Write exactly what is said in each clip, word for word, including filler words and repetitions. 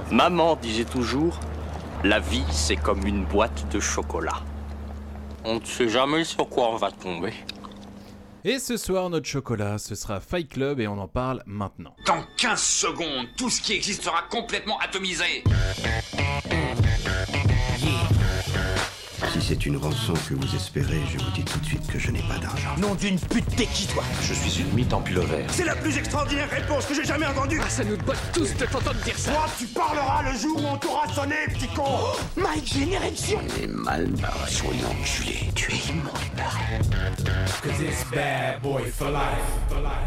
Maman disait toujours, la vie c'est comme une boîte de chocolat. On ne sait jamais sur quoi on va tomber. Et ce soir, notre chocolat, ce sera Fight Club et on en parle maintenant. Dans quinze secondes, tout ce qui existe sera complètement atomisé. Si c'est une rançon que vous espérez, je vous dis tout de suite que je n'ai pas d'argent. Nom d'une pute, t'es qui toi? Je suis une mythe en pullover. C'est la plus extraordinaire réponse que j'ai jamais entendue. Ah, ça nous botte tous de t'entendre dire ça. Toi, tu parleras le jour où on t'aura sonné, petit con. Oh, Mike, j'ai une érection. Elle est mal barrée. Soyons enculé, tu es immonde. Cause it's bad boy for life, for life.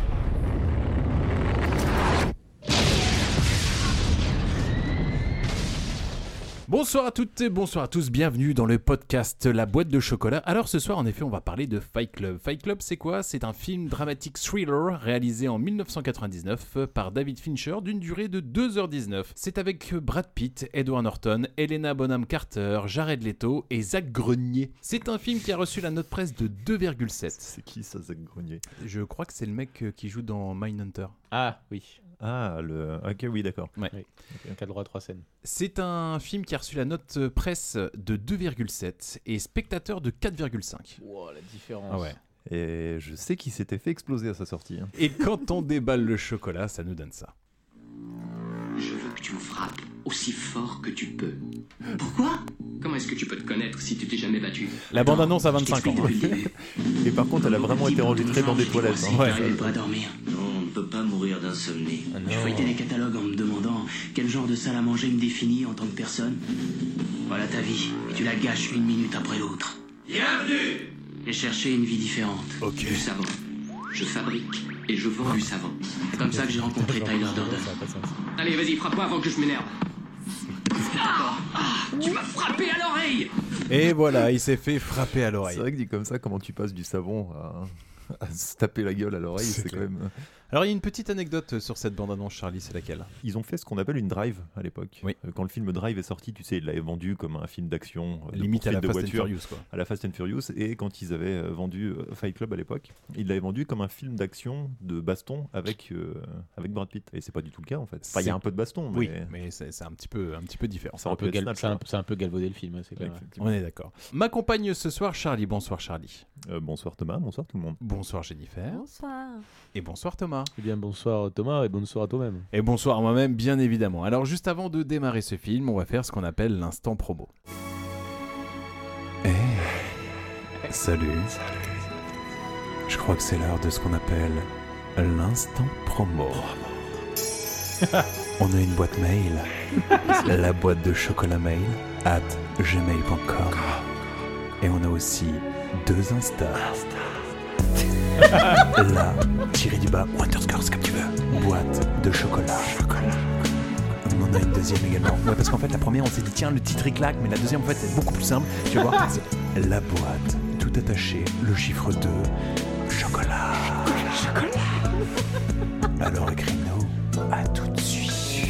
Bonsoir à toutes et bonsoir à tous, bienvenue dans le podcast La Boîte de Chocolat. Alors ce soir en effet on va parler de Fight Club. Fight Club c'est quoi? C'est un film dramatique thriller réalisé en dix-neuf cent quatre-vingt-dix-neuf par David Fincher d'une durée de deux heures dix-neuf. C'est avec Brad Pitt, Edward Norton, Helena Bonham Carter, Jared Leto et Zach Grenier. C'est un film qui a reçu la note presse de deux virgule sept. C'est qui ça, Zach Grenier? Je crois que c'est le mec qui joue dans Mindhunter. Ah oui. Ah, le... ok, oui, d'accord. Ouais. Oui. Donc, a le droit à trois scènes. C'est un film qui a reçu la note presse de deux virgule sept et spectateur de quatre virgule cinq. Wow, la différence. Ah ouais. Et je sais qu'il s'était fait exploser à sa sortie. Hein. Et quand on déballe le chocolat, ça nous donne ça. Je veux que tu me frappes aussi fort que tu peux. Pourquoi? Comment est-ce que tu peux te connaître si tu t'es jamais battu? La bande-annonce à vingt-cinq ans. Et par contre, elle a vraiment été enregistrée dans des toilettes. Hein. Ouais. Tu pas dormir. Non, on ne peut pas mourir d'insomnie. Ah, Je feuilletais les catalogues en me demandant quel genre de salle à manger me définit en tant que personne. Voilà ta vie, et tu la gâches une minute après l'autre. Bienvenue. J'ai cherché une vie différente. Ok. Du savon. Je fabrique et je vends du savon. C'est comme ça que j'ai rencontré Tyler Durden. Allez, vas-y, frappe-moi avant que je m'énerve. Ah, ah, tu m'as frappé à l'oreille. Et voilà, il s'est fait frapper à l'oreille. C'est vrai que dit comme ça, comment tu passes du savon à, à se taper la gueule à l'oreille, C'est c'est, clair. quand même... Alors il y a une petite anecdote sur cette bande-annonce, Charlie, c'est laquelle? Ils ont fait ce qu'on appelle une drive à l'époque. Oui. Euh, Quand le film Drive est sorti, tu sais, ils l'avaient vendu comme un film d'action, euh, de Limite à la poursuite de Fast and voiture, Furious quoi. à la Fast and Furious. Et quand ils avaient euh, vendu euh, Fight Club à l'époque, ils l'avaient vendu comme un film d'action, de baston avec, euh, avec Brad Pitt. Et c'est pas du tout le cas en fait. Enfin, il y a un peu de baston, mais... Oui, mais c'est, c'est un, petit peu, un petit peu différent. Ça Un aurait pu peu être gal- Snatch, c'est, un, hein. c'est un peu galvaudé le film, hein, c'est clair. Ouais, effectivement. On est d'accord. M'accompagne ce soir Charlie. Bonsoir Charlie. Euh, bonsoir Thomas, bonsoir tout le monde. Bonsoir Jennifer. Bonsoir. Et bonsoir Thomas. Eh bien, bonsoir Thomas et bonsoir à toi-même. Et bonsoir moi-même, bien évidemment. Alors juste avant de démarrer ce film, on va faire ce qu'on appelle l'instant promo. Eh, salut. Je crois que c'est l'heure de ce qu'on appelle l'instant promo. On a une boîte mail, la boîte de chocolat mail at gmail point com. Et on a aussi deux Insta. La, tiré du bas, ou underscore, comme tu veux. Boîte de chocolat. On en a une deuxième également. Ouais, parce qu'en fait, la première, on s'est dit, tiens, le titre est claque, mais la deuxième, en fait, c'est beaucoup plus simple. Tu vas voir, c'est la boîte, tout attaché, le chiffre deux, chocolat. Chocolat. Alors écris-nous, à tout de suite.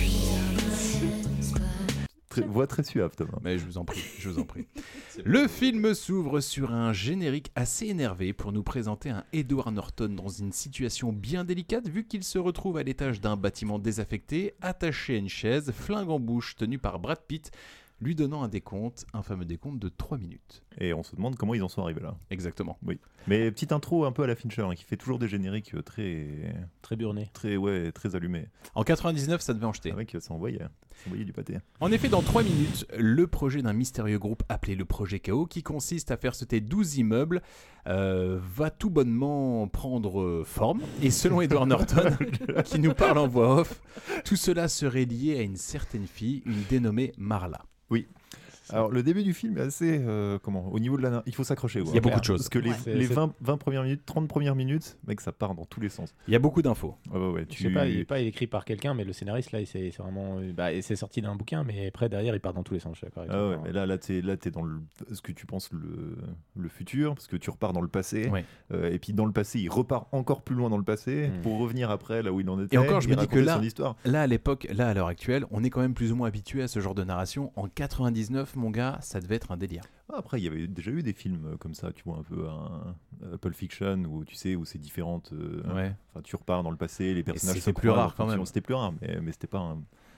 Très, voix très suave Thomas. Mais je vous en prie, je vous en prie. Le film s'ouvre sur un générique assez énervé pour nous présenter un Edward Norton dans une situation bien délicate vu qu'il se retrouve à l'étage d'un bâtiment désaffecté, attaché à une chaise, flingue en bouche, tenu par Brad Pitt, lui donnant un décompte, un fameux décompte de trois minutes. Et on se demande comment ils en sont arrivés là. Exactement. Oui. Mais petite intro un peu à la Fincher, hein, qui fait toujours des génériques très, Très burné. très, ouais, très allumés. En quatre-vingt-dix-neuf, ça devait en jeter. Ah ouais, ça envoyait, ça envoyait du pâté. En effet, dans trois minutes, le projet d'un mystérieux groupe appelé le Projet Chaos, qui consiste à faire sauter douze immeubles, euh, va tout bonnement prendre euh, forme. Et selon Edward Norton, qui nous parle en voix off, tout cela serait lié à une certaine fille, une dénommée Marla. Oui. Alors le début du film est assez euh, comment au niveau de la il faut s'accrocher. Il y a beaucoup de choses. Parce que les, Ouais. les C'est- vingt, vingt premières minutes, trente premières minutes, mec, ça part dans tous les sens. Il y a beaucoup d'infos. Ouais, ouais, ouais, Je tu... sais pas, il est pas il est écrit par quelqu'un, mais le scénariste là, il c'est, c'est vraiment, euh, bah, c'est sorti d'un bouquin, mais après derrière, il part dans tous les sens. Je suis d'accord avec Ah toi. ouais, mais là, là, t'es, là, t'es dans le, ce que tu penses le, le futur, parce que tu repars dans le passé, Ouais. euh, et puis dans le passé, il repart encore plus loin dans le passé Mm. pour revenir après là où il en était. Et encore, je il me dis que racontait là- son histoire. Là, à l'époque, là, à l'heure actuelle, on est quand même plus ou moins habitué à ce genre de narration. En quatre-vingt-dix-neuf, mon gars, ça devait être un délire. Ah, après, il y avait déjà eu des films comme ça, tu vois, un peu un, un Pulp Fiction, où tu sais, où c'est différentes. euh, Ouais. Enfin, tu repars dans le passé, les personnages c'était se plus croisent en rare, quand fonction- même. C'était plus rare, mais, mais c'était pas un,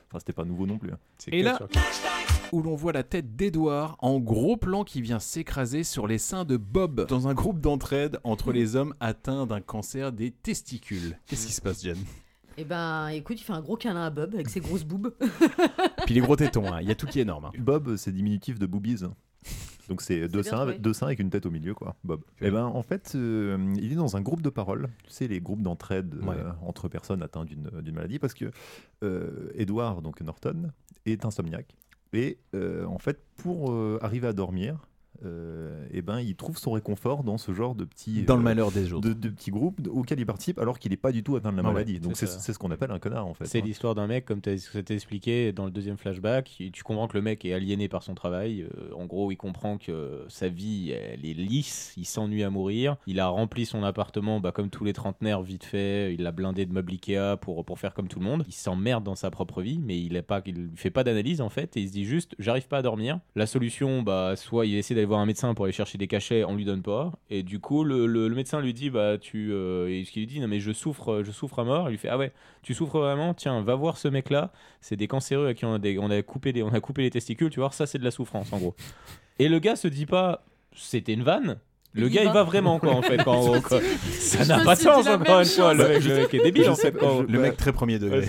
Enfin, c'était pas nouveau non plus. Hein. Et là, où l'on voit la tête d'Edouard en gros plan qui vient s'écraser sur les seins de Bob dans un groupe d'entraide entre les hommes atteints d'un cancer des testicules. Qu'est-ce qui se passe, Jen ? Eh ben, écoute, il fait un gros câlin à Bob avec ses grosses boobes. Puis les gros tétons, il hein. y a tout qui est énorme. Hein. Bob, c'est diminutif de boobies. Donc c'est deux seins, deux seins avec une tête au milieu, quoi, Bob. Et ben en fait, euh, il est dans un groupe de parole, tu sais, les groupes d'entraide euh, ouais. entre personnes atteintes d'une, d'une maladie, parce que euh, Edward, donc Norton, est insomniaque. Et euh, en fait, pour euh, arriver à dormir, euh, et ben, il trouve son réconfort dans ce genre de petits dans euh, le malheur des autres, de, de petits groupes auxquels il participe, alors qu'il n'est pas du tout atteint de la ah maladie. Ouais, donc c'est, c'est, c'est ce qu'on appelle un connard en fait. C'est hein. l'histoire d'un mec, comme tu as expliqué dans le deuxième flashback. Tu comprends que le mec est aliéné par son travail. Euh, en gros, il comprend que sa vie, elle est lisse. Il s'ennuie à mourir. Il a rempli son appartement, bah, comme tous les trentenaires, vite fait. Il l'a blindé de meubles Ikea pour pour faire comme tout le monde. Il s'emmerde dans sa propre vie, mais il ne pas, il fait pas d'analyse en fait. Et il se dit juste, j'arrive pas à dormir. La solution, bah, soit il essaie d'aller voir un médecin pour aller chercher des cachets, on lui donne pas, et du coup le, le, le médecin lui dit bah tu euh, et ce qu'il lui dit non mais je souffre je souffre à mort. Il lui fait ah ouais tu souffres vraiment, tiens va voir ce mec là, c'est des cancéreux à qui on a, des, on a coupé des, on a coupé les testicules, tu vois, ça c'est de la souffrance en gros. Et le gars se dit pas c'était une vanne. Le il gars, va. il va vraiment, quoi, en fait. Quand, quand, quoi. Ça n'a pas de sens, encore une fois. Le mec, le mec est débile, en fait. Quand... Le mec très premier degré.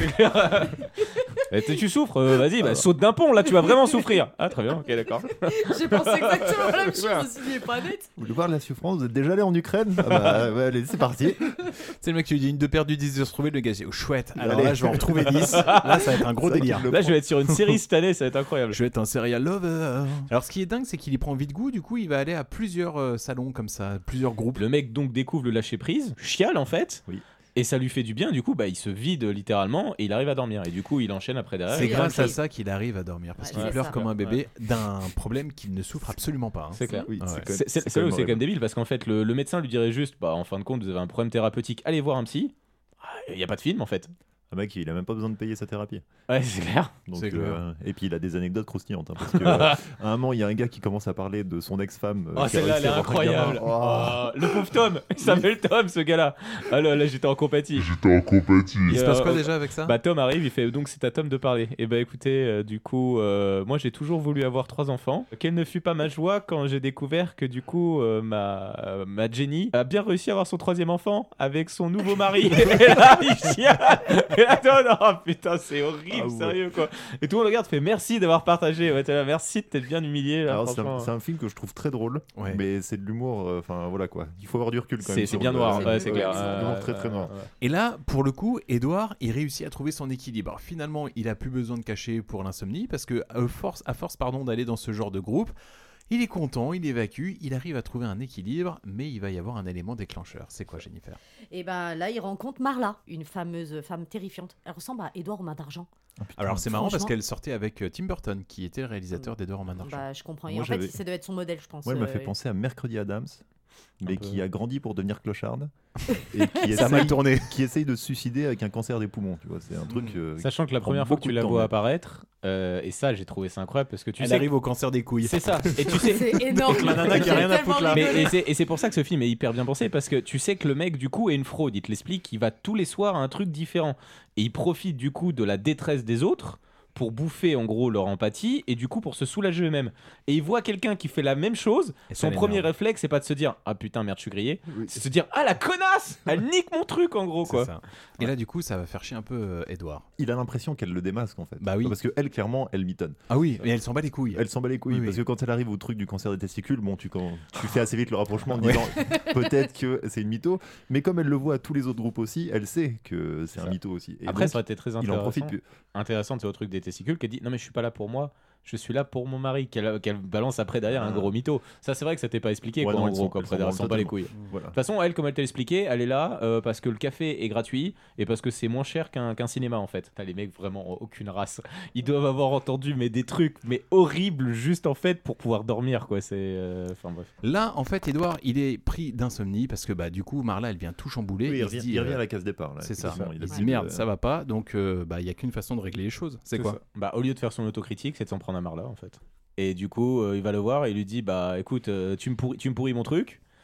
Et tu souffres, euh, vas-y, bah, saute d'un pont, là, tu vas vraiment souffrir. Ah, très bien, ok, d'accord. J'ai pensé exactement la même chose, je me suis dit, il est pas net. Vous voulez voir la souffrance, vous êtes déjà allé en Ukraine? Ah bah, ouais, allez, c'est parti. C'est le mec qui lui dit une de perdu, dix de se trouver, le gars, c'est oh, chouette. Alors allez. Là, je vais en retrouver dix. Là, ça va être un gros délire. Là, je vais être sur une série cette année, ça va être incroyable. Je vais être un serial lover. Alors, ce qui est dingue, c'est qu'il y prend vite goût, du coup, il va aller à plusieurs euh, salons comme ça, plusieurs groupe. Le mec donc découvre le lâcher prise, chiale en fait, oui. Et ça lui fait du bien. Du coup, bah il se vide littéralement et il arrive à dormir. Et du coup, il enchaîne après derrière. C'est grâce à ça qu'il arrive à dormir parce ouais, qu'il pleure ça. Comme un bébé ouais. d'un problème qu'il ne souffre absolument pas. Hein. C'est clair. Oui, ouais. c'est, c'est, c'est, c'est, c'est là où c'est quand même débile parce qu'en fait, le, le médecin lui dirait juste, bah en fin de compte, vous avez un problème thérapeutique, allez voir un psy. Il y a pas de film en fait. Un mec, il a même pas besoin de payer sa thérapie. Ouais, c'est clair. Donc, c'est euh, et puis il a des anecdotes croustillantes. Hein, parce que, euh, à un moment, il y a un gars qui commence à parler de son ex-femme. Euh, oh, celle-là, elle est incroyable. Oh. Oh, le pauvre Tom. Il s'appelle Tom, ce gars-là. Ah là, là, j'étais en compatie. J'étais en compatie. Il se passe quoi déjà avec ça? Bah, Tom arrive, il fait donc c'est à Tom de parler. Et bah, écoutez, euh, du coup, euh, moi, j'ai toujours voulu avoir trois enfants. Quelle ne fut pas ma joie quand j'ai découvert que, du coup, euh, ma, euh, ma Jenny a bien réussi à avoir son troisième enfant avec son nouveau mari. Et là, il chiale. Et là, non, non, putain, c'est horrible, ah, ouais. Sérieux quoi. Et tout le monde regarde, fait merci d'avoir partagé. Ouais, là, merci de t'être bien humilié. Là, alors, c'est, un, c'est un film que je trouve très drôle, ouais. Mais c'est de l'humour. Enfin euh, voilà quoi. Il faut avoir du recul quand c'est, même. C'est bien noir, ouais, c'est clair. C'est euh, très très noir. Euh, et là, pour le coup, Edward, il réussit à trouver son équilibre. Alors, finalement, il a plus besoin de cacher pour l'insomnie parce que à force, à force pardon, d'aller dans ce genre de groupe. Il est content, il évacue, il arrive à trouver un équilibre, mais il va y avoir un élément déclencheur. C'est quoi, Jennifer? Et ben là, il rencontre Marla, une fameuse femme terrifiante. Elle ressemble à Edouard aux mains d'argent. Oh, alors c'est marrant parce qu'elle sortait avec Tim Burton, qui était le réalisateur d'Edouard aux mains d'argent. Bah je comprends. Et Moi, en j'avais... fait, ça devait être son modèle, je pense. Ouais, elle m'a euh... fait penser à Mercredi Adams. Mais peu... qui a grandi pour devenir clocharde et qui ça a mal tourné, qui essaye de se suicider avec un cancer des poumons, tu vois, c'est un truc euh, sachant que la première fois que tu la vois apparaître euh, et ça j'ai trouvé ça incroyable parce que tu elle sais arrive au cancer des couilles, c'est ça, et tu sais c'est énorme, la nana qui a rien à foutre là, mais, et, c'est, et c'est pour ça que ce film est hyper bien pensé parce que tu sais que le mec du coup est une fraude, il te l'explique, il va tous les soirs à un truc différent et il profite du coup de la détresse des autres pour bouffer en gros leur empathie et du coup pour se soulager eux-mêmes. Et il voit quelqu'un qui fait la même chose, et son premier réflexe c'est pas de se dire ah putain merde je suis grillé, oui. C'est de se dire ah la connasse, elle nique mon truc en gros quoi. Ça. Et là du coup ça va faire chier un peu euh, Edouard. Il a l'impression qu'elle le démasque en fait. Bah oui. Parce que elle clairement elle mitonne. Ah oui, mais elle s'en bat les couilles. Elle s'en bat les couilles oui, parce oui. que quand elle arrive au truc du cancer des testicules, bon tu, quand, tu fais assez vite le rapprochement en disant peut-être que c'est une mytho, mais comme elle le voit à tous les autres groupes aussi, elle sait que c'est ça. Un mytho aussi. Et après donc, ça aurait été très intéressant. Il en profite plus. Intéressant c'est au truc des testicules qui dit non mais je suis pas là pour moi, je suis là pour mon mari, qu'elle, qu'elle balance après derrière ah. un gros mytho. Ça c'est vrai que ça t'est pas expliqué ouais, quoi, non, en gros, quoi, après derrière, s'en bat les couilles. Voilà. De toute façon elle, comme elle t'a expliqué, elle est là euh, parce que le café est gratuit et parce que c'est moins cher qu'un, qu'un cinéma en fait. T'as les mecs vraiment aucune race, ils doivent avoir entendu mais des trucs mais horribles juste en fait pour pouvoir dormir quoi. C'est euh... enfin bref. Là en fait Edouard il est pris d'insomnie parce que bah du coup Marla elle vient tout chambouler. Oui, il, il, revient, dit, il revient à la case départ là. C'est ça. Il, il se dit merde ça va pas donc euh, bah il y a qu'une façon de régler les choses. C'est, c'est quoi ça. Bah au lieu de faire son autocritique c'est de s'en prendre à Marla en fait. Et du coup, euh, il va le voir et il lui dit bah écoute, euh, tu me pourris, tu me pourris mon truc.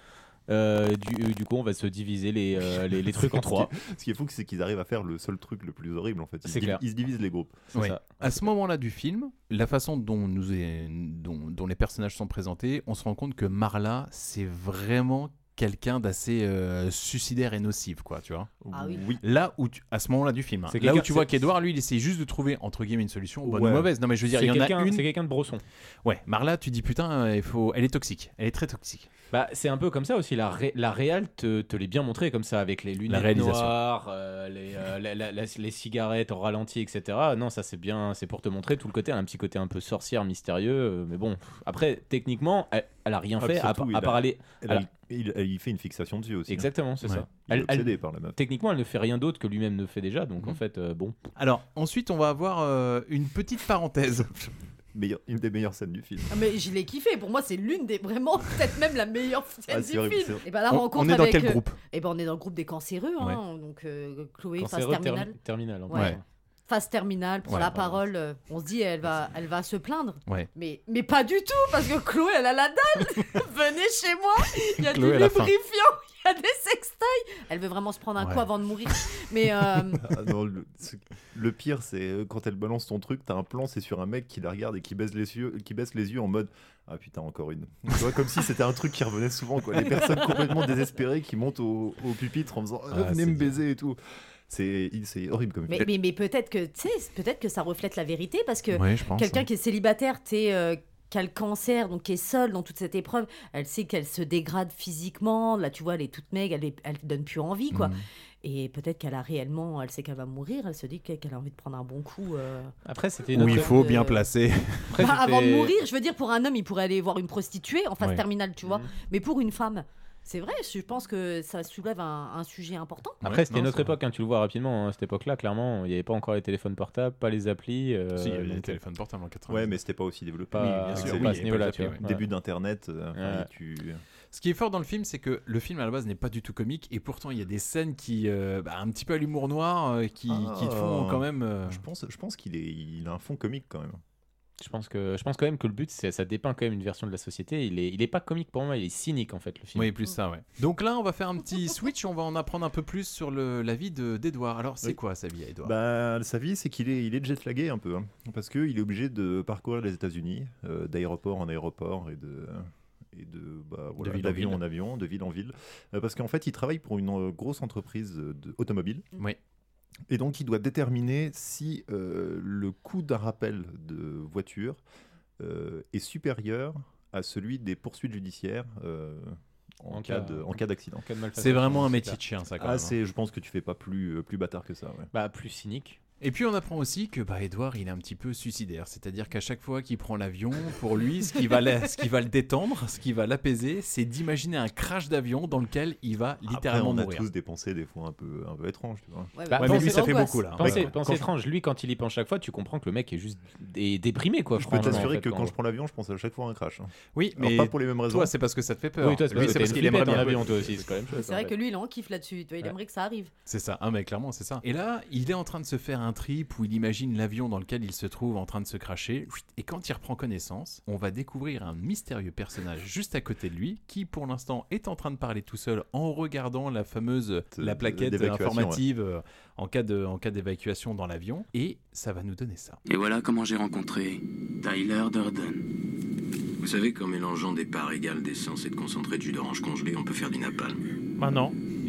Euh, du, du coup, on va se diviser les, euh, les, les trucs en trois. Ce qui, est, ce qui est fou, c'est qu'ils arrivent à faire le seul truc le plus horrible en fait. Ils, C'est se, clair. ils se divisent les groupes. C'est Ouais. ça. À ce moment-là du film, la façon dont, nous est, dont, dont les personnages sont présentés, on se rend compte que Marla, c'est vraiment quelqu'un d'assez euh, suicidaire et nocif, quoi, tu vois. Ah oui. Oui. Là où, tu, à ce moment-là du film, hein, C'est là où quelqu'un- tu vois c'est- qu'Edouard, lui, il essaie juste de trouver, entre guillemets, une solution, bonne Ouais. ou mauvaise. Non, mais je veux dire, C'est il y en a quelqu'un- une. C'est quelqu'un de brosson. Ouais, Marla, tu dis putain, il faut... elle est toxique. Elle est très toxique. Bah, c'est un peu comme ça aussi. La, ré, la réal te, te l'est bien montré comme ça, avec les lunettes réalisation. noires, euh, les, euh, la- la- la- les cigarettes en ralenti, et cetera. Non, ça c'est bien, c'est pour te montrer tout le côté. Elle a un petit côté un peu sorcière, mystérieux. euh, Mais bon, après, techniquement, elle, elle a rien Ah, fait puis à, surtout, à il part a- aller. Elle, elle a- a- il, elle y fait une fixation dessus aussi. Exactement, c'est Ouais. ça. Il est Elle, elle- obsédé par la meuf. techniquement, elle ne fait rien d'autre que lui-même ne fait déjà. Donc Mhm. en fait, euh, bon. Alors, ensuite, on va avoir euh, une petite parenthèse. Meilleure- une des meilleures scènes du film. Ah, mais je l'ai kiffé. Pour moi, c'est l'une des vraiment, peut-être même la meilleure scène Ah, du c'est horrible, film. c'est horrible. Et ben la On- rencontre on est dans avec, quel euh, groupe Et ben on est dans le groupe des cancéreux, hein, donc euh, Chloé phase Cancéreux terminale. termi- terminal. en Ouais. plus. Phase terminale pour Ouais, la pardon. parole. euh, On se dit, elle va, elle va se plaindre. Ouais. Mais, mais pas du tout, parce que Chloé, elle a la dalle. Venez chez moi, il y a Chloé, du elle a faim. lubrifiant, il y a des sextoys. Elle veut vraiment se prendre un Ouais. coup avant de mourir. Mais euh, Ah non, le, c'est- le pire, c'est euh, quand elle balance ton truc, t'as un plan, c'est sur un mec qui la regarde et qui baisse les yeux, qui baisse les yeux en mode ah putain encore une. Tu vois, comme si c'était un truc qui revenait souvent, quoi. Les personnes complètement désespérées qui montent au, au pupitre en faisant ah, Ah, venez c'est me dur. baiser et tout. C'est il- c'est horrible comme mais, film. mais, mais peut-être que, tu sais, peut-être que ça reflète la vérité, parce que Ouais, je pense. quelqu'un qui est célibataire, tu sais, euh, qui a le cancer, donc qui est seule dans toute cette épreuve, elle sait qu'elle se dégrade physiquement. Là, tu vois, elle est toute maigre, elle, est, elle donne plus envie, quoi. Mhm. Et peut-être qu'elle a réellement, elle sait qu'elle va mourir, elle se dit qu'elle qu'elle a envie de prendre un bon coup. euh. Après, c'était Où notre. il faut de- bien placer. Après, Bah, avant de c'était- mourir, je veux dire, pour un homme, il pourrait aller voir une prostituée en phase Ouais. terminale, tu vois. Mhm. Mais pour une femme, c'est vrai, je pense que ça soulève un, un sujet important. Après, Ouais, c'était non, notre ça- époque, hein, tu le vois rapidement. hein, à cette époque-là, clairement, il n'y avait pas encore les téléphones portables, pas les applis. euh, Si, il y avait donc, les téléphones portables en quatre-vingt-dix. Ouais, mais c'était pas aussi développé. Pas- Oui, bien euh, sûr, c'est oui, pas à il y ce avait niveau-là, pas tu de vois. appli, ouais. Début d'internet, euh, enfin, Ouais. tu Ce qui est fort dans le film, c'est que le film à la base n'est pas du tout comique et pourtant il y a des scènes qui, euh, bah, un petit peu à l'humour noir, euh, qui, Ah. qui te font quand même. euh, je pense je pense qu'il est il a un fond comique quand même. Je pense que je pense quand même que le but, c'est ça dépeint quand même une version de la société. Il est, il est pas comique pour moi, il est cynique en fait le film. Oui, plus ça, ouais. Donc là, on va faire un petit switch, on va en apprendre un peu plus sur le, la vie de- d'Edouard. Alors, c'est Oui. quoi sa vie à Edouard? Bah, sa vie, c'est qu'il est, il est jet-lagué un peu, hein, parce qu'il est obligé de parcourir les États-Unis, euh, d'aéroport en aéroport et de, et de, bah, voilà, ville en d'avion ville. en avion, de ville en ville, euh, parce qu'en fait, il travaille pour une euh, grosse entreprise euh, de, automobile. Oui. Et donc, il doit déterminer si euh, le coût d'un rappel de voiture euh, est supérieur à celui des poursuites judiciaires euh, en, En cas cas- de- en cas d'accident. En cas de malfaçon, C'est vraiment un c'est métier clair. de chien, ça, quand Ah, même. c'est, je pense que tu fais pas plus, euh, plus bâtard que ça. Ouais. Bah, plus cynique. Et puis on apprend aussi que bah, Edouard il est un petit peu suicidaire, c'est-à-dire qu'à chaque fois qu'il prend l'avion, pour lui ce qui va, la- ce qui va le détendre, ce qui va l'apaiser, c'est d'imaginer un crash d'avion dans lequel il va littéralement Après, on a mourir. tous des pensées des fois un peu, un peu étranges, tu vois. Ouais, Bah, Ouais, mais pensez lui ça fait l'angoisse. beaucoup là. Pensez, Ouais. pensez Quand je- étrange, lui quand il y pense chaque fois, tu comprends que le mec est juste dé- déprimé quoi. Je peux franchement, t'assurer en fait, que quand quand- je prends l'avion, je pense à chaque fois à un crash. hein. Oui, Alors, mais pas pour les mêmes raisons. toi c'est parce que ça te fait peur. Oui, toi, c'est Lui, parce c'est que parce t'es qu'il une aimerait flippette bien. en avion, toi aussi, c'est quand même chose. C'est vrai que lui, il en kiffe là-dessus. Tu vois, il Ouais. aimerait que ça arrive. C'est ça, ah mais clairement c'est ça. Et là, il est en train de se faire un trip où il imagine l'avion dans lequel il se trouve en train de se cracher. Et quand il reprend connaissance, on va découvrir un mystérieux personnage juste à côté de lui qui pour l'instant est en train de parler tout seul en regardant la fameuse la plaquette d'évacuation, informative euh, en cas de en cas d'évacuation dans l'avion et ça va nous donner ça. Et voilà comment j'ai rencontré Tyler Durden. Vous savez qu'en mélangeant des parts égales d'essence et de concentré de jus d'orange congelé, on peut faire du napalm. Maintenant,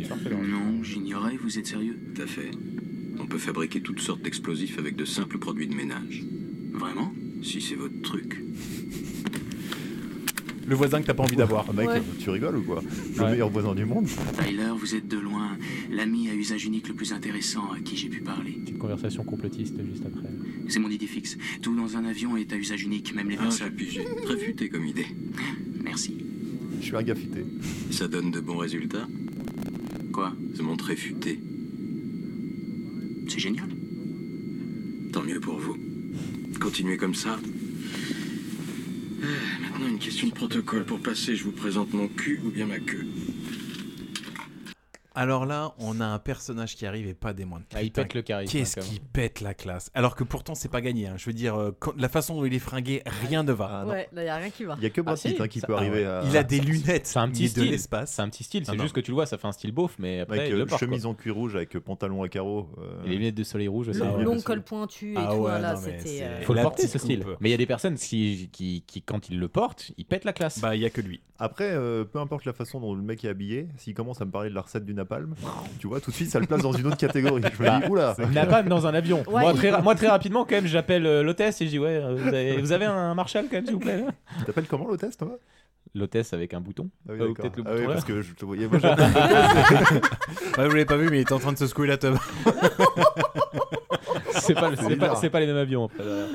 Non, j'ignorais, vous êtes sérieux? Tout à fait. On peut fabriquer toutes sortes d'explosifs avec de simples produits de ménage. Vraiment? Si c'est votre truc. le voisin que t'as pas envie d'avoir. Ah, mec, Ouais. tu rigoles ou quoi? Le Ouais. meilleur voisin du monde. Tyler, vous êtes de loin l'ami à usage unique le plus intéressant à qui j'ai pu parler. Petite conversation complotiste juste après. C'est mon idée fixe. Tout dans un avion est à usage unique, même les Ah, personnes. j'ai pigé. Très futé comme idée. Merci. Je suis un gars futé. Ça donne de bons résultats. Quoi? Se montrer futé. C'est génial. Tant mieux pour vous. Continuez comme ça. Euh, Maintenant, une question de protocole. Pour passer, je vous présente mon cul ou bien ma queue. Alors là, on a un personnage qui arrive et pas des moindres. Ah, il pète le charisme. Qu'est-ce hein, qui pète la classe? Alors que pourtant, c'est pas gagné. Hein. Je veux dire, euh, quand, la façon dont il est fringué, rien ne va. Ah, Ouais, là, il n'y a rien qui va. Il y a que Brad Ah, si, Pitt hein, qui ça- peut ah, arriver ouais. à. Il a des lunettes, C'est un petit mais style. de l'espace. C'est un petit style, c'est Ah, non. juste que tu le vois, ça fait un style beauf, mais après, Avec il euh, le porte, chemise quoi. en cuir rouge avec pantalon à carreaux. euh, Et les lunettes de soleil rouge aussi. Long, ouais, long parce que- col pointu et Ah tout, ouais, là, non, mais c'était... c'est- euh, Faut La le porter petite ce style. coupe. Mais il y a des personnes qui, qui, qui, quand ils le portent, ils pètent la classe. Bah, il y a que lui. Après, euh, peu importe la façon dont le mec est habillé, s'il commence à me parler de la recette du napalm, tu vois, tout de suite, ça le place dans une autre catégorie. Je me Bah, dis, oula. Napalm dans un avion. Ouais, moi, il- très, ra- moi, très rapidement, quand même, j'appelle euh, l'hôtesse et je dis ouais, euh, vous, avez, vous avez un Marshall quand même, s'il vous plaît. Là Tu t'appelles comment l'hôtesse, toi L'hôtesse avec un bouton. Ah oui, Euh, ou d'accord. peut-être le Ah bouton oui, là. parce que je te voyais. Moi, j'appelle l'hôtesse. Ouais, vous l'avez pas vu, mais il était en train de se secouer la teub. C'est pas, le- c'est bizarre. pas, c'est pas les mêmes avions. Après, là.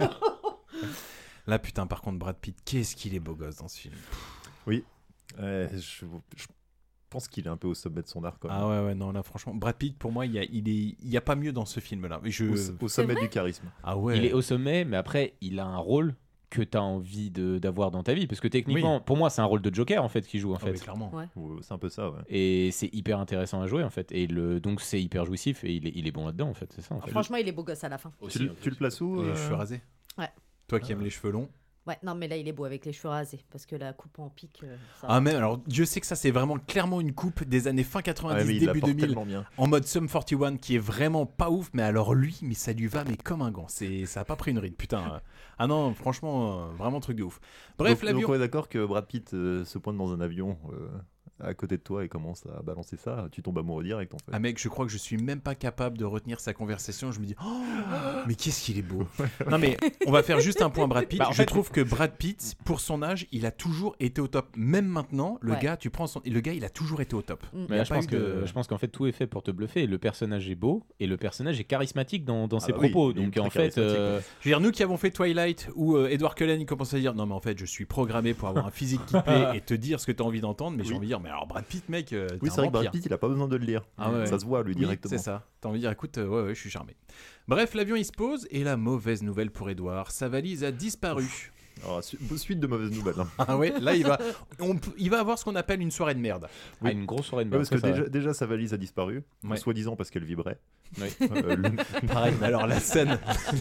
Là, putain, par contre, Brad Pitt, qu'est-ce qu'il est beau gosse dans ce film. Oui. Ouais, je, je pense qu'il est un peu au sommet de son art, quand même. Ah ouais, ouais, non, là, franchement, Brad Pitt, pour moi, il y a, il est, il y a pas mieux dans ce film-là. Mais je... Au, au sommet du charisme. Ah ouais. Il est au sommet, mais après, il a un rôle que tu as envie de, d'avoir dans ta vie. Parce que techniquement, pour moi, c'est un rôle de Joker en fait qu'il joue en Ah fait. oui, clairement. Ouais. Ouais, c'est un peu ça, ouais. Et c'est hyper intéressant à jouer en fait. Et le, donc c'est hyper jouissif et il est, il est bon là-dedans en fait. C'est ça en fait. Franchement, il est beau gosse à la fin. Tu, le- tu le places où Les euh cheveux rasés. Ouais. Toi qui aimes les cheveux longs. Ouais, non, mais là, il est beau avec les cheveux rasés. Parce que la coupe en pique, euh, ça Ah va. mais alors Dieu sait que ça c'est vraiment clairement une coupe des années fin Ouais, quatre-vingt-dix mais il la début porte deux mille tellement bien. en mode Sum quarante et un qui est vraiment pas ouf, mais alors lui mais ça lui va mais comme un gant, c'est ça a pas pris une ride putain. euh. Ah non franchement euh, vraiment truc de ouf. Bref donc, l'avion. donc on est d'accord que Brad Pitt euh, se pointe dans un avion euh, à côté de toi et commence à balancer ça, tu tombes amoureux direct en fait. Ah mec, je crois que je suis même pas capable de retenir sa conversation. Je me dis, oh, mais qu'est-ce qu'il est beau. Non mais on va faire juste un point Brad Pitt. Bah, en je fait- trouve que Brad Pitt, pour son âge, il a toujours été au top. Même maintenant, le Ouais. gars, tu prends son, le gars, il a toujours été au top. Mm. Il y Mais a là, je, pas pense eu que, de- je pense qu'en fait tout est fait pour te bluffer. Le personnage est beau et le personnage est charismatique dans, dans Ah ses bah oui, propos. il est Donc ultra en fait, charismatique, euh, Je veux dire, nous qui avons fait Twilight, où euh, Edward Cullen il commence à dire non mais en fait je suis programmé pour avoir un physique qui plaît et te dire ce que tu as envie d'entendre, mais j'ai Oui. envie de dire mais alors Brad Pitt mec, euh, Oui, t'es c'est un vrai que Brad vampire. Pitt, il a pas besoin de le lire. Ah ouais. Ça se voit lui Oui, directement. c'est ça. T'as envie de dire écoute, euh, ouais ouais je suis charmé. Bref, l'avion il se pose et la mauvaise nouvelle pour Edward, sa valise a disparu. Alors, su- suite de mauvaises nouvelles. hein. Ah ouais, là il va, on peut- il va avoir ce qu'on appelle une soirée de merde. ah, une grosse soirée de Ouais, merde. parce que ça, ça déjà, déjà, sa valise a disparu, Ouais. soi-disant parce qu'elle vibrait. Oui. Euh, le- Pareil, mais alors la scène,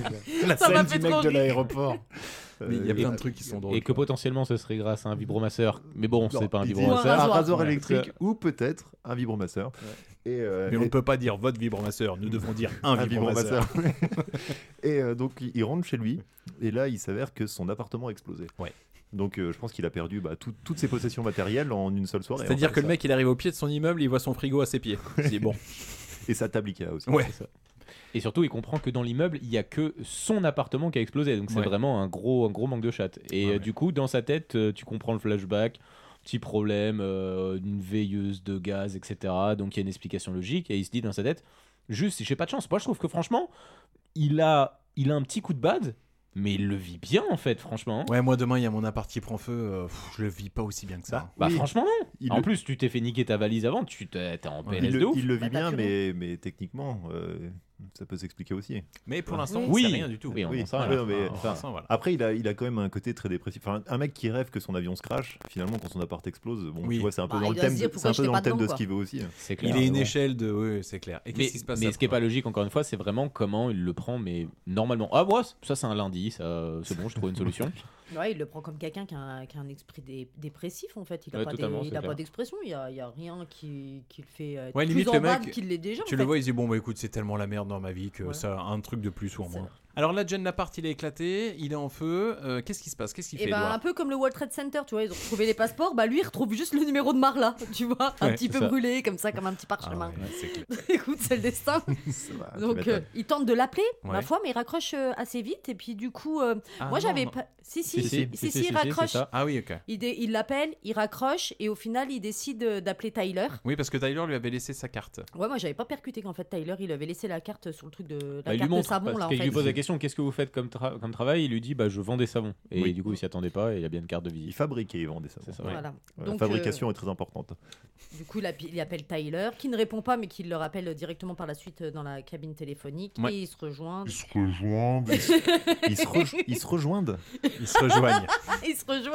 la Ça m'a scène fait du mec trop de rire. l'aéroport. Mais il y a euh, plein et- de trucs qui sont drôles. Et que potentiellement ce serait grâce à un vibromasseur. Mais bon, Non, c'est pas un il dit vibromasseur. un un rasoir. rasoir Ouais. électrique ou peut-être un vibromasseur. Et, euh, Mais on et- ne peut pas dire votre vibromasseur, nous devons dire un, un vibromasseur. vibromasseur. Et euh, donc il il rentre chez lui et là il s'avère que son appartement a explosé. Ouais. Donc euh, je pense qu'il a perdu bah, tout- toutes ses possessions matérielles en une seule soirée. C'est-à-dire en fait, que le ça. mec il arrive au pied de son immeuble, il voit son frigo à ses pieds. Il se dit bon. Et sa table Ikea aussi. Ouais. C'est ça. Et surtout, il comprend que dans l'immeuble, il y a que son appartement qui a explosé. Donc c'est Ouais. vraiment un gros, un gros manque de chatte. Et Ouais, euh, ouais. du coup, dans sa tête, euh, tu comprends le flashback. Petit problème, euh, une veilleuse de gaz, et cetera. Donc il y a une explication logique. Et il se dit dans sa tête, juste si j'ai pas de chance. Moi, je trouve que franchement, il a, il a un petit coup de bad, mais il le vit bien en fait, franchement. Ouais, moi demain il y a mon appart qui prend feu, euh, pff, je le vis pas aussi bien que ça. Bah Oui. franchement non. Il En le- plus, tu t'es fait niquer ta valise avant, tu t'es t'es en Ouais. P L S Il de le, ouf. il le Bah, vit t'as bien, plus mais, mais techniquement, euh, ça peut s'expliquer aussi. Mais pour Ouais. l'instant, Oui. c'est rien du tout. Oui, on Oui. en sait rien. Ouais, non, mais- Pour l'instant, voilà. Après, il a, il a quand même un côté très dépressif. Enfin, un mec qui rêve que son avion se crache, finalement, quand son appart explose, bon, Oui. tu vois, c'est un peu Bah, dans il le doit se thème, dire, de, c'est pourquoi un peu j'étais dans pas le thème de dedans, ce qu'il veut aussi. C'est Il clair. est une bon. échelle de. Oui, c'est clair. Et Mais, qu'est-ce qui se passe mais après ce qui est pas logique, encore une fois, c'est vraiment comment il le prend, mais normalement. Ah, moi, ça c'est un lundi, ça, c'est bon, je trouve une solution. Ouais, il le prend comme quelqu'un qui a, un- qui a un esprit dé- dépressif en fait. Il n'a Ouais, pas, totalement, des- il c'est a clair. pas d'expression, il n'y a, il y a rien qui, qui le fait euh, Ouais, plus limite, en le bas mec, qu'il l'est déjà. Tu en le fait. vois, il se dit bon bah écoute, c'est tellement la merde dans ma vie que Ouais. ça a un truc de plus ou en C'est moins. vrai. Alors là, Jen Lapart, il est éclaté, il est en feu. euh, qu'est-ce qui se passe? Qu'est-ce qu'il Et fait, ben, Edouard un peu comme le World Trade Center, tu vois, ils ont retrouvé les passeports, bah lui il retrouve juste le numéro de Marla, tu vois, un Ouais, petit c'est peu ça. brûlé, comme ça, comme un petit Ah parchemin. ouais, c'est clair. Écoute, c'est le destin. Ça va, tu Donc m'étonnes. euh, il tente de l'appeler, Ouais. ma foi, mais il raccroche euh, assez vite, et puis du coup, euh, Ah, moi non, j'avais non. pas. Si, si, Si, si, si, si, si, il si, raccroche. c'est ça. Ah oui, ok. Il dé- il l'appelle, il raccroche, et au final il décide euh, d'appeler Tyler. Oui, parce que Tyler lui avait laissé sa carte. Ouais, moi j'avais pas percuté qu'en fait Tyler il avait laissé la carte sur le truc de la Bah, il lui carte de montre, savon parce là en qu'il fait. lui pose la question, qu'est-ce que vous faites comme, tra- comme travail? Il lui dit, bah je vends des savons. Et Oui. du coup, il s'y attendait pas et il a bien une carte de Il visite. fabrique et il vend des savons. C'est ça. Ouais. Voilà. Ouais, Donc, la fabrication est très importante. euh, du coup, il, appe- il appelle Tyler, qui ne répond pas, mais qui le rappelle directement par la suite euh, dans la cabine téléphonique. Ouais. Et ils se rejoignent. Ils se rejoignent. Ils se, re- ils se rejoignent. Ils se rejoignent. ils se rejoignent.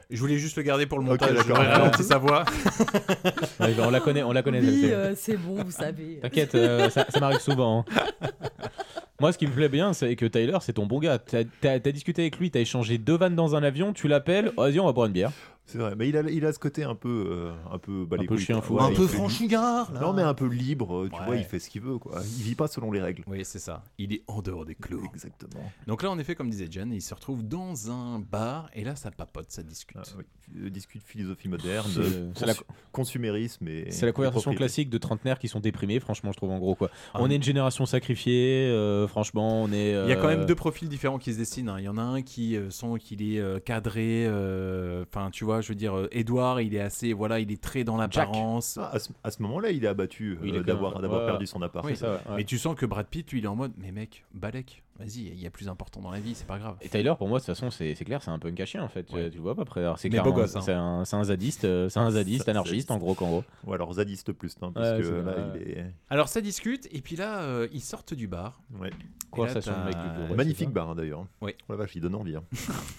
Je voulais juste le garder pour le Ok, montage. d'accord. J'aurais ralenti sa voix. Ouais, bah, on la connaît, on la connaît. Oui, celle-ci. euh, c'est bon, vous savez. T'inquiète, euh, ça, ça m'arrive souvent. hein. Moi, ce qui me plaît bien, c'est que Tyler, c'est ton bon gars. T'as, t'as, t'as discuté avec lui, t'as échangé deux vannes dans un avion, tu l'appelles, oh, vas-y, on va boire une bière. C'est vrai, mais il a, il a ce côté un peu, euh, un peu, bah, Un les peu couilles, chien quoi. fou. Ouais, Un il peu fait- franchigard. là. Non, mais un peu libre, tu Ouais. vois, il fait ce qu'il veut, quoi. Il vit pas selon les règles. Oui, c'est ça. Il est en dehors des clous. Exactement. Donc là, en effet, comme disait Jen, il se retrouve dans un bar et là, ça papote, ça discute. Ah, oui. Euh, discute philosophie moderne, C'est, euh, c'est la- consu- consumérisme et. C'est la et conversation propriété. classique de trentenaires qui sont déprimés, franchement, je trouve en gros quoi. Ah. On est une génération sacrifiée, euh, franchement, on est. Il y a quand euh, même deux profils différents qui se dessinent. hein. Il y en a un qui euh, sent qu'il est euh, cadré. euh, Enfin, tu vois, je veux dire, euh, Edouard, il est assez, voilà, il est très dans l'apparence. Ah, à ce, à ce moment-là, il est abattu Oui, il euh, est quand d'avoir, même- d'avoir ouais, perdu son appart. Oui, c'est ça, ouais. Mais tu sens que Brad Pitt, lui, il est en mode, mais mec, balèque, vas-y, il y a plus important dans la vie, c'est pas grave. Et Tyler, pour moi, de toute façon, c'est, c'est clair, c'est un peu un cachien en fait. Ouais. Tu, tu le vois pas après. Alors, c'est Mais clairement- beau gosse, hein. c'est, un, c'est un zadiste, euh, c'est un zadiste, Ça, anarchiste, c'est- en gros, qu'en gros. Ou alors zadiste plus, hein, parce Ouais, que c'est là, vrai. il est. Alors, ça discute, et puis là, euh, ils sortent du bar. Ouais. Conversation Et là, de mec t'as- du bureau. Ouais, Magnifique c'est ça. bar, hein, d'ailleurs. Oui. Oh la vache, il donne envie. hein.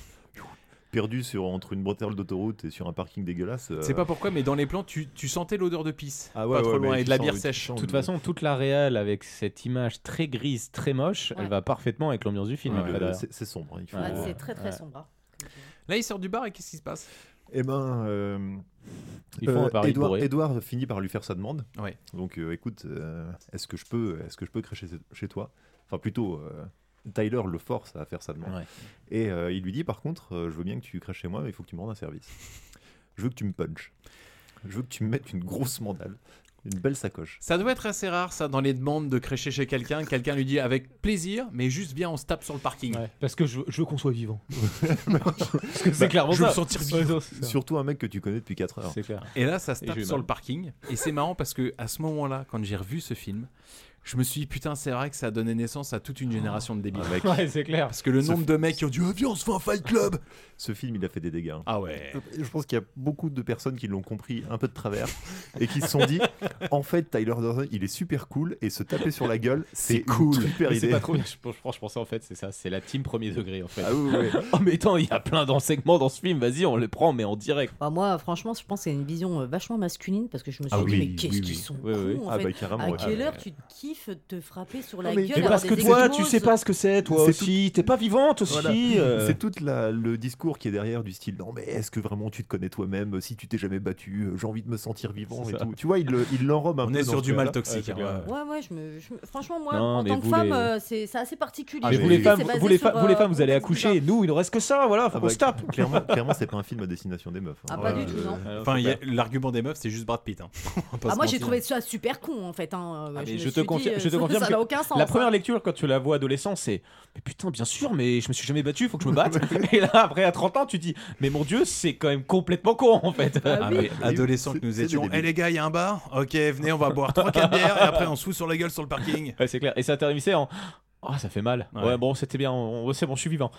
Perdu sur, entre une bretelle d'autoroute et sur un parking dégueulasse. euh, C'est pas pourquoi, mais dans les plans, tu, tu sentais l'odeur de pisse. Ah ouais, pas trop ouais, loin, mais et tu de la sens- bière tu sèche. sens De toute le- façon, toute la réal avec cette image très grise, très moche, Ouais. elle va parfaitement avec l'ambiance du film. le- après, derrière. c'est, c'est sombre. hein, il faut- Ouais, Ouais. c'est très très Ouais. sombre. hein. Là, ils sortent du bar, et qu'est-ce qui se passe? Eh ben, euh, Ils font un euh, pari Edouard, bourré. Edouard finit par lui faire sa demande. Ouais. Donc, euh, écoute, euh, est-ce que je peux, est-ce que je peux cracher chez toi? Enfin, plutôt, euh, Tyler le force à faire sa demande. Ouais. Et euh, il lui dit, par contre, euh, je veux bien que tu craches chez moi, mais il faut que tu me rendes un service. Je veux que tu me punches. Je veux que tu me mettes une grosse mandale, une belle sacoche. Ça doit être assez rare, ça, dans les demandes de crécher chez quelqu'un. Quelqu'un lui dit avec plaisir, mais juste viens, on se tape sur le parking. Ouais, parce que je, je veux qu'on soit vivant. Parce que c'est Bah, clairement je veux ça. me sentir Ouais, vivant. non, c'est ça. Surtout un mec que tu connais depuis quatre heures. C'est clair. Et là, ça se Et tape j'ai eu sur mal. le parking. Et c'est marrant parce que à ce moment-là, quand j'ai revu ce film, je me suis dit, putain, c'est vrai que ça a donné naissance à toute une génération de débiles. Mec, Ouais, c'est clair. Parce que le Ce nombre fi- de mecs qui ont dit, ah, viens, on se fait un fight club. ce film, il a fait des dégâts. hein. Ah ouais. Je pense qu'il y a beaucoup de personnes qui l'ont compris un peu de travers et qui se sont dit, en fait, Tyler Durden, il est super cool et se taper sur la gueule, c'est, C'est cool. une super Mais c'est idée. pas trop bien. Je, pense- je pense- je pensais en fait, c'est ça, c'est la team premier degré en fait. Ah oui, oui, oui. Oh mais attends, il y a plein d'enseignements dans ce film, vas-y, on les prend mais en direct. Bah, moi, franchement, je pense que c'est une vision euh, vachement masculine parce que je me suis Ah dit, oui, mais qu'est-ce oui, qu'ils oui. sont Oui, cons oui. en Ah fait. bah carrément. À ouais. quelle Ah, heure mais- tu te kiffes te frapper sur Non, la mais- gueule mais avoir parce que des toi, tu exploses sais pas ce que c'est, toi C'est aussi, t'es pas vivante aussi. Voilà. euh. C'est tout la, le discours qui est derrière du style non mais est-ce que vraiment tu te connais toi-même si tu t'es jamais battu euh, j'ai envie de me sentir vivant C'est et ça. tout tu vois il, le- il l'enrobe un On peu est dans sur ce du mal cas-là. toxique. Ouais, c'est hein, clair. ouais. Ouais, ouais, je me, je me- franchement, moi, Non, en mais tant que vous femme, les- euh, c'est, c'est assez particulier. Ah, Mais mais vous les oui, femmes, C'est basé vous les, sur, fa- vous les euh, femmes, vous allez c'est accoucher. Nous, il nous reste que ça. Voilà, faut Ah qu'on bah, se tape. clairement, clairement c'est pas un film à destination des meufs hein. Ah, pas Ouais, du tout, euh, non. Enfin, il y a- l'argument des meufs, c'est juste Brad Pitt. hein. On va pas Ah, se moi, j'ai mentir. trouvé ça super con en fait. Hein. Ah, je mais me je te suis confirme- dit, je te euh, confirme ça que n'a aucun sens. La hein. première lecture, quand tu la vois adolescent, c'est mais putain, bien sûr, mais je me suis jamais battu, faut que je me batte. Et là, après, à trente ans, tu te dis mais mon dieu, c'est quand même complètement con en fait. Bah Ah, oui. mais adolescents que C'est- nous c'est des étions. Eh débiles. les gars, il y a un bar. Ok, venez, on va boire trois quatre bières et après on se fout sur la gueule sur le parking. Ouais, c'est clair. Et ça terminait en oh, ça fait mal. Ouais. Ouais, bon, c'était bien, on- c'est bon, je suis vivant.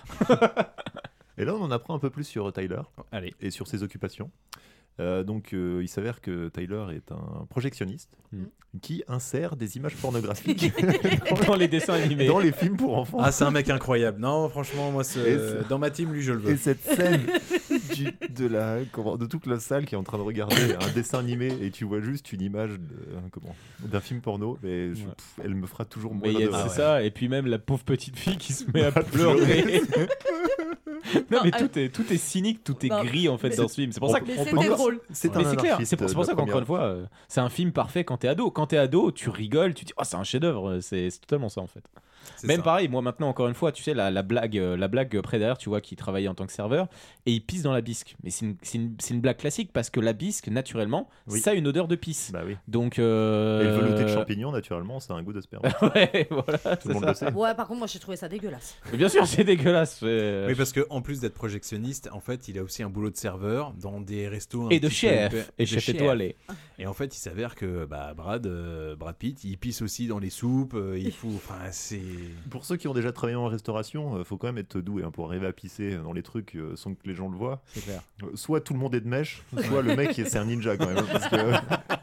et là on en apprend un peu plus sur Tyler Allez. et sur ses occupations. Euh, donc euh, il s'avère que Tyler est un projectionniste Mm. qui insère des images pornographiques Dans les dessins animés. dans les films pour enfants. Ah, c'est un mec incroyable. Non, franchement, moi, ce- Et c'est- dans ma team, lui, je le Et veux. cette scène du- de, la, comment- de toute la salle qui est en train de regarder un dessin animé et tu vois juste une image de- comment, d'un film porno, mais je- Ouais. pff, elle me fera toujours Mais mourir il y de a- rire. c'est ça, et puis même la pauvre petite fille qui se met à pleurer. Non, Non, mais elle- tout est, tout est cynique, tout est Non, gris en fait mais dans ce film. C'est pour on ça peut- que. Mais on c'était peut dire- drôle. C'est Mais un c'est clair, anarchiste c'est pour, c'est pour de ça la qu'encore première. une fois, euh, c'est un film parfait quand t'es ado. Quand t'es ado, tu rigoles, tu dis oh c'est un chef-d'œuvre, c'est c'est totalement ça en fait. C'est Même ça. pareil, moi maintenant encore une fois, tu sais la, la blague, euh, la blague près derrière, tu vois, qui travaillait en tant que serveur et il pisse dans la bisque. Mais c'est une, c'est une, c'est une blague classique parce que la bisque naturellement, Oui. ça a une odeur de pisse. Bah oui. Donc euh... Et le velouté de champignons, naturellement, ça a un goût de sperme. ouais, voilà, Tout c'est le monde ça. le sait. Ouais, par contre, moi, j'ai trouvé ça dégueulasse. Mais bien sûr, c'est dégueulasse. c'est- Oui, parce qu'en plus d'être projectionniste, en fait, il a aussi un boulot de serveur dans des restos. un Et de petit peu chef, hyper- et de chef chef. étoilé. Et en fait, il s'avère que bah, Brad, euh, Brad Pitt, il pisse aussi dans les soupes. euh, il faut. Enfin, c'est. Pour ceux qui ont déjà travaillé en restauration, euh, faut quand même être doué hein, pour arriver à pisser dans les trucs euh, sans que les gens le voient. C'est clair. Euh, Soit tout le monde est de mèche, soit le mec c'est un ninja quand même. Parce que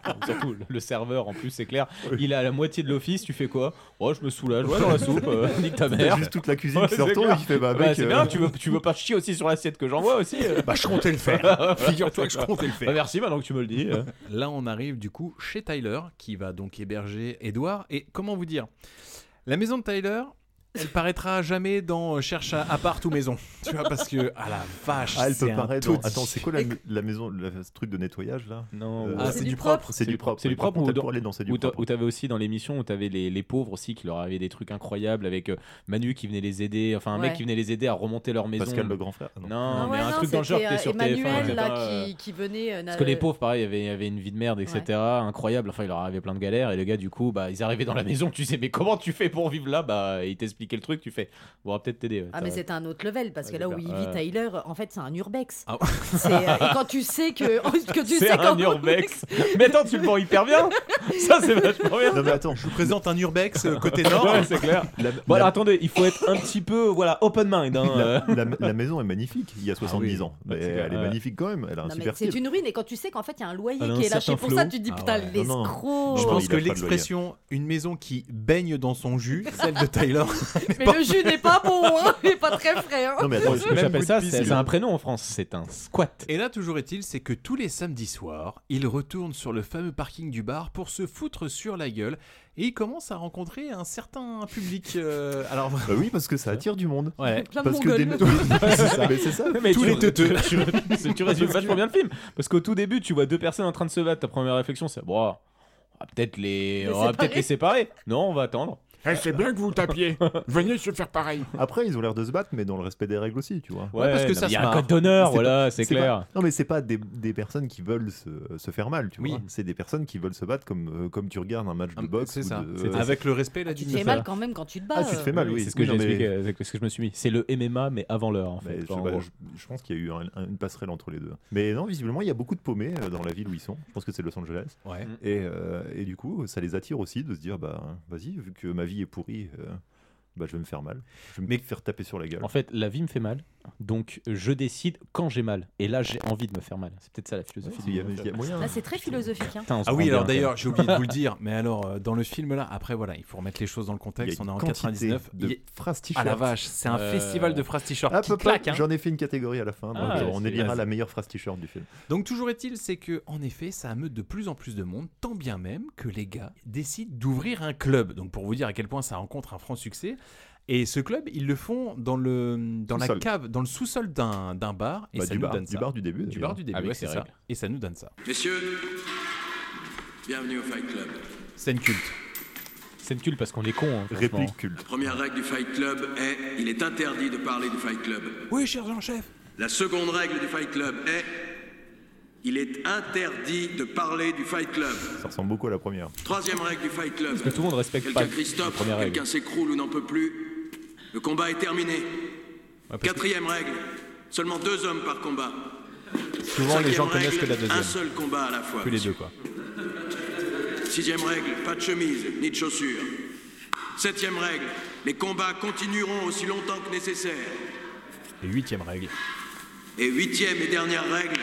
Surtout le serveur en plus, c'est clair. Oui. Il est à la moitié de l'office, tu fais quoi? Oh, je me soulage, ouais, dans la soupe, euh, nique ta mère. T'as juste toute la cuisine ouais, qui se retourne et qui fait bah, bah mec. C'est euh... bien, tu veux, tu veux pas chier aussi sur l'assiette que j'envoie aussi euh... Bah, je comptais le faire. Figure-toi que je comptais le faire. Bah, merci, maintenant que tu me le dis. Là, on arrive du coup chez Tyler, qui va donc héberger Edward. Et comment vous dire? La maison de Tyler. Elle paraîtra jamais dans Cherche à appart ou maison. Tu vois, parce que, ah la vache, ah, elle c'est peut un paraître. Dans... Attends, c'est quoi la, la maison, le truc de nettoyage là? Non, euh, ah, c'est, c'est du propre. propre. C'est du propre. C'est du propre. Ou pour aller dans c'est du propre. Où t'avais aussi dans l'émission où t'avais les, les pauvres aussi qui leur avaient des trucs incroyables avec euh, Manu qui venait les aider, enfin un ouais. mec qui venait les aider à remonter leur maison. Pascal le grand frère. Non, non ah ouais, mais un non, truc dans le genre qui est sur T F un. Emmanuel là qui, qui venait. Euh, Parce que les pauvres, pareil, avaient, avaient une vie de merde, et cetera. Ouais. Incroyable. Enfin, il leur arrivait plein de galères. Et le gars, du coup, bah, ils arrivaient dans la maison. Tu sais, mais comment tu fais pour vivre là? Bah, il t'expliquait le truc. Tu fais, on va peut-être t'aider. Ah mais c'est un autre level parce que là où il vit Tyler, en fait c'est un urbex. Ah. C'est, euh, et quand tu sais que, que tu c'est sais un urbex. Mais attends, tu le vends hyper bien. Ça c'est vachement bien. Non mais attends, je vous présente un urbex côté nord. Ouais, c'est clair. La, bon la... alors attendez, il faut être un petit peu voilà open mind. Hein. La, la, la maison est magnifique. Il y a soixante-dix ah, oui. ans, mais c'est elle est ouais. magnifique quand même. Elle a un non, super c'est une ruine et quand tu sais qu'en fait il y a un loyer ah, qui est lâché pour ça, tu te dis putain l'escroc. Je pense que l'expression une maison qui baigne dans son jus, celle de Tyler. Mais le jus n'est pas bon, il n'est pas très frais. Hein. Non mais attends, ce que j'appelle ça, c'est, c'est un prénom en France, c'est un squat. Et là, toujours est-il, c'est que tous les samedis soirs, il retourne sur le fameux parking du bar pour se foutre sur la gueule. Et il commence à rencontrer un certain public. Euh, alors bah oui, parce que ça attire du monde. Ouais. Plein parce de que des... ouais, c'est ça. Mais c'est ça. Mais tous tu, les teuteux. Tu, tu, tu résumes vachement bien le film. Parce qu'au tout début, tu vois deux personnes en train de se battre. Ta première réflexion, c'est bon, on va peut-être les, les on va peut-être les séparer. Non, on va attendre. Eh, c'est bien que vous tapiez. Venez se faire pareil. Après, ils ont l'air de se battre, mais dans le respect des règles aussi, tu vois. Ouais, ouais parce que non, ça, il y a un code d'honneur, c'est voilà, pas, c'est, c'est clair. Pas, non, mais c'est pas des, des personnes qui veulent se, se faire mal, tu oui. vois. C'est des personnes qui veulent se battre comme, euh, comme tu regardes un match de boxe. C'est ça. De, c'est euh, avec le respect là. Tu te fais mal quand même quand tu te bats. Ah, tu te fais mal, oui. C'est ce que j'ai expliqué, c'est ce que je me suis mis. C'est le M M A, mais avant l'heure, en fait. Je pense qu'il y a eu une passerelle entre les deux. Mais non, visiblement, il y a beaucoup de paumés dans la ville où ils sont. Je pense que c'est Los Angeles. Et du coup, ça les attire aussi de se dire, bah, vas-y, vu que ma vie est pourrie. Bah, je vais me faire mal. Je vais me mais, faire taper sur la gueule. En fait, la vie me fait mal, donc je décide quand j'ai mal. Et là, j'ai envie de me faire mal. C'est peut-être ça la philosophie. Ouais, y a, y a moyen, là, c'est très philosophique. Hein. Putain, ah oui, alors d'ailleurs, j'ai oublié de vous le dire, mais alors, dans le film là, après voilà, il faut remettre les choses dans le contexte. On est en quatre-vingt-dix-neuf. De est... phrase t-shirt. Ah la vache, c'est un euh... festival de phrases t-shirt ah, qui claque. Hein. J'en ai fait une catégorie à la fin. Ah, donc, on élira la meilleure phrase t-shirt du film. Donc toujours est-il, c'est que en effet, ça ameute de plus en plus de monde, tant bien même que les gars décident d'ouvrir un club. Donc pour vous dire à quel point ça rencontre un franc succès. Et ce club, ils le font dans le dans la cave, dans le sous-sol d'un, d'un bar, et bah, ça du nous bar, donne ça. Du bar du début. Du bar du début, ouais, c'est ça. Et ça nous donne ça. Messieurs, bienvenue au Fight Club. Scène culte. Scène culte parce qu'on est cons. Hein, réplique culte. La première règle du Fight Club est il est interdit de parler du Fight Club. Oui, cher Jean-Chef. La seconde règle du Fight Club est il est interdit de parler du Fight Club. Ça ressemble beaucoup à la première. Troisième règle du Fight Club. Parce que tout le monde respecte quelqu'un pas Christophe, la première règle. Quelqu'un s'écroule ou n'en peut plus. Le combat est terminé. Ouais, Quatrième que... règle, seulement deux hommes par combat. Souvent Cinquième les gens règle, connaissent que la deuxième. Un seul combat à la fois. Que les deux quoi. Sixième règle, pas de chemise ni de chaussures. Septième règle, les combats continueront aussi longtemps que nécessaire. Et huitième règle. Et huitième et dernière règle,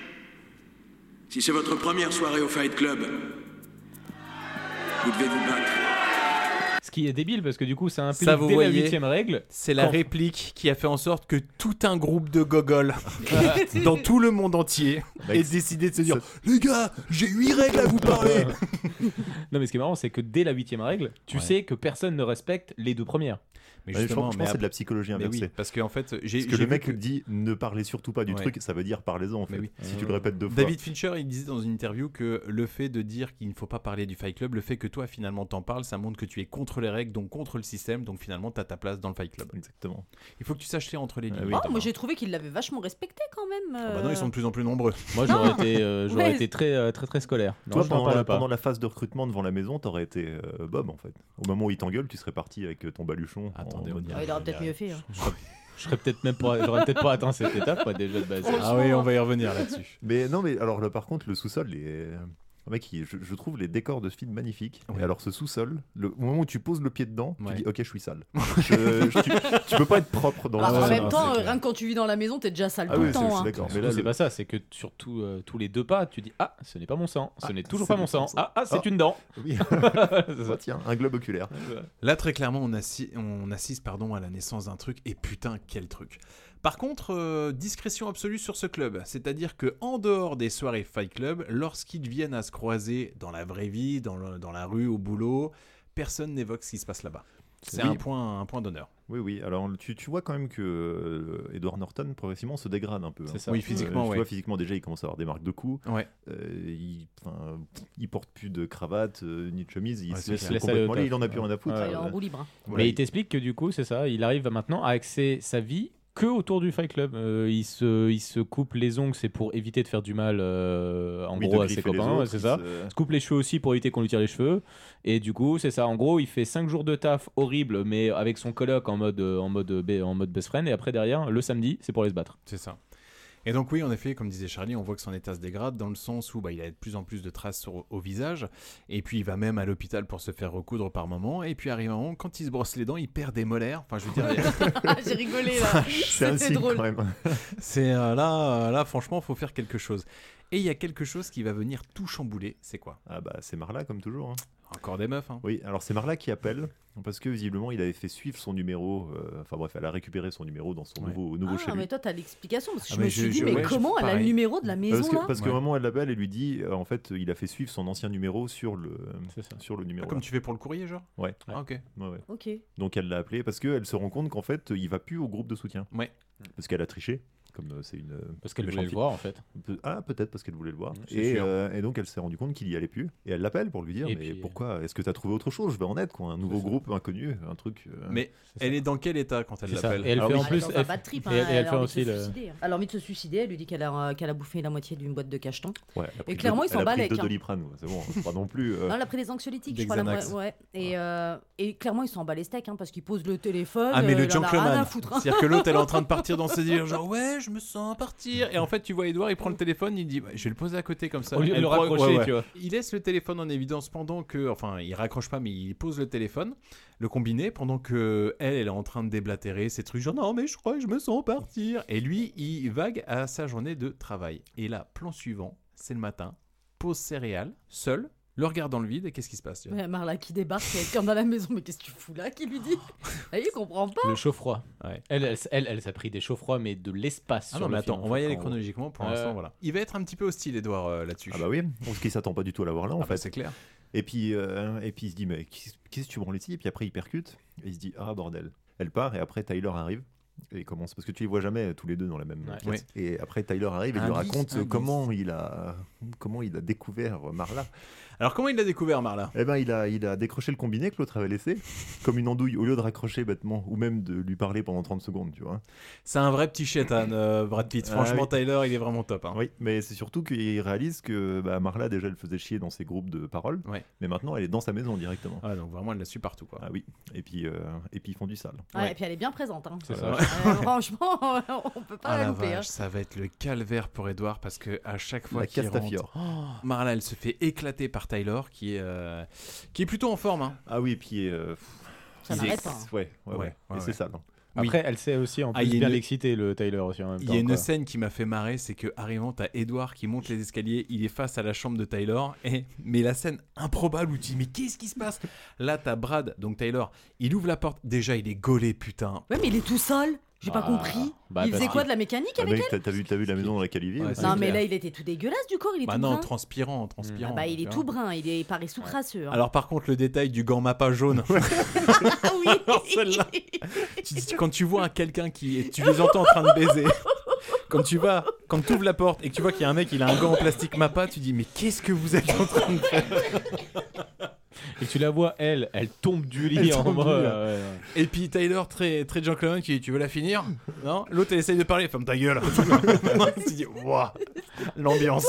si c'est votre première soirée au Fight Club, vous devez vous battre. Ce qui est débile parce que du coup ça implique ça, dès voyez, la huitième règle. C'est la quand... réplique qui a fait en sorte que tout un groupe de gogoles dans tout le monde entier ait décidé de se dire ça... les gars, j'ai huit règles à vous parler. Non mais ce qui est marrant c'est que dès la huitième règle, tu ouais. sais que personne ne respecte les deux premières. Mais justement, je pense que c'est de la psychologie inversée. Oui, parce qu'en fait, j'ai, parce que le mec que... dit ne parlez surtout pas du ouais. truc, ça veut dire parlez-en en fait. Oui. Si euh... tu le répètes deux fois. David Fincher, il disait dans une interview que le fait de dire qu'il ne faut pas parler du Fight Club, le fait que toi finalement t'en parles, ça montre que tu es contre les règles, donc contre le système, donc finalement t'as ta place dans le Fight Club. Exactement. Il faut que tu saches lire entre les lignes. Euh, oui, oh, moi j'ai trouvé qu'il l'avait vachement respecté quand même. Euh... Ah bah non, ils sont de plus en plus nombreux. Moi j'aurais été, euh, j'aurais ouais. été très, euh, très très scolaire. Toi, non, pendant, la, pendant la phase de recrutement devant la maison, t'aurais été euh, Bob en fait. Au moment où il t'engueule, tu serais parti avec ton baluchon. Attendez, on il aurait peut-être mieux fait. Hein. Je serais peut-être même pas, j'aurais peut-être pas atteint cette étape quoi, déjà de base. Ah oui, on va y revenir là-dessus. Mais non, mais alors là par contre, le sous-sol est Mec, il- je, je trouve les décors de ce film magnifiques. Ouais. Et alors, ce sous-sol, le, au moment où tu poses le pied dedans, Ouais. tu dis ok, je suis sale. je, je- tu, tu peux pas être propre dans Alors, le en sous-sol. même temps, c'est euh, clair. rien que quand tu vis dans la maison, t'es déjà sale Ah tout oui, le c'est- temps. je suis hein. d'accord. Mais Surtout, là, c'est le- pas ça, c'est que sur tout, euh, tous les deux pas, tu dis ah, ce n'est pas mon sang, ce Ah, n'est toujours c'est pas mon mon sang. sang. Ah, ah, c'est Ah. une dent. Oui. C'est ça. Ah, tiens, un globe oculaire. Là, très clairement, on, assi- on assiste pardon, à la naissance d'un truc, et putain, quel truc. Par contre, euh, discrétion absolue sur ce club, c'est-à-dire que en dehors des soirées Fight Club, lorsqu'ils viennent à se croiser dans la vraie vie, dans, le- dans la rue, au boulot, personne n'évoque ce qui se passe là-bas. C'est Oui. un point, un point d'honneur. Oui, oui. Alors, tu, tu vois quand même que euh, Edward Norton progressivement se dégrade un peu. C'est hein. ça. Oui, physiquement, tu ouais. vois, physiquement déjà, il commence à avoir des marques de coups. Ouais. Euh, il, enfin, il porte plus de cravate euh, ni de chemise. Il Ouais, se c'est laisse clair. laisse complètement aller au aller. Il en a taf. plus rien à foutre. Ouais, Il est en Euh, roue libre. hein. voilà, Mais il t'explique que du coup, c'est ça, il arrive maintenant à axer sa vie que autour du Fight Club. Euh, il, se, il se coupe les ongles, c'est pour éviter de faire du mal euh, en oui, gros de à ses griffer les copains, autres, ouais, c'est il ça. se- Il se coupe les cheveux aussi pour éviter qu'on lui tire les cheveux. Et du coup, c'est ça. En gros, il fait cinq jours de taf horrible, mais avec son coloc en mode, euh, en mode, be- en mode best friend. Et après, derrière, le samedi, c'est pour aller se battre. C'est ça. Et donc oui, en effet, comme disait Charlie, on voit que son état se dégrade dans le sens où bah, il a de plus en plus de traces sur- au visage, et puis il va même à l'hôpital pour se faire recoudre par moment, et puis arrive un moment, quand il se brosse les dents, il perd des molaires. Enfin, je veux dire, J'ai rigolé là. C'est un C'était signe drôle. quand même. c'est euh, là, euh, là, franchement, faut faire quelque chose. Et il y a quelque chose qui va venir tout chambouler. C'est quoi? Ah bah c'est Marla comme toujours. hein. Encore des meufs. Hein. Oui, alors c'est Marla qui appelle parce que visiblement il avait fait suivre son numéro. euh, Enfin bref, elle a récupéré son numéro dans son Ouais. nouveau, nouveau Ah, chez lui. mais toi, t'as l'explication. Parce que Ah, je mais me je- suis dit, je- mais ouais, je- comment elle a le pareil. numéro de la maison Parce que, là parce qu'au Ouais. moment où elle l'appelle, elle lui dit euh, en fait il a fait suivre son ancien numéro sur le, C'est ça. sur le Ah, numéro. comme tu fais pour le courrier, genre? Ouais. Ah, ok. Ouais, ouais. Ok. Donc elle l'a appelé parce qu'elle se rend compte qu'en fait il va plus au groupe de soutien. Ouais. Parce qu'elle a triché. Comme euh, c'est une. Parce qu'elle une voulait le méchante voir en fait. Pe- Ah, peut-être parce qu'elle voulait le voir. C'est Et, sûr. euh, et donc elle s'est rendue compte qu'il y allait plus. Et elle l'appelle pour lui dire Et mais puis- pourquoi? Est-ce que tu as trouvé autre chose? Je vais en être quoi. Un nouveau C'est ça. groupe inconnu, un truc. euh, Mais C'est elle ça. est dans quel état quand elle C'est ça. l'appelle? Et elle Ah fait oui. en Elle est plus. dans un Elle, bad trip, et- hein, et elle elle a fait envie de aussi se le. suicider, hein. Elle a envie de se suicider, elle lui dit qu'elle a, qu'elle a bouffé la moitié d'une boîte de cachetons. Ouais, elle a pris deux- clairement, ils elle a s'en pris balèquent, deux hein. Doliprane, ouais, c'est bon, c'est pas non plus. euh, Non, elle a pris des anxiolytiques, Des je crois. la Xanax. mo- ouais. Et, euh, et clairement, ils s'en bat les steaks hein, parce qu'ils posent le téléphone. Ah mais euh, le il en a rien gentleman, à foutre, hein. c'est-à-dire que l'autre elle est en train de partir dans ses délires, genre ouais je me sens partir, et en fait tu vois Edouard il prend le téléphone, il dit bah, je vais le poser à côté comme ça. Au lieu de Elle le prend- raccrocher, ouais, ouais. tu vois. Il laisse le téléphone en évidence pendant que, enfin il raccroche pas mais il pose le téléphone, le combiné, pendant que elle elle est en train de déblatérer ses trucs genre non mais je crois que je me sens partir, et lui il vague à sa journée de travail. Et là plan suivant, c'est le matin, pause céréales, seul, le regard dans le vide, et qu'est-ce qui se passe? Ouais, Marla qui débarque, elle est comme dans la maison, mais qu'est-ce que tu fous là? Qui lui dit? Ah, il comprend pas. Le chaud-froid. Ouais. Elle, elle, elle, elle s'est pris des chauds-froids, mais de l'espace. Ah sur non mais le attends, film, on en va fait, y aller quand- chronologiquement pour Ouais. l'instant, voilà. Il va être un petit peu hostile Edouard euh, là-dessus. Ah bah oui, parce qu'il s'attend pas du tout à la voir là en Ah bah, fait. c'est clair. Et puis, euh, et puis il se dit mais qu'est-ce qu'est-ce que tu branles ici? Et puis après il percute et il se dit ah bordel. Elle part et après Tyler arrive. Et il commence parce que tu les vois jamais tous les deux dans la même Ouais. pièce. Et après Tyler arrive et il lui Indice, raconte indice. comment il a comment il a découvert Marla. Alors comment il l'a découvert Marla? Eh ben il a il a décroché le combiné que l'autre avait laissé comme une andouille au lieu de raccrocher bêtement ou même de lui parler pendant trente secondes, tu vois. C'est un vrai petit chétan, euh, Brad Pitt. Franchement, Ah oui. Tyler, il est vraiment top. Hein. Oui, mais c'est surtout qu'il réalise que bah, Marla déjà elle faisait chier dans ses groupes de paroles, Ouais. mais maintenant elle est dans sa maison directement. Ah, donc vraiment, elle l'a su partout. Quoi. Ah oui, et puis, euh, et puis ils font du sale. Ouais, Ouais. Et puis elle est bien présente. Hein. C'est Euh, ça. Euh, franchement, on peut pas Ah la la louper. vache, hein. ça va être le calvaire pour Edouard parce que à chaque fois La qu'il rentre, Castafiore. oh, Marla, elle se fait éclater par Tyler, qui est euh, qui est plutôt en forme. Hein. Ah oui, et puis euh, Ça il n'arrête est- pas. hein. Ouais, ouais, ouais. Ouais, et ouais, c'est ouais. ça. non. Oui. Après, elle sait aussi en Ah, plus il y a bien une- l'exciter, le Tyler aussi en même Il temps. y a une quoi. scène qui m'a fait marrer, c'est que arrivant, t'as Edouard qui monte les escaliers, il est face à la chambre de Tyler, et mais la scène improbable où tu dis mais qu'est-ce qui se passe? Là, t'as Brad, donc Tyler, il ouvre la porte, déjà il est gaulé, putain. Ouais, mais il est tout seul. J'ai pas Ah, compris. bah, il parce faisait quoi que- de la mécanique Ah, avec mec, elle? t'as t'as vu, t'as vu la maison dans laquelle il vit Ouais, aussi c'est Non, mais clair. là, il était tout dégueulasse du corps. Il est Bah tout non, brun. transpirant, transpirant. Ah bah, il tu est vois. tout brun. Il est paraît sous crasseux. hein. Alors par contre, le détail du gant mappa jaune. Ah oui. Celle-là. Tu dis- quand tu vois un quelqu'un qui, tu les entends en train de baiser. Quand tu vas, quand tu ouvres la porte et que tu vois qu'il y a un mec, il a un gant en plastique mappa, tu dis mais qu'est-ce que vous êtes en train de faire? Et tu la vois, elle, elle tombe du lit Elle en tombe du mode. lit. euh, ouais, ouais. Et puis Tyler, très, très gentleman, qui dit tu veux la finir? Non. L'autre, elle essaye de parler, ferme ta gueule. Tu dis waouh, l'ambiance.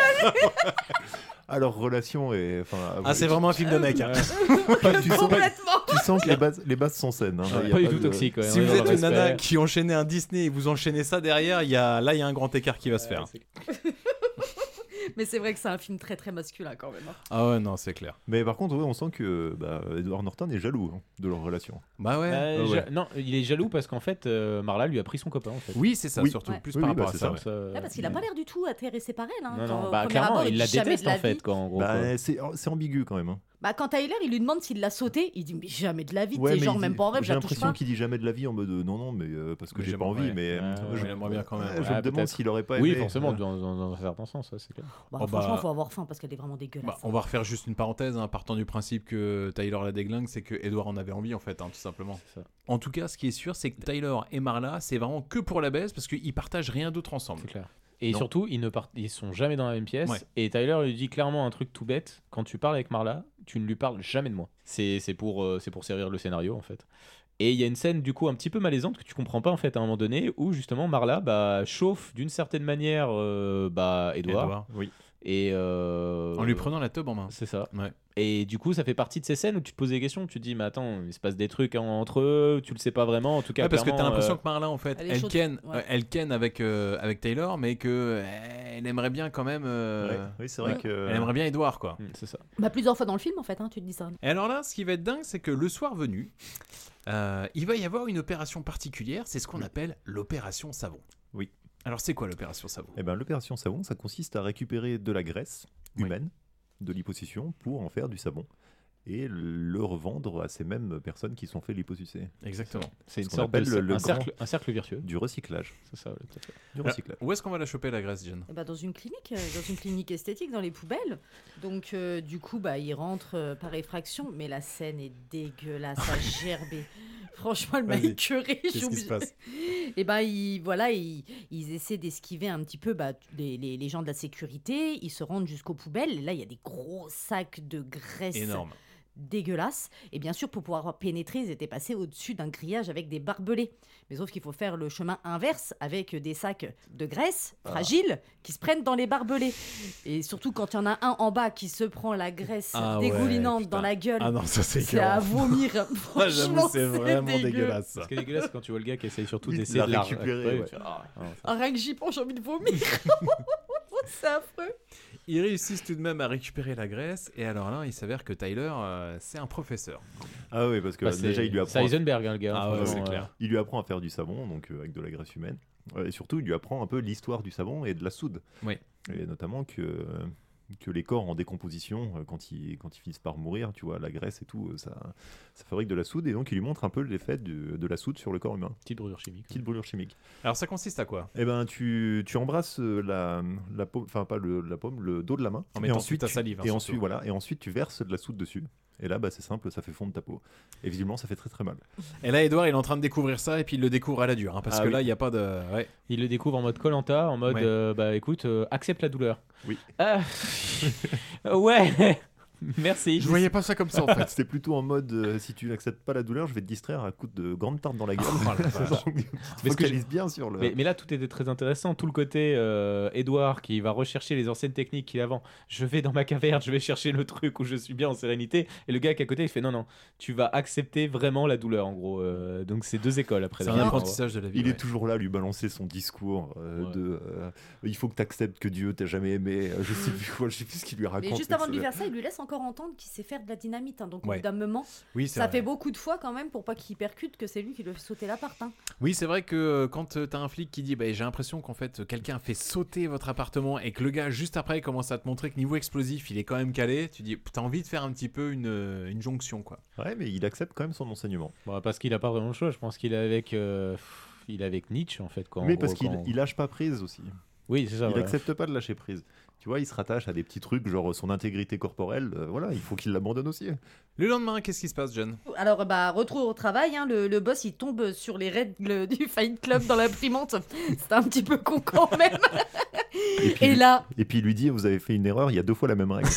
Alors relation et enfin. Ah, c'est vraiment un film de mec. hein. tu, sens, Complètement. tu sens que les bases, les bases sont saines. Hein. Ouais, Il y a pas du pas tout de- toxique. ouais, Si on est vous dans êtes le une nana respect. qui enchaînait un Disney et vous enchaînez ça derrière, il y a, là il y a un grand écart qui va se faire. Mais c'est vrai que c'est un film très très masculin quand même. Hein. Ah ouais, non, c'est clair. Mais par contre, ouais, on sent que bah, Edward Norton est jaloux hein, de leur relation. Bah ouais. Euh, Ah ouais. ja- Non, il est jaloux parce qu'en fait, euh, Marla lui a pris son copain. En fait. Oui, c'est ça, Oui. surtout. Ouais. Plus Oui, par oui, bah, rapport à c'est ça. ça. ouais. Ça- Ouais, parce qu'il a pas l'air du tout intéressé par elle. Hein. Non, Genre, non, au bah premier clairement, abord, il dit la jamais déteste de la en fait, vie. quoi, en gros. Bah, quoi. c'est, c'est ambigu quand même. Hein. Bah, quand Tyler, il lui demande s'il l'a sauté, il dit mais jamais de la vie. Ouais, t'es mais genre il même dit- pas en rêve, j'ai je la touche l'impression pas. qu'il dit jamais de la vie en mode euh, non, non, mais euh, parce que Mais j'ai j'aime- pas envie. ouais. Mais euh, Ouais, je, ouais, j'aimerais bien quand même, ouais, ouais. je me Ah, demande peut-être. s'il aurait pas Oui, aimé. forcément, euh, dans, dans- dans un certain sens, ouais, c'est clair. Bah, Oh, franchement, bah- faut avoir faim parce qu'elle est vraiment dégueulasse. Bah, on va refaire juste une parenthèse, hein, partant du principe que Tyler la déglingue, c'est que Edward en avait envie en fait, hein, tout simplement. C'est ça. En tout cas, ce qui est sûr, c'est que Tyler et Marla, c'est vraiment que pour la baisse parce qu'ils partagent rien d'autre ensemble. C'est clair. Et Non. surtout, ils ne partent, ils sont jamais dans la même pièce. Ouais. Et Tyler lui dit clairement un truc tout bête. Quand tu parles avec Marla, tu ne lui parles jamais de moi. C'est, c'est pour, euh, c'est pour servir le scénario en fait. Et il y a une scène du coup un petit peu malaisante que tu comprends pas en fait à un moment donné où justement Marla bah, chauffe d'une certaine manière euh, bah, Edward. Edward, oui. Et euh, En lui prenant la teub en main. C'est ça. Ouais. Et du coup, ça fait partie de ces scènes où tu te poses des questions. Tu te dis, mais attends, il se passe des trucs en- entre eux, tu le sais pas vraiment. En tout cas, Ouais, parce que t'as clairement, l'impression euh, que Marla, en fait, Elle est elle, chaude. ken, Ouais. euh, elle ken avec, euh, avec Taylor, mais que euh, elle aimerait bien quand même. euh, Ouais, oui, c'est vrai ouais, que- Elle aimerait bien Edward, quoi. mm, c'est ça. Bah, plusieurs fois dans le film en fait, hein, tu te dis ça. Et alors là, ce qui va être dingue, c'est que le soir venu, euh, il va y avoir une opération particulière. C'est ce qu'on appelle l'opération savon. Oui. Alors, c'est quoi l'opération savon? Eh ben, l'opération savon, ça consiste à récupérer de la graisse Oui. humaine, de l'hyposuction, pour en faire du savon et le revendre à ces mêmes personnes qui sont fait liposucer. Exactement. C'est une Ce qu'on sorte de appelle le, le un, grand- cercle, un cercle vertueux. du recyclage. C'est ça, ouais, tout à fait. Du Alors, recyclage. où est-ce qu'on va la choper, la graisse, Jen? Eh bah, dans une clinique, euh, dans une clinique esthétique, dans les poubelles. Donc euh, du coup, bah, il rentre euh, par effraction, mais la scène est dégueulasse, à gerber. Franchement, elle m'a Vas-y. écœurée. je suis Qu'est-ce qui se obligée. passe? Et ben ils, voilà, ils, ils essaient d'esquiver un petit peu bah, les, les, les gens de la sécurité. Ils se rendent jusqu'aux poubelles. Et là, il y a des gros sacs de graisse Énorme. dégueulasses. Et bien sûr, pour pouvoir pénétrer, ils étaient passés au-dessus d'un grillage avec des barbelés. Mais sauf qu'il faut faire le chemin inverse avec des sacs de graisse fragiles qui se prennent dans les barbelés. Et surtout quand il y en a un en bas qui se prend la graisse Ah ouais, dégoulinante putain. dans la gueule. Ah non, ça, c'est c'est à écœurant. vomir. Ah, Franchement, j'avoue, c'est vraiment dégueu. dégueulasse. Ce qui est dégueulasse, c'est quand tu vois le gars qui essaye surtout Oui, de d'essayer la de la récupérer, récupérer. ouais. tu fais, ah, non, ça- Ah, rien que j'y pense, j'ai envie de vomir. C'est affreux. Ils réussissent tout de même à récupérer la graisse. Et alors là, il s'avère que Tyler, euh, c'est un professeur. Ah oui, parce que Bah, c'est- déjà, il lui apprend. c'est Heisenberg, hein, le gars. Ah ouais, franchement, c'est euh, clair. Il lui apprend à faire du savon, donc euh, avec de la graisse humaine. Euh, Et surtout, il lui apprend un peu l'histoire du savon et de la soude. Oui. Et notamment que, que les corps en décomposition, euh, quand ils, quand ils finissent par mourir, tu vois, la graisse et tout, euh, ça, ça fabrique de la soude. Et donc, il lui montre un peu l'effet de, de la soude sur le corps humain. Petite brûlure chimique. Petite brûlure chimique. Alors, ça consiste à quoi? Eh ben, tu, tu embrasses euh, la, la paume, enfin pas le, la paume, le dos de la main. En et mettant ensuite, toute ta tu- salive, hein, et surtout. ensuite, voilà, et ensuite, tu verses de la soude dessus. Et là, bah, c'est simple, ça fait fondre ta peau. Et visiblement, ça fait très très mal. Et là, Edouard, il est en train de découvrir ça et puis il le découvre à la dure. hein, parce Ah que oui. là, il n'y a pas de. Ouais. Il le découvre en mode Koh-Lanta, en mode Ouais. euh, bah écoute, euh, accepte la douleur. Oui. Ah, ouais, merci. Je voyais pas ça comme ça en fait. C'était plutôt en mode euh, si tu n'acceptes pas la douleur, je vais te distraire à coup de grandes tartes dans la gueule. Oh la vache. Donc, tu Mais ce que focalises bien sur le. Mais, mais là, tout était très intéressant. Tout le côté euh, Edouard qui va rechercher les anciennes techniques qu'il a avant. Je vais dans ma caverne, je vais chercher le truc où je suis bien en sérénité. Et le gars qui est à côté, il fait non, non, tu vas accepter vraiment la douleur en gros. Euh, donc, c'est deux écoles après. C'est la un fin, apprentissage de la vie. Il ouais. est toujours là à lui balancer son discours euh, Ouais. de euh, il faut que tu acceptes que Dieu t'a jamais aimé. euh, Je sais plus quoi, je sais plus ce qu'il lui raconte. Mais juste mais avant de lui c'est- faire ça, il lui laisse encore entendre qu'il sait faire de la dynamite. hein. Donc au Ouais. bout d'un moment, Oui, c'est ça vrai. fait beaucoup de fois quand même pour pas qu'il percute que c'est lui qui lui fait sauter l'appart. Hein. Oui, c'est vrai que euh, quand euh, t'as un flic qui dit bah, j'ai l'impression qu'en fait quelqu'un a fait sauter votre appartement et que le gars juste après commence à te montrer que niveau explosif il est quand même calé, tu dis t'as envie de faire un petit peu une, euh, une jonction quoi. Ouais, mais il accepte quand même son enseignement. Bon, parce qu'il a pas vraiment le choix. Je pense qu'il est avec, euh, il est avec Nietzsche en fait. Quoi, en mais gros, parce qu'il quand- il lâche pas prise aussi. Oui, c'est ça. Il voilà. accepte pas de lâcher prise. Tu vois, il se rattache à des petits trucs, genre son intégrité corporelle. euh, voilà, il faut qu'il l'abandonne aussi. Le lendemain, qu'est-ce qui se passe, John? Alors bah retour au travail, hein, le, le boss il tombe sur les règles du Fight Club dans l'imprimante. C'est un petit peu con quand même. Et, puis, Et là, et puis il lui dit vous avez fait une erreur, il y a deux fois la même règle.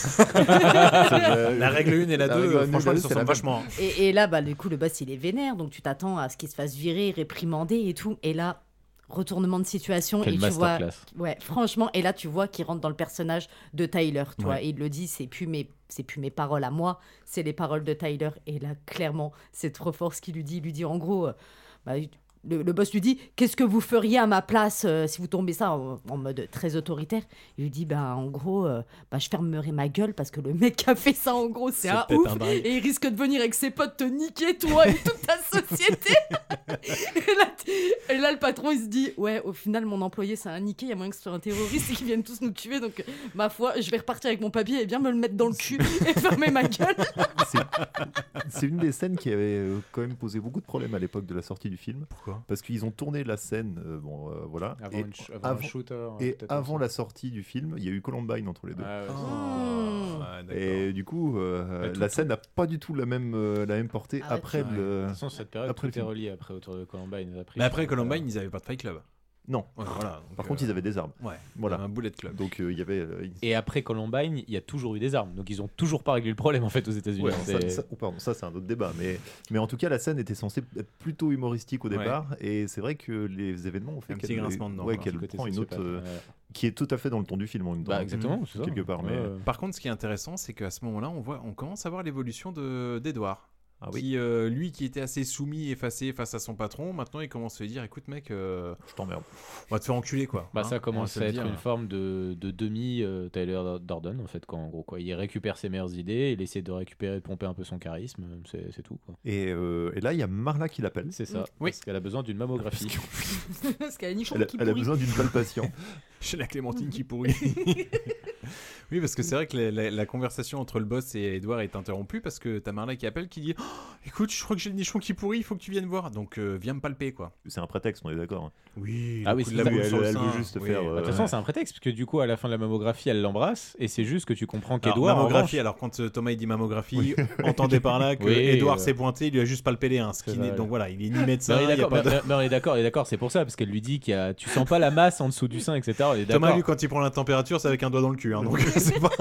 La règle une et la La deux, règle euh, une et franchement, la elles deux, se c'est la ressemblent même. vachement. et, et là bah du coup le boss il est vénère, donc tu t'attends à ce qu'il se fasse virer, réprimander et tout. Et là retournement de situation Quel et tu vois, masterclass. ouais franchement. Et là tu vois qu'il rentre dans le personnage de Tyler, tu vois. Ouais. Et il le dit, c'est plus mes c'est plus mes paroles à moi, c'est les paroles de Tyler. Et là clairement c'est trop fort ce qu'il lui dit. Il lui dit en gros, euh, bah, le, le boss lui dit « Qu'est-ce que vous feriez à ma place euh, si vous tombez ça ?» en, en mode très autoritaire. Il lui dit bah, « En gros, euh, bah, je fermerai ma gueule parce que le mec qui a fait ça, en gros, c'est, c'est un ouf. Un et il risque de venir avec ses potes te niquer, toi et toute ta société. » et, là, et là, le patron, il se dit « Ouais, au final, mon employé, c'est un niqué. Il y a moyen que ce soit un terroriste et qu'ils viennent tous nous tuer. Donc, ma foi, je vais repartir avec mon papier et bien me le mettre dans le cul et fermer ma gueule. » c'est, c'est une des scènes qui avait euh, quand même posé beaucoup de problèmes à l'époque de la sortie du film. Pourquoi ? Parce qu'ils ont tourné la scène, euh, bon, euh, voilà. Avant, et une ch- avant, avant un shooter. Et avant la sortie du film, il y a eu Columbine entre les deux. Ah, ouais, oh. Ah, et du coup, euh, tout, la tout. scène n'a pas du tout la même, euh, la même portée Ah, après ouais, le. De toute façon, cette période, après tout est relié après autour de Columbine. Après, Mais après Columbine, ils avaient pas de Fight Club. Non. Ouais, voilà, donc, Par euh, contre, ils avaient des armes. Ouais. Voilà. Un bullet club. Donc il euh, y avait. Euh, ils... Et après Columbine, il y a toujours eu des armes. Donc ils ont toujours pas réglé le problème en fait aux États-Unis. Ouais, c'est... ça, ça, oh, pardon, ça c'est un autre débat, mais, mais en tout cas la scène était censée être plutôt humoristique au départ, ouais. Et c'est vrai que les événements ont fait un qu'elle, petit grincement dedans, ouais, quoi, qu'elle prend une autre, euh, ouais. Qui est tout à fait dans le ton du film en même temps. Bah exactement, mmh, c'est ça. Quelque part. Mais... Ouais. Par contre, ce qui est intéressant, c'est qu'à ce moment-là, on voit, on commence à voir l'évolution de d'Edouard. Ah, oui. Qui, euh, lui qui était assez soumis, effacé face à son patron, maintenant il commence à se dire écoute mec, euh, je t'emmerde, on va te faire enculer quoi. Bah hein, ça commence à être dire. une forme de, de demi euh, Tyler Durden en fait, quoi, en gros quoi. Il récupère ses meilleures idées, il essaie de récupérer, de pomper un peu son charisme, c'est, c'est tout quoi. Et, euh, et là il y a Marla qui l'appelle. C'est ça. Oui. Parce qu'elle a besoin d'une mammographie. Parce qu'elle a une nichon elle, qui elle pourrit. a besoin d'une palpation. Chez la Clémentine qui pourrit. Oui, parce que c'est vrai que la, la, la conversation entre le boss et Edouard est interrompue parce que t'as Marla qui appelle qui dit oh, écoute, je crois que j'ai le nichon qui pourrit, il faut que tu viennes voir. Donc euh, viens me palper quoi. C'est un prétexte, on est d'accord. Hein. Oui, ah oui, c'est la boule sur le elle sein. veut juste oui. faire. De Euh... toute façon, c'est un prétexte parce que du coup, à la fin de la mammographie, elle l'embrasse et c'est juste que tu comprends qu'Edouard. Alors, mammographie, revanche... alors quand euh, Thomas il dit mammographie, oui. Entendez par là que oui, Edouard euh... s'est pointé, il lui a juste palpé les uns. Donc voilà, il est ni médecin. Mais on est d'accord, pas de... mais, mais on est d'accord, on est d'accord, c'est pour ça parce qu'elle lui dit qu'il y a, tu sens pas la masse en dessous du sein, et cetera. On est Thomas lui quand il prend la température, c'est avec un doigt dans le cul. Hein, donc c'est pas.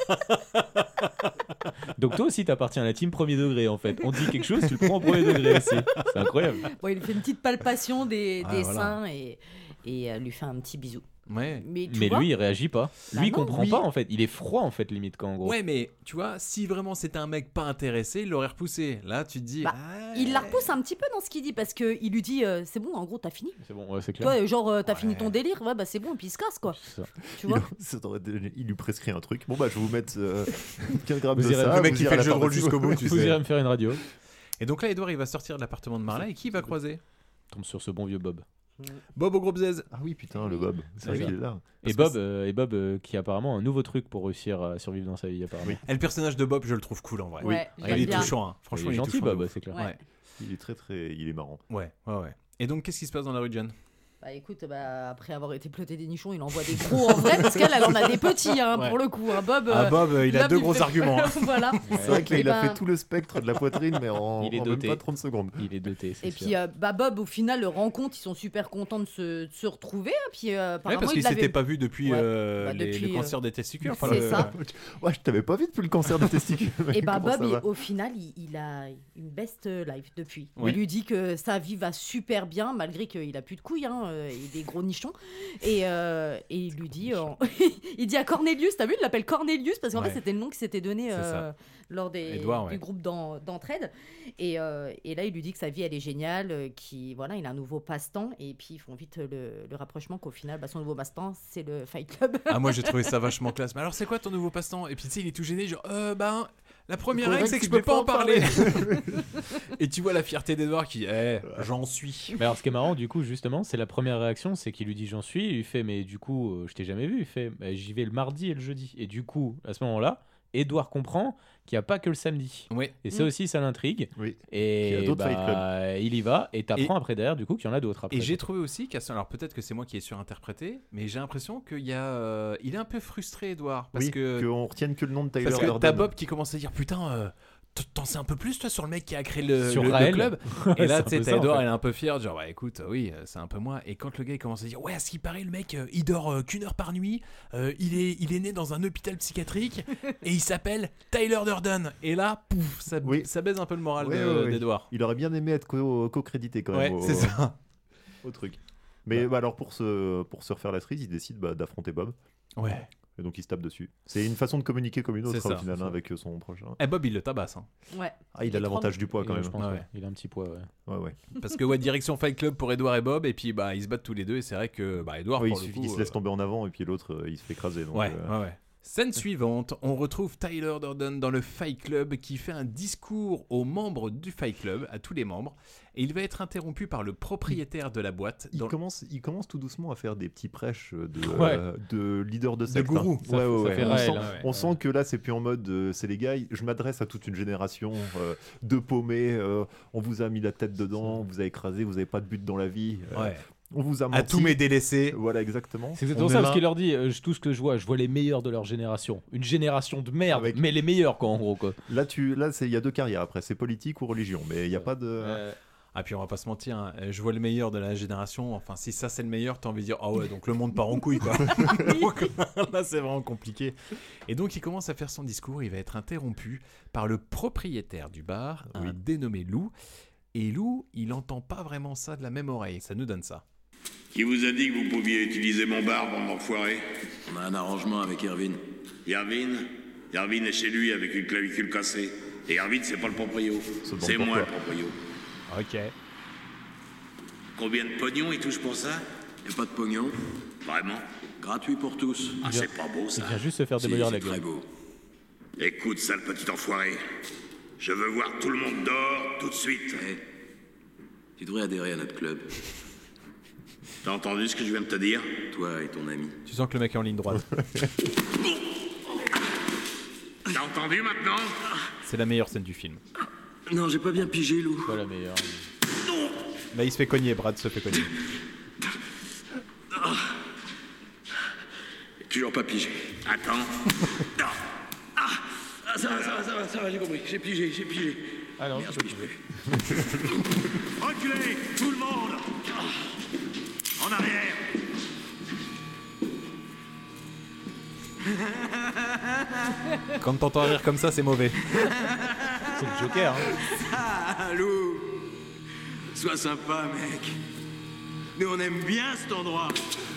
Donc toi aussi t'appartiens à la team premier degré en fait. On dit quelque chose, tu le prends au premier degré aussi. C'est incroyable. Bon, il fait une petite palpation des, ah, des voilà. seins et, et euh, lui fait un petit bisou. Ouais. Mais, tu mais vois, lui il réagit pas. Bah Lui il non, comprend lui... pas en fait. Il est froid en fait limite quand en gros. Ouais mais tu vois, si vraiment c'était un mec pas intéressé, il l'aurait repoussé. Là tu te dis. Bah, ah... Il la repousse un petit peu dans ce qu'il dit parce que il lui dit euh, c'est bon en gros t'as fini. C'est bon, ouais, c'est clair. Toi genre euh, t'as ouais. fini ton délire, ouais bah c'est bon et puis il se casse quoi. C'est ça. Tu vois. Il, il lui prescrit un truc. Bon bah je vais vous mettre euh, quinze grammes vous de irez, ça. Le mec qui fait le jeu de rôle jusqu'au bout. Tu vous sais. irez me faire une radio. Et donc là Edouard il va sortir de l'appartement de Marla et qui il va croiser? Tombe sur ce bon vieux Bob. Bob au groupe Z. Ah oui putain le Bob. C'est Ah, vrai oui. qu'il est là. Et Bob, euh, et Bob euh, qui a apparemment un nouveau truc pour réussir à survivre dans sa vie apparemment. Oui. Et le personnage de Bob je le trouve cool en vrai. Ouais, ah, il est bien. touchant. Hein. Franchement il est il est gentil touchant, Bob, c'est clair. Ouais. Ouais. Il est très très, il est marrant. Ouais ouais ouais. Et donc qu'est-ce qui se passe dans la rue de Jeanne? Bah écoute, bah, après avoir été ploté des nichons, il envoie des gros en vrai, parce qu'elle elle en a des petits hein, Ouais. pour le coup. Hein. Bob, Ah, Bob, euh, il a Bob, deux il gros fait... arguments. Hein. Voilà. C'est vrai que là, Et il ben... a fait tout le spectre de la poitrine, mais en, il est en doté. même pas trente secondes. Il est doté, c'est Et sûr. puis euh, bah, Bob, au final, le rencontre, ils sont super contents de se, de se retrouver. Hein, puis, euh, Ouais, apparemment, parce il qu'ils l'avait- s'étaient pas vus depuis, Ouais. euh, Bah, les, depuis, le cancer euh, des testicules. c'est le- ça. Ouais, je t'avais pas vu depuis le cancer des testicules. Et bah Comment Bob, ça il- va au final, il, il a une best life depuis. Oui. Il lui dit que sa vie va super bien, malgré qu'il a plus de couilles hein, euh, et des gros nichons. Et, euh, et il lui dit, euh, il dit à Cornelius, t'as vu, il l'appelle Cornelius parce qu'en Ouais. fait c'était le nom qui s'était donné C'est euh, ça. lors des, Edouard, ouais. du groupe d'en- d'entraide. Et, euh, et là, il lui dit que sa vie elle est géniale, euh, qu'il voilà, il a un nouveau passe-temps. Et puis ils font vite le, le rapprochement qu'au final, bah, son nouveau passe-temps, c'est le Fight Club. Ah, moi j'ai trouvé ça vachement classe. Mais alors, c'est quoi ton nouveau passe-temps? Et puis tu sais, il est tout gêné, genre, euh, ben. La première La règle, première c'est que je règle, peux pas en parler. Et tu vois la fierté d'Edouard qui, eh, j'en suis. Mais alors, ce qui est marrant, du coup, justement, c'est la première réaction, c'est qu'il lui dit j'en suis. Il lui fait, mais du coup, euh, je t'ai jamais vu. Il fait, bah, j'y vais le mardi et le jeudi. Et du coup, à ce moment-là, Edouard comprend qu'il n'y a pas que le samedi. Oui. Et ça Mm. aussi, ça l'intrigue. Oui. Et Qu'il y a d'autres Fight bah, il y va. Et t'apprends Et- après derrière, du coup, qu'il y en a d'autres après. Et j'ai trouvé aussi qu'à ce- alors peut-être que c'est moi qui ai surinterprété, mais j'ai l'impression qu'il y a, euh, il est un peu frustré Edouard parce Oui, que qu'on retienne que le nom de Tyler parce que Durden. t'as Bob qui commence à dire putain. Euh, t- T'en sais un peu plus toi sur le mec qui a créé le, Sur le- le Raël. club. Ouais, Et là c'est tu sais un peu t'as ça, en Edouard fait. il est un peu fier genre ouais écoute oui euh, c'est un peu moi. Et quand le gars il commence à dire ouais à ce qui paraît le mec euh, il dort euh, qu'une heure par nuit, euh, il est il est né dans un hôpital psychiatrique et il s'appelle Tyler Durden. Et là pouf ça, Oui. ça baise un peu le moral Ouais, de- ouais, ouais. d'Edouard. Il aurait bien aimé être co- co-crédité quand Ouais même. au- c'est ça. Au truc. Mais bah, alors pour se, pour se refaire la cerise, il décide bah, d'affronter Bob. Ouais. Et donc il se tape dessus. C'est une façon de communiquer comme une autre ça, au final hein, avec son prochain. Et Bob il le tabasse. Hein. Ouais. Ah, il a l'avantage du poids quand même. Je pense, Ah ouais. ouais. Il a un petit poids, ouais. Ouais, ouais. Parce que ouais, direction Fight Club pour Edward et Bob, et puis bah ils se battent tous les deux, et c'est vrai que bah Edward Oui, pour il le suffit coup, qu'il se laisse tomber en avant et puis l'autre euh, il se fait écraser. Donc, Ouais, euh, ouais, ouais. Scène suivante, on retrouve Tyler Durden dans le Fight Club qui fait un discours aux membres du Fight Club, à tous les membres, et il va être interrompu par le propriétaire de la boîte. Il, dans... commence, il commence tout doucement à faire des petits prêches de, Ouais. euh, de leader de secte. gourou. Hein. Ça- Ouais, ouais, ça ouais. fait On, Raël, sent, hein, ouais. on Ouais. sent que là, c'est plus en mode euh, c'est les gars, je m'adresse à toute une génération euh, de paumés. euh, on vous a mis la tête dedans, on vous a écrasé, vous n'avez pas de but dans la vie. euh, Ouais. On vous a menti. À tous mes délaissés. Voilà, exactement. C'est exactement On ça, est parce là. qu'il leur dit euh, je- tout ce que je vois, je vois les meilleurs de leur génération. Une génération de merde, Avec- mais les meilleurs, quoi, en gros. Quoi. Là, tu, là, c'est- il y a deux carrières après, c'est politique ou religion, mais il n'y a pas de. Euh, Ah puis on va pas se mentir, hein, je vois le meilleur de la génération, enfin si ça c'est le meilleur, t'as envie de dire ah ouais donc le monde part en couille quoi. Donc, là c'est vraiment compliqué. Et donc il commence à faire son discours, il va être interrompu par le propriétaire du bar, un dénommé Lou. Et Lou, il entend pas vraiment ça de la même oreille, ça nous donne ça. Qui vous a dit que vous pouviez utiliser mon bar, bande d'enfoirés? On a un arrangement avec Irvine. Irvine Irvine est chez lui avec une clavicule cassée. Et Irvine, c'est pas le proprio. Se demande C'est moi le pourquoi. proprio. Ok. Combien de pognon il touche pour ça? Et pas de pognon. Vraiment? Gratuit pour tous. Ah, c'est pas beau ça. il vient juste se faire Si, démolir c'est la très gueule. beau. Écoute, sale petit enfoiré. Je veux voir tout le monde dehors tout de suite. Eh, tu devrais adhérer à notre club. T'as entendu ce que je viens de te dire? Toi et ton ami. Tu sens que le mec est en ligne droite. T'as entendu maintenant? C'est la meilleure scène du film. Non, j'ai pas bien pigé, Lou. Pas la meilleure. Là il se fait cogner, Brad se fait cogner. Toujours pas pigé. Attends. Non. Ah, ça va, ça va, ça va, ça va, j'ai compris. J'ai pigé, j'ai pigé. Ah non, Merde, je je peux pige plus. plus. Reculez, tout le monde. En arrière. Quand t'entends rire comme ça c'est mauvais. C'est le Joker. Hein. Ah, Lou. Sois sympa, mec. Nous, on aime bien cet endroit.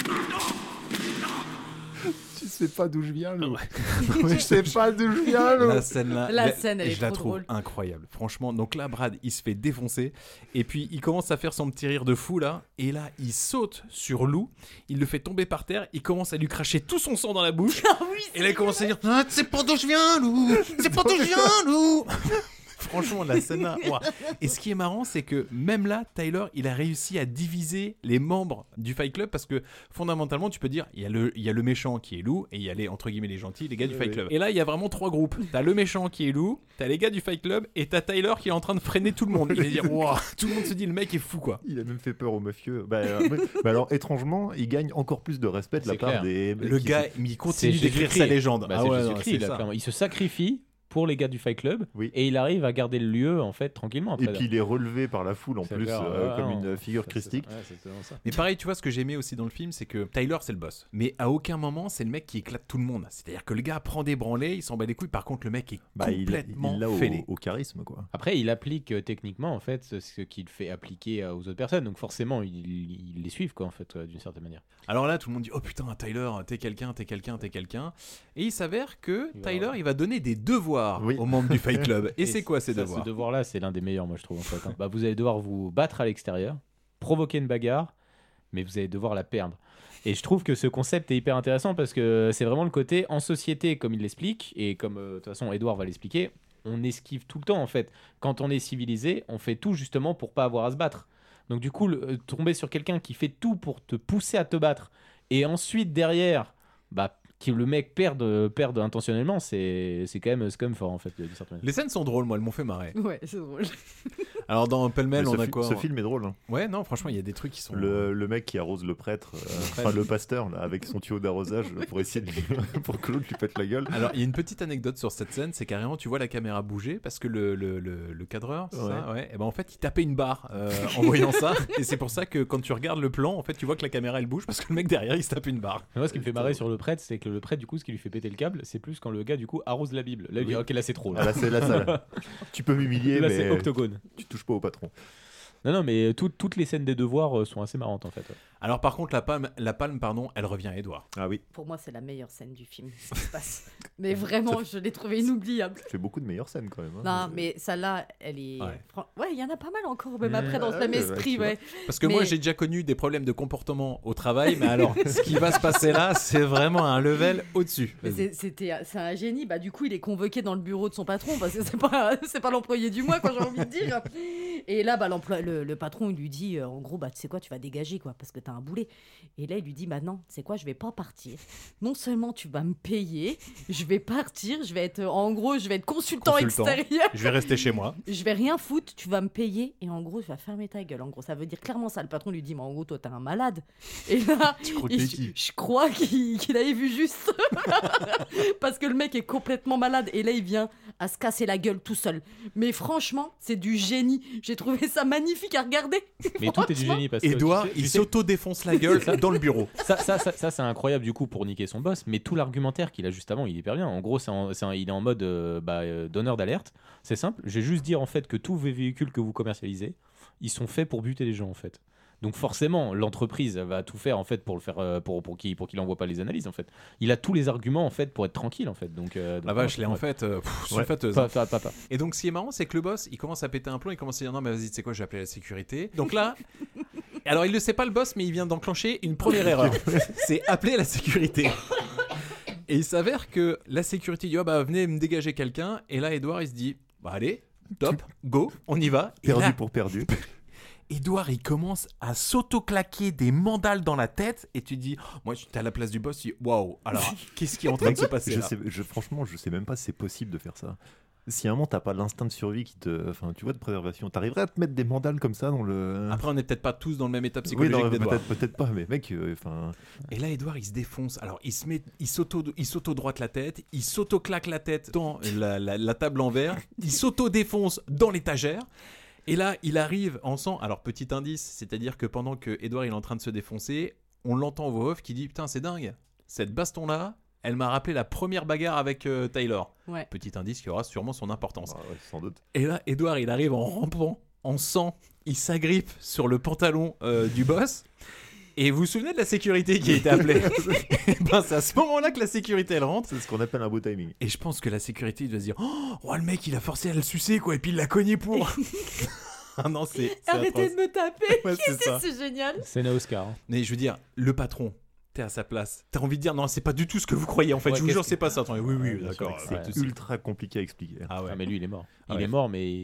Tu sais pas d'où je viens, Lou. Je sais pas d'où je viens, Lou. La scène là, La la- scène, elle et est je la trop trouve drôle. incroyable. Franchement, donc là, Brad, il se fait défoncer. Et puis, il commence à faire son petit rire de fou là. Et là, il saute sur Lou. Il le fait tomber par terre. Il commence à lui cracher tout son sang dans la bouche. et là, il commence à dire ah, c'est pas d'où je viens, Lou. C'est pas d'où je viens, Lou. Franchement, la scène là. Ouah. Et ce qui est marrant, c'est que même là, Tyler, il a réussi à diviser les membres du Fight Club parce que fondamentalement, tu peux dire, il y a le, il y a le méchant qui est Lou et il y a les entre guillemets les gentils, les gars du Oui, Fight oui. Club. Et là, il y a vraiment trois groupes. T'as le méchant qui est Lou, t'as les gars du Fight Club et t'as Tyler qui est en train de freiner tout le monde. Il va dire, waouh, tout le monde se dit, le mec est fou quoi. Il a même fait peur aux mafieux. Bah, euh, oui. Bah alors, étrangement, il gagne encore plus de respect de la C'est part clair. des. Le qui- gars, mais il continue C'est d'écrire Jésus-Christ. sa légende. Bah, Ah c'est ouais, non, Jésus-Christ, c'est il a ça. clairement- il se sacrifie pour les gars du Fight Club Oui. et il arrive à garder le lieu en fait tranquillement après. Et puis il est relevé par la foule en C'est plus, clair, euh, ouais, comme non. une figure Ça, c'est- christique. ouais, c'est vraiment ça. Mais pareil, tu vois, ce que j'aimais aussi dans le film, c'est que Tyler, c'est le boss. Mais à aucun moment, c'est le mec qui éclate tout le monde. C'est-à-dire que le gars prend des branlées, il s'en bat les couilles. Par contre, le mec est Bah, il, complètement il l'a au, fêlé. au charisme, quoi. Après, il applique euh, techniquement en fait ce- ce qu'il fait appliquer euh, aux autres personnes, donc forcément, il, il les suivent quoi en fait euh, d'une certaine manière. Alors là, tout le monde dit oh putain, Tyler, t'es quelqu'un, t'es quelqu'un, t'es quelqu'un. Et il s'avère que Il va Tyler, avoir- il va donner des devoirs Oui. aux membres du Fight Club. Et, c'est quoi ces ça, devoirs Ce devoir-là, c'est l'un des meilleurs, moi je trouve en fait. hein. Bah, vous allez devoir vous battre à l'extérieur, provoquer une bagarre, mais vous allez devoir la perdre. Et je trouve que ce concept est hyper intéressant parce que c'est vraiment le côté en société, comme il l'explique, et comme euh, de toute façon Edouard va l'expliquer, on esquive tout le temps en fait. Quand on est civilisé, on fait tout justement pour pas avoir à se battre. Donc du coup, le- euh, tomber sur quelqu'un qui fait tout pour te pousser à te battre, et ensuite derrière, bah, que le mec perde, euh, perde intentionnellement, c'est c'est quand même, c'est quand même fort en fait. d'une certaine manière. Les scènes sont drôles, moi, elles m'ont fait marrer. Ouais, c'est drôle. Alors dans Pêle-mêle, Mais on ce, a fi- quoi ce film est drôle. hein. Ouais, non, franchement, il y a des trucs qui sont. Le, le mec qui arrose le prêtre, euh, enfin le pasteur, là, avec son tuyau d'arrosage pour essayer de lui- pour que l'autre lui pète la gueule. Alors, il y a une petite anecdote sur cette scène, c'est carrément, tu vois la caméra bouger parce que le, le, le, le cadreur, c'est ça, Ouais. ouais, et ben en fait, il tapait une barre euh, en voyant ça, et c'est pour ça que quand tu regardes le plan, en fait, tu vois que la caméra elle bouge parce que le mec derrière il se tape une barre. Moi, ce qui me fait marrer sur le prêtre, c'est que le prêtre, du coup, ce qui lui fait péter le câble, c'est plus quand le gars, du coup, arrose la Bible. Là, il dit, Oui. ok, là, c'est trop. Ah, là, c'est là, ça, là. Tu peux m'humilier, Là, mais c'est octogone. tu touches pas au patron. Non, non, mais tout, toutes les scènes des devoirs euh, sont assez marrantes en fait. Ouais. Alors par contre, la palme, la palme, pardon, elle revient à Edouard. Ah oui. Pour moi, c'est la meilleure scène du film, ce qui se passe. Mais vraiment, je l'ai trouvée inoubliable. Tu fais beaucoup de meilleures scènes quand même. Hein. Non, mais celle-là, elle est. Ouais. Fran- Ouais, il y en a pas mal encore, même Mmh. après dans ce même ouais, esprit, ouais, ouais. Parce que Mais- moi, j'ai déjà connu des problèmes de comportement au travail, mais alors, ce qui va se passer là, c'est vraiment un level au-dessus. Mais c'est, c'était, c'est un génie. Bah, du coup, il est convoqué dans le bureau de son patron parce que c'est pas, c'est pas l'employé du mois, quoi, j'ai envie de dire. Et là, bah, l'emploi, le, le patron, il lui dit, euh, en gros, bah, tu sais quoi, tu vas dégager, quoi, parce que t'as un boulet. Et là, il lui dit, bah non, tu sais quoi, je vais pas partir. Non seulement tu vas me payer, je vais partir, je vais être, euh, en gros, je vais être consultant, Consultant. extérieur. Je vais rester chez moi. Je vais rien foutre, tu vas me payer et en gros, tu vas fermer ta gueule. En gros, ça veut dire clairement ça. Le patron lui dit, mais en gros, toi, t'es un malade. Et là, Tu crois que et t'es je, qui je crois qu'il, qu'il avait vu juste. Parce que le mec est complètement malade et là, il vient à se casser la gueule tout seul. Mais franchement, c'est du génie. J'ai trouvé ça magnifique à regarder. Mais tout est du génie parce que. Edouard, tu sais- il tu sais- s'auto-défonce la gueule dans le bureau. Ça, ça, ça, ça, c'est incroyable du coup pour niquer son boss, mais tout l'argumentaire qu'il a juste avant, il est hyper bien. En gros, c'est en- c'est en- il est en mode euh, bah, euh, donneur d'alerte. C'est simple. Je vais juste dire en fait que tous les véhicules que vous commercialisez, ils sont faits pour buter les gens en fait. Donc forcément, l'entreprise va tout faire en fait pour le faire, euh, pour pour qu'il pour qu'il envoie pas les analyses en fait. Il a tous les arguments en fait pour être tranquille en fait. Donc, euh, donc La vache, ouais, là, en ouais. fait, euh, pff, Ouais. sulfateuse. Pas- pas- pas- pas. Et donc, ce qui est marrant, c'est que le boss, il commence à péter un plomb, il commence à dire non, mais vas-y, tu sais quoi, je vais appeler la sécurité. Donc là, alors il ne sait pas le boss, mais il vient d'enclencher une première erreur. C'est appeler la sécurité. Et il s'avère que la sécurité dit oh, bah venez me dégager quelqu'un. Et là, Edouard, il se dit bah allez, top, go, on y va. Et Perdu là, pour perdu. Edouard, il commence à s'auto-claquer des mandales dans la tête et tu te dis, moi, j'étais à la place du boss, tu dis, waouh, alors, qu'est-ce qui est en train de se passer je là sais, je, Franchement, je sais même pas si c'est possible de faire ça. Si à un moment t'as pas l'instinct de survie qui te, enfin, tu vois, de préservation, t'arriverais à te mettre des mandales comme ça dans le. Après, on n'est peut-être pas tous dans le même état Oui, psychologique non, d'Edouard. peut-être, peut-être pas, mais mec, enfin. Euh, Et là, Edouard, il se défonce. Alors, il se met, il s'auto, il s'auto-droite la tête, il s'auto-claque la tête dans la, la, la table en verre, il s'auto-défonce dans l'étagère. Et là, il arrive en sang. Alors, petit indice, c'est-à-dire que pendant que Edouard il est en train de se défoncer, on l'entend en voix off qui dit putain, c'est dingue. Cette baston-là, elle m'a rappelé la première bagarre avec euh, Tyler. Ouais. Petit indice qui aura sûrement son importance. Ah ouais, sans doute. Et là, Edouard, il arrive en rampant, en sang. Il s'agrippe sur le pantalon euh, du boss. Et vous vous souvenez de la sécurité qui a été appelée? Et ben, c'est à ce moment-là que la sécurité, elle rentre. C'est ce qu'on appelle un beau timing. Et je pense que la sécurité, il doit se dire oh, oh, le mec, il a forcé à le sucer, quoi. Et puis il l'a cogné pour. Ah non, c'est. c'est Arrêtez atroce. de me taper. Ouais, c'est c'est, ça. c'est génial. C'est un Oscar. hein. Mais je veux dire, le patron, t'es à sa place. T'as envie de dire non, c'est pas du tout ce que vous croyez en fait. Ouais, je vous qu'est-ce jure, que- c'est pas ça. Attendez, oui, oui, Ouais, bien d'accord. sûr, pas de C'est souci. ultra compliqué à expliquer. Ah ouais. Ah, mais lui, il est mort. Ah il ouais. est mort, mais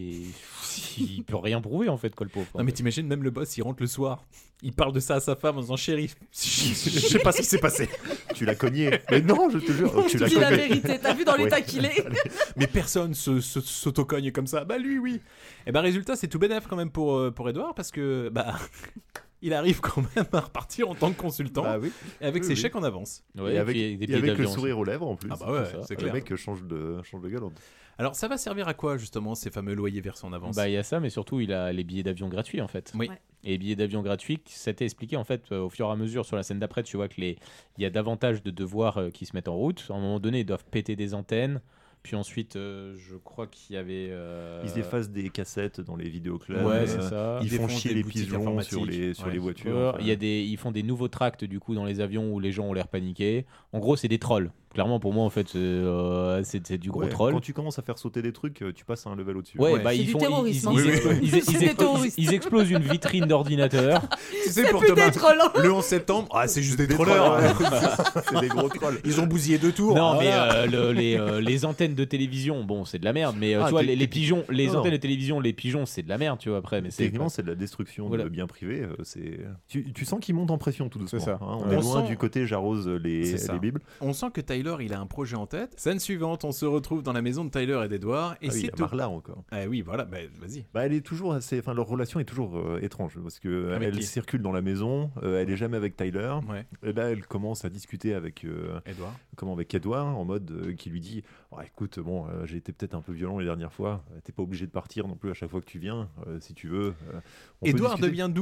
il peut rien prouver en fait, quoi, le pauvre. Non mais t'imagines, même le boss, il rentre le soir, il parle de ça à sa femme en disant chérie, je je sais pas ce qui s'est passé. Tu l'as cogné. Mais non, je te jure, tu Tu l'as dis cogné. la vérité. T'as vu dans l'état Ouais. qu'il est. Mais personne se, se, s'autocogne comme ça. Bah lui, oui. Et bah résultat, c'est tout bénef quand même pour, euh, pour Edouard parce que bah il arrive quand même à repartir en tant que consultant Bah oui. et avec Oui, ses oui. chèques en avance. Ouais, et avec, puis des et billets avec le d'avion sourire aux lèvres en plus. Ah bah ouais, c'est ça. c'est Le clair. mec change de, change de gueule. Alors ça va servir à quoi justement ces fameux loyers versés en avance? Bah il y a ça, mais surtout il a les billets d'avion gratuits en fait. Oui. Ouais. Et les billets d'avion gratuits, ça t'est expliqué en fait euh, au fur et à mesure sur la scène d'après, tu vois que les, il y a davantage de devoirs euh, qui se mettent en route. À un moment donné, ils doivent péter des antennes. Puis ensuite, euh, je crois qu'il y avait. euh, Ils effacent des cassettes dans les vidéoclubs. Ouais, euh, c'est ça. Ils Ils font défoncent chier des les boutiques pigeons informatiques. sur les, sur Ouais. les voitures. D'accord. enfin. Il y a des, ils font des nouveaux tracts du coup dans les avions où les gens ont l'air paniqués. En gros, c'est des trolls. Clairement, pour moi, en fait, c'est, euh, c'est, c'est du gros Ouais, troll. Quand tu commences à faire sauter des trucs, euh, tu passes à un level au-dessus. Ouais, Ouais. bah C'est ils du font, terrorisme, ils, hein. ils, Oui, explo- oui. ils- C'est ils des explo- terroristes. ils explosent une vitrine d'ordinateur. Tu sais C'est pour plus Thomas, des trolls, hein. le onze septembre, ah c'est juste des, Des trollers. trollers, hein. C'est des gros trolls. Ils ont bousillé deux tours. Non, Ah, mais voilà. euh, le- les, euh, les antennes de télévision, bon, c'est de la merde. Mais euh, Ah, tu vois, t'es- les, les t'es- pigeons, les Non, non. antennes de télévision, les pigeons, c'est de la merde, tu vois. Après, mais c'est Techniquement, c'est de la destruction Voilà. de biens privés. euh, C'est... Tu, tu sens qu'ils montent en pression tout doucement. C'est ça. hein. On Ouais. est On loin sent- du côté j'arrose les, C'est ça. les bibles. On sent que Tyler, il a un projet en tête. Scène suivante, on se retrouve dans la maison de Tyler et d'Edouard. Et Ah oui, il c'est y a tout. Marla encore. Ah oui, voilà, bah, vas-y. Bah, elle est toujours assez. Enfin, leur relation est toujours euh, étrange parce que Avec elle qui circule dans la maison. euh, elle est jamais avec Tyler. Ouais, Et là, elle commence à discuter avec euh, Edouard. comment avec Edouard en mode euh, qui lui dit oh, écoute, bon, euh, j'ai été peut-être un peu violent les dernières fois. euh, T'es pas obligé de partir non plus à chaque fois que tu viens, euh, si tu veux. euh, on peut Edouard discuter. devient doux.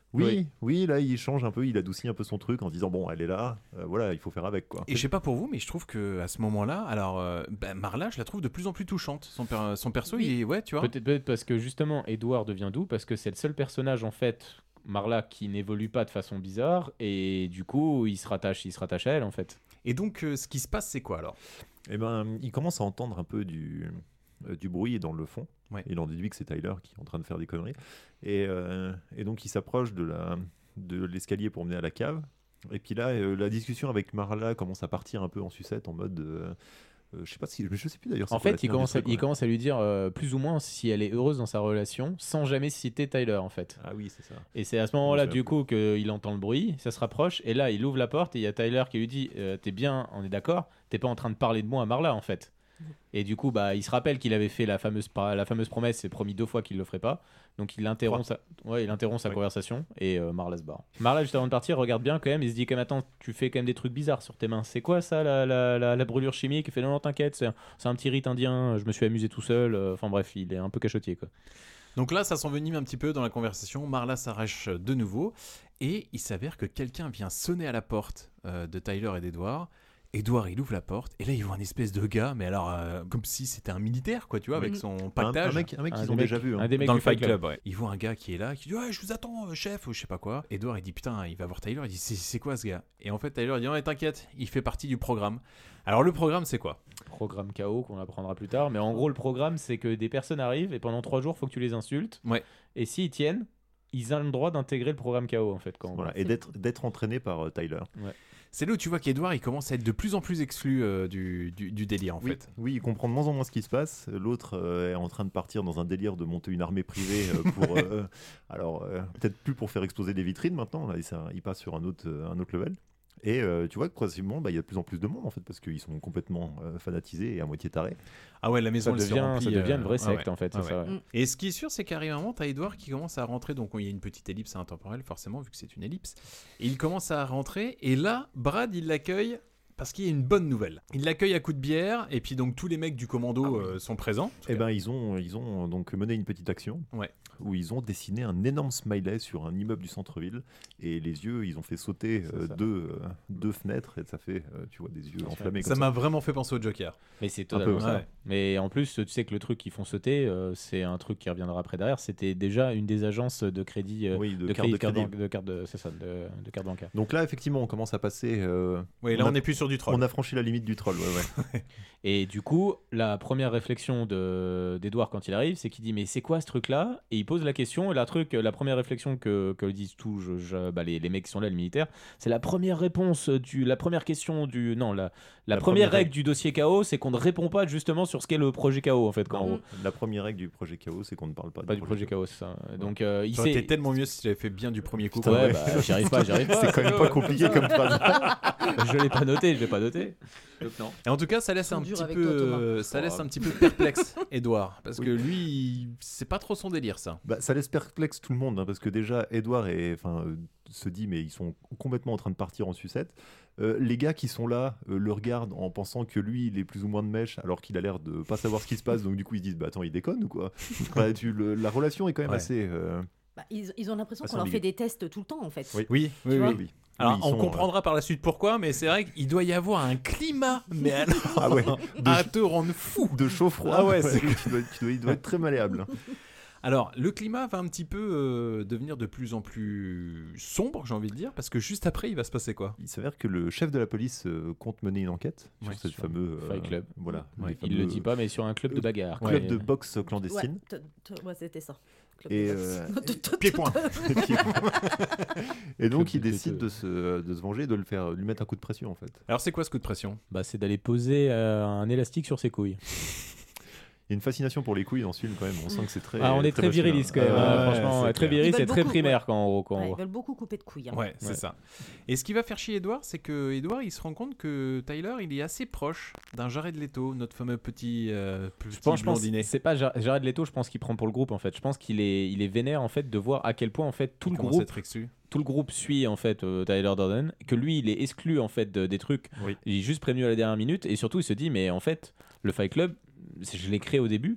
Oui, oui, oui, là il change un peu, il adoucit un peu son truc en disant bon, elle est là, euh, voilà, il faut faire avec quoi. Et je sais pas pour vous, mais je trouve que à ce moment-là, alors euh, bah, Marla, je la trouve de plus en plus touchante. Son, per- son perso, oui. il est, ouais, tu vois. Peut-être, peut-être parce que justement, Edward devient doux parce que c'est le seul personnage en fait, Marla, qui n'évolue pas de façon bizarre et du coup, il se rattache, il se rattache à elle en fait. Et donc, euh, ce qui se passe, c'est quoi alors ? Eh ben, il commence à entendre un peu du euh, du bruit dans le fond. Ouais. Il en déduit que c'est Tyler qui est en train de faire des conneries. Et, euh, et donc il s'approche de, la, de l'escalier pour mener à la cave. Et puis là, euh, la discussion avec Marla commence à partir un peu en sucette, en mode... Euh, euh, je sais pas si... Je sais plus d'ailleurs. En fait, il commence, à, il commence à lui dire euh, plus ou moins si elle est heureuse dans sa relation, sans jamais citer Tyler en fait. Ah oui, c'est ça. Et c'est à ce moment-là, du coup, qu'il entend le bruit, ça se rapproche, et là, il ouvre la porte, et il y a Tyler qui lui dit euh, t'es bien, on est d'accord, t'es pas en train de parler de moi à Marla en fait. Et du coup, bah, il se rappelle qu'il avait fait la fameuse, la fameuse promesse et promis deux fois qu'il le ferait pas. Donc il interrompt sa, ouais, il interrompt sa ouais. conversation et euh, Marla se barre. Marla, juste avant de partir, regarde bien quand même. Il se dit quand même attends, tu fais quand même des trucs bizarres sur tes mains. C'est quoi ça, la, la, la, la brûlure chimique? Il fait non, non t'inquiète, c'est un, c'est un petit rite indien. Je me suis amusé tout seul. Enfin euh, bref, il est un peu cachotier quoi. Donc là, ça s'envenime un petit peu dans la conversation. Marla s'arrache de nouveau et il s'avère que quelqu'un vient sonner à la porte euh, de Tyler et d'Edward. Edward, il ouvre la porte et là il voit un espèce de gars, mais alors euh, comme si c'était un militaire quoi, tu vois, avec son pactage. Un, un mec, un mec un qu'ils ont mecs, déjà vu. Hein. Un des mecs dans le Fight Club. Club ouais. Il voit un gars qui est là, qui dit ouais, je vous attends, euh, chef, ou je sais pas quoi. Edward il dit putain, il va voir Tyler, il dit c'est, c'est quoi ce gars? Et en fait Tyler il dit non, t'inquiète, il fait partie du programme. Alors le programme c'est quoi? Programme K O qu'on apprendra plus tard, mais en gros le programme c'est que des personnes arrivent et pendant trois jours faut que tu les insultes. Ouais. Et s'ils tiennent, ils ont le droit d'intégrer le programme K O en fait. Quand voilà, et d'être, d'être entraîné par euh, Tyler. Ouais. C'est là où tu vois qu'Edward il commence à être de plus en plus exclu euh, du, du, du délire en oui, fait. Oui, il comprend de moins en moins ce qui se passe. L'autre euh, est en train de partir dans un délire de monter une armée privée euh, pour, euh, alors euh, peut-être plus pour faire exploser des vitrines maintenant. Là, il, il passe sur un autre, un autre level. Et euh, tu vois que progressivement, bah, il y a de plus en plus de monde en fait parce qu'ils sont complètement euh, fanatisés et à moitié tarés. Ah ouais, la maison ça devient, remplit, ça devient une vraie euh, secte ah ouais. en fait. Ah c'est ouais. ça, ouais. Et ce qui est sûr, c'est qu'arrive un moment, t'as Edward qui commence à rentrer, donc il y a une petite ellipse intemporelle forcément vu que c'est une ellipse. Et il commence à rentrer et là, Brad il l'accueille. Parce qu'il y a une bonne nouvelle. Il l'accueille à coups de bière et puis donc tous les mecs du commando ah oui. euh, sont présents. Eh ben ils ont ils ont donc mené une petite action ouais. où ils ont dessiné un énorme smiley sur un immeuble du centre-ville et les yeux ils ont fait sauter euh, deux euh, deux fenêtres et ça fait euh, tu vois des yeux ça enflammés. Ça comme m'a ça. vraiment fait penser au Joker. Mais c'est totalement ça. Ouais. Mais en plus tu sais que le truc qu'ils font sauter euh, c'est un truc qui reviendra après derrière. C'était déjà une des agences de crédit euh, oui, de, de carte de crédit de carte de c'est ça de, de carte bancaire. Donc là effectivement on commence à passer. Euh, oui là on n'est plus sur du troll. On a franchi la limite du troll, ouais, ouais. Et du coup, la première réflexion de, d'Edward quand il arrive, c'est qu'il dit mais c'est quoi ce truc-là? Et il pose la question, et la, truc, la première réflexion que, que disent tous je, je, bah les, les mecs qui sont là, les militaires, c'est la première réponse, du, la première question du... Non, la, la, la première, première règle du dossier K O, c'est qu'on ne répond pas justement sur ce qu'est le projet K O, en fait. Quand non, on... La première règle du projet K O, c'est qu'on ne parle pas, pas du projet, projet K O, c'est ça. Donc, euh, il ça aurait sait... été tellement mieux si tu avais fait bien du premier coup. Putain, ouais, bah, j'y arrive pas, j'y arrive pas. C'est quand même pas compliqué comme phrase. Je l'ai pas noté, je l'ai pas noté. Donc, non. Et en tout cas, ça laisse un petit peu, toi, ça laisse un petit peu perplexe Edward, parce oui. que lui, il... c'est pas trop son délire ça. Bah, ça laisse perplexe tout le monde, hein, parce que déjà Edward est, enfin, euh, se dit mais ils sont complètement en train de partir en sucette. Euh, les gars qui sont là euh, le regardent en pensant que lui il est plus ou moins de mèche, alors qu'il a l'air de pas savoir ce qui se passe, donc du coup ils se disent bah attends il déconne ou quoi. Enfin, tu, le, la relation est quand même ouais. assez. Euh... Bah, ils, ils ont l'impression qu'on leur fait des tests tout le temps en fait. Oui, oui, oui, oui, oui. Alors, oui, on sont, comprendra euh... par la suite pourquoi, mais c'est vrai qu'il doit y avoir un climat, mais alors, ah ouais, de, à te rendre fou. De chaud-froid, ah ouais, c'est... tu dois, tu dois, il doit être très malléable. Alors, le climat va un petit peu euh, devenir de plus en plus sombre, j'ai envie de dire, parce que juste après, il va se passer quoi? Il s'avère que le chef de la police euh, compte mener une enquête ouais, sur ce sur fameux euh, Fight Club. Voilà, ouais, il le dit pas, mais sur un club de bagarre. Club ouais. de boxe clandestine. Ouais, t- t- ouais c'était ça. Et euh, pied-point. Et donc il décide de se, de se venger, de le faire, lui mettre un coup de pression en fait. Alors c'est quoi ce coup de pression? Bah c'est d'aller poser euh, un élastique sur ses couilles. Il y a une fascination pour les couilles dans ce film quand même. On sent que c'est très. Ah, on est très, très viriliste quand même. Euh, ouais, franchement, ouais, très viril, c'est très primaire ouais. quand on. Quand ouais, on... Ils veulent beaucoup couper de couilles. Hein. Ouais, c'est ouais. ça. Et ce qui va faire chier Edward, c'est que Edward, il se rend compte que Tyler, il est assez proche d'un Jared Leto, notre fameux petit, euh, petit je pense, blondinet. Je pense, c'est pas Jared Leto, je pense qu'il prend pour le groupe en fait. Je pense qu'il est, il est vénère en fait de voir à quel point en fait tout il le groupe. Tout le groupe suit en fait euh, Tyler Durden, que lui il est exclu en fait de, des trucs. Oui. Il est juste prévenu à la dernière minute et surtout il se dit mais en fait le Fight Club, je l'ai créé au début.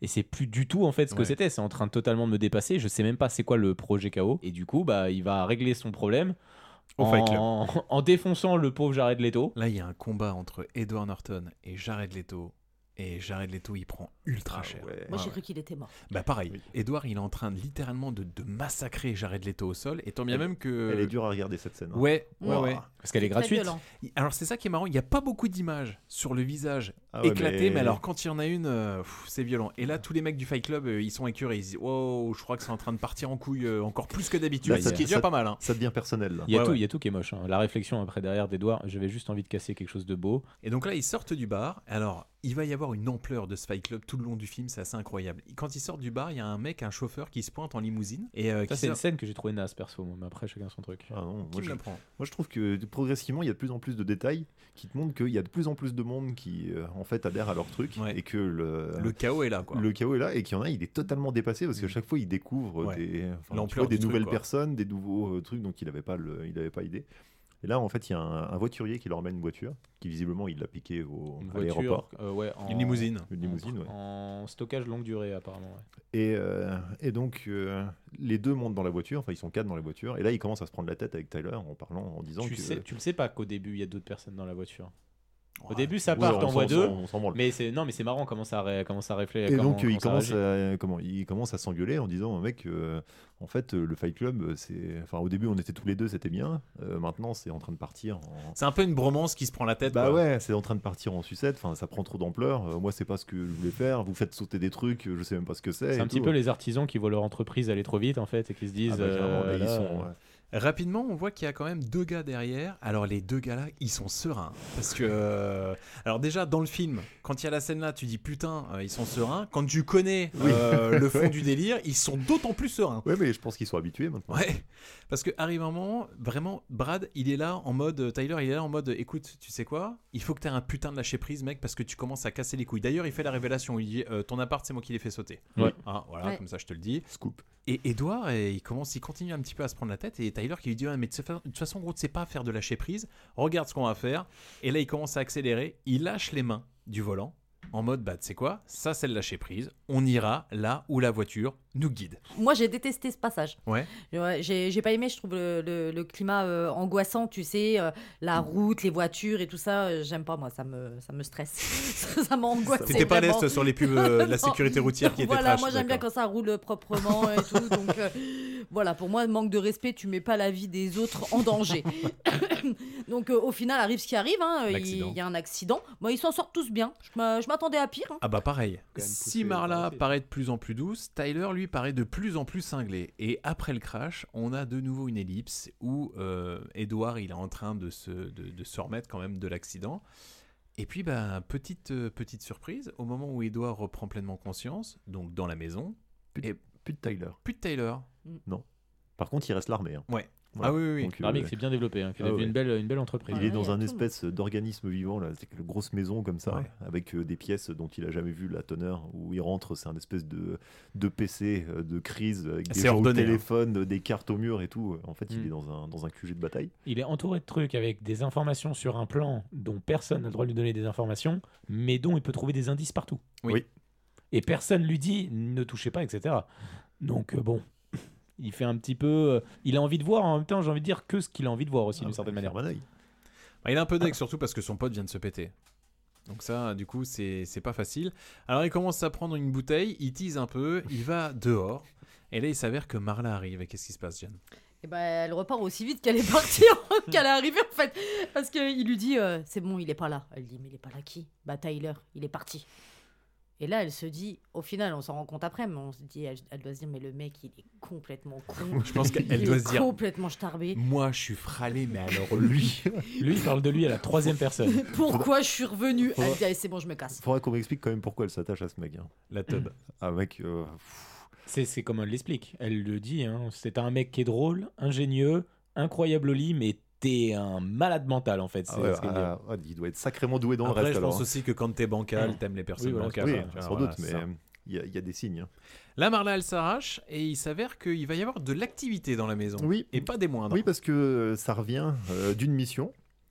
et c'est plus du tout en fait ce que Ouais. c'était. C'est en train de totalement de me dépasser. Je sais même pas c'est quoi le projet K O. Et du coup, bah, il va régler son problème Au Fight Club. en... en défonçant le pauvre Jared Leto. Là, il y a un combat entre Edward Norton et Jared Leto. Et Jared Leto, il prend ultra Ah cher. ouais. Moi, j'ai Ouais, cru qu'il était mort. Bah pareil, Edward il est en train de, littéralement de, de massacrer Jared Leto au sol, et tant bien Elle- même que... Elle est dure à regarder cette scène. hein. Ouais, ouais, Wow. ouais. Parce qu'elle est Très gratuite. violent. Alors c'est ça qui est marrant, il n'y a pas beaucoup d'images sur le visage Ah ouais, éclaté, mais... mais- alors quand il y en a une, euh, pff, c'est violent. Et là, tous les mecs du Fight Club, euh, ils sont écœurés, ils se disent « Wow, je crois que c'est en train de partir en couille euh, encore plus que d'habitude », Là, ce ça- qui est déjà ça- pas mal. Hein. Ça devient personnel. Là. Il y a Ouais, tout, ouais. il y a tout qui est moche. hein. La réflexion après derrière d'Edouard, j'avais juste envie de casser quelque chose de beau. Et donc là, ils sortent du bar. Alors, il va y avoir une ampleur de ce Fight Club tout le long du film, c'est assez incroyable. Quand ils sortent du bar, il y a un mec, un chauffeur qui se pointe en limousine. Et euh, Ça, qui c'est une sort- scène que j'ai trouvé naze perso, moi, mais après chacun son truc. Ah non, Qui moi, me je, l'apprend moi je trouve que progressivement il y a de plus en plus de détails qui te montrent qu'il y a de plus en plus de monde qui euh, en fait adhère à leur truc Ouais. et que le, Le chaos est là, quoi. le chaos est là et qu'il y en a, il est totalement dépassé parce qu'à chaque fois il découvre Ouais. des, enfin, tu L'ampleur vois, des du truc, nouvelles quoi. personnes, des nouveaux euh, trucs dont il n'avait pas, le, il avait pas idée. Et là en fait il y a un, un voiturier qui leur amène une voiture qui visiblement il l'a piqué au, Une à voiture, l'aéroport. euh, ouais, en- Une limousine. Une limousine, ouais. En stockage longue durée, apparemment. ouais. Et, euh, et donc, euh, les deux montent dans la voiture, enfin, ils sont quatre dans la voiture, et là, ils commencent à se prendre la tête avec Tyler en parlant, en disant Tu, que. sais, tu le sais pas qu'au début, il y a d'autres personnes dans la voiture. Au Ouais. début, ça Ouais, part, on t'en vois s'en- deux. on s'en branle. Mais c'est non, mais c'est marrant comment ça ré- comment ça réfléchit. Et comment, donc, euh, comment il, ça commence réagit. à, comment, il commence à s'engueuler en disant, mec, euh, en fait, euh, le Fight Club, euh, c'est. Enfin, au début, on était tous les deux, c'était bien. Euh, maintenant, c'est en train de partir en. C'est un peu une bromance qui se prend la tête. Bah quoi. ouais, c'est en train de partir en sucette, enfin, ça prend trop d'ampleur. Euh, moi, c'est pas ce que je voulais faire. Vous faites sauter des trucs, euh, je sais même pas ce que c'est. C'est et un petit tout. peu les artisans qui voient leur entreprise aller trop vite en fait et qui se disent. Ah bah, carrément, euh, là, ils là, sont, euh, ouais. Rapidement, on voit qu'il y a quand même deux gars derrière. Alors les deux gars là, ils sont sereins parce que euh, alors déjà dans le film, quand il y a la scène là, tu dis putain, euh, ils sont sereins. Quand tu connais euh, le fond du délire, ils sont d'autant plus sereins. Ouais, mais je pense qu'ils sont habitués maintenant. Ouais, parce que arrive un moment, vraiment, Brad, il est là en mode, Tyler, il est là en mode, écoute, tu sais quoi, il faut que tu aies un putain de lâcher prise, mec, parce que tu commences à casser les couilles. D'ailleurs, il fait la révélation, il dit, euh, ton appart, c'est moi qui l'ai fait sauter. Ouais. Hein, voilà, Ouais. comme ça, je te le dis. Scoop. Et Edouard, eh, il commence, il continue un petit peu à se prendre la tête, et Tyler qui lui dit, ouais, mais de toute fa- de toute façon, gros, tu sais pas faire de lâcher prise. Regarde ce qu'on va faire. Et là, il commence à accélérer. Il lâche les mains du volant. En mode, bah, tu sais quoi, ça c'est le lâcher prise. On ira là où la voiture nous guide. Moi, j'ai détesté ce passage. Ouais. Ouais, j'ai j'ai pas aimé, je trouve le, le- le climat euh, angoissant, tu sais, euh, la route, les voitures et tout ça, euh, j'aime pas moi, ça me, ça me stresse. ça ça m'angoisse. T'étais pas à l'aise vraiment. sur les pubs euh, de la Non. sécurité routière qui étaient Voilà, trash. moi j'aime bien d'accord. quand ça roule proprement et tout. Donc euh, voilà, pour moi, manque de respect, tu mets pas la vie des autres en danger. donc euh, au final, arrive ce qui arrive, hein, il L'accident. il y a un accident. Bon, ils s'en sortent tous bien. Je m'a- je m'attendais à pire. hein. Ah bah pareil. Quand même poussé, Si Marla arrêté. paraît de plus en plus douce, Tyler lui paraît de plus en plus cinglé. Et après le crash, on a de nouveau une ellipse où euh, Edward il est en train de se, de, de se remettre quand même de l'accident. Et puis bah, petite, euh, petite surprise, au moment où Edward reprend pleinement conscience, donc dans la maison, Plus de, et plus de Tyler. plus de Tyler. Par contre, il reste l'armée. hein. Ouais. Voilà. Ah oui, oui, oui. Donc, L'armée euh, qui s'est bien développée, hein, qui a ah devenu ouais. une belle, une belle entreprise. il Ouais, est dans il y a un tout. espèce d'organisme vivant, là. C'est une grosse maison comme ça, Ouais. avec euh, des pièces dont il a jamais vu la teneur. Où il rentre, c'est un espèce de, de P C euh, de crise avec des C'est jeux au ordonné, hein. téléphone, euh, des cartes au mur et tout. En fait, il Mm. est dans un, dans un Q G de bataille. Il est entouré de trucs avec des informations sur un plan dont personne n'a le droit de lui donner des informations, mais dont il peut trouver des indices partout. Oui. Oui. Et personne lui dit ne touchez pas, et cetera. Donc euh, bon, il fait un petit peu. euh, il a envie de voir en même temps, j'ai envie de dire que ce qu'il a envie de voir aussi Ah, d'une certaine ouais, manière. ferme un œil. Bah, il a un peu d'aigle, surtout parce que son pote vient de se péter. Donc ça, du coup, c'est c'est pas facile. Alors il commence à prendre une bouteille, il tease un peu, il va dehors. Et là, il s'avère que Marla arrive. Et qu'est-ce qui se passe, Jeanne? Et ben, elle repart aussi vite qu'elle est partie, qu'elle est arrivée en fait. Parce qu'il lui dit, euh, c'est bon, il est pas là. Elle dit, mais il est pas là qui? Bah Tyler, il est parti. Et là, elle se dit, au final, on s'en rend compte après, mais on se dit, elle, elle doit se dire, mais le mec, il est complètement con. Je pense qu'elle Il doit est se dire, complètement starbé. moi, je suis fralé, mais alors lui... Lui, il parle de lui à la troisième personne. Pourquoi je suis revenue? Faudra- Elle dit, allez, c'est bon, je me casse. Faudrait qu'on m'explique quand même pourquoi elle s'attache à ce mec. hein. La tub. Ah, mec. euh, pff, C'est c'est comme elle l'explique. Elle le dit. Hein. C'est un mec qui est drôle, ingénieux, incroyable au lit, mais t'es un malade mental en fait. ah C'est ouais, ce qu'elle dit. ah, ah, il doit être sacrément doué dans Après, le reste. je pense alors, hein. aussi que quand t'es bancal, t'aimes les personnes Oui, voilà, bancales. Oui, hein, tu vois, sans voilà, doute, mais c'est ça. euh, il y, a- il y a des signes. hein. Là, Marla, elle s'arrache et il s'avère qu'il va y avoir de l'activité dans la maison. Oui. Et pas des moindres. Oui, parce que euh, ça revient euh, d'une mission.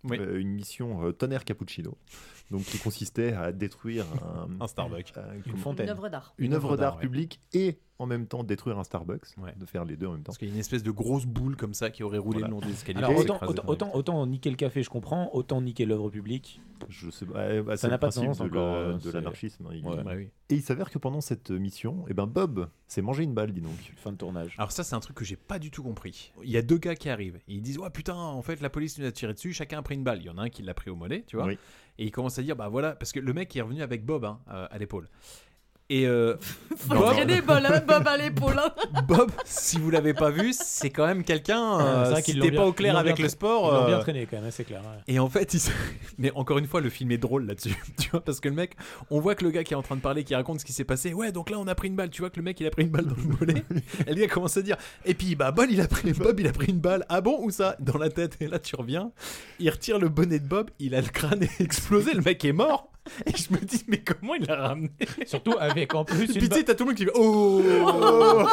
oui. euh, une mission euh, tonnerre cappuccino, donc qui consistait à détruire un, un Starbucks, un, une fontaine, une œuvre d'art, une, une œuvre d'art, d'art publique ouais. et en même temps détruire un Starbucks, ouais. de faire les deux en même temps. Parce qu'il y a une espèce de grosse boule comme ça qui aurait roulé voilà. le long des escaliers. Alors autant, autant, autant, autant niquer le café, je comprends, autant niquer l'œuvre publique. Je sais pas. Bah, ça n'a pas de sens de, encore. Le, de l'anarchisme. Hein, il... ouais. Bah, oui. Et il s'avère que pendant cette mission, eh ben Bob s'est mangé une balle, dis donc. Fin de tournage. Alors ça, c'est un truc que j'ai pas du tout compris. Il y a deux gars qui arrivent. Et ils disent ouais putain, en fait la police nous a tiré dessus, chacun a pris une balle. Il y en a un qui l'a pris au mollet, tu vois. Oui. Et il commence à dire bah voilà, parce que le mec est revenu avec Bob hein, à l'épaule. Et euh, faut entraîner Bob, Bob à l'épaule. Bob, si vous l'avez pas vu, c'est quand même quelqu'un. Euh, si t'es pas au clair avec le sport. Ils l'ont bien euh... traîné quand même, c'est clair. Ouais. Et en fait, il... mais encore une fois, le film est drôle là-dessus, tu vois, parce que le mec, on voit que le gars qui est en train de parler, qui raconte ce qui s'est passé. Ouais, donc là, on a pris une balle. Tu vois que le mec, il a pris une balle dans le mollet. Et le gars commence à dire. Et puis, bah, Bob, il a pris, Bob, il a pris une balle. Ah bon, où ça? Dans la tête. Et là, tu reviens. Il retire le bonnet de Bob. Il a le crâne explosé. Le mec est mort. Et je me dis, mais comment il l'a ramené? Surtout avec en plus. Puis tu sais, t'as tout le monde qui fait oh, oh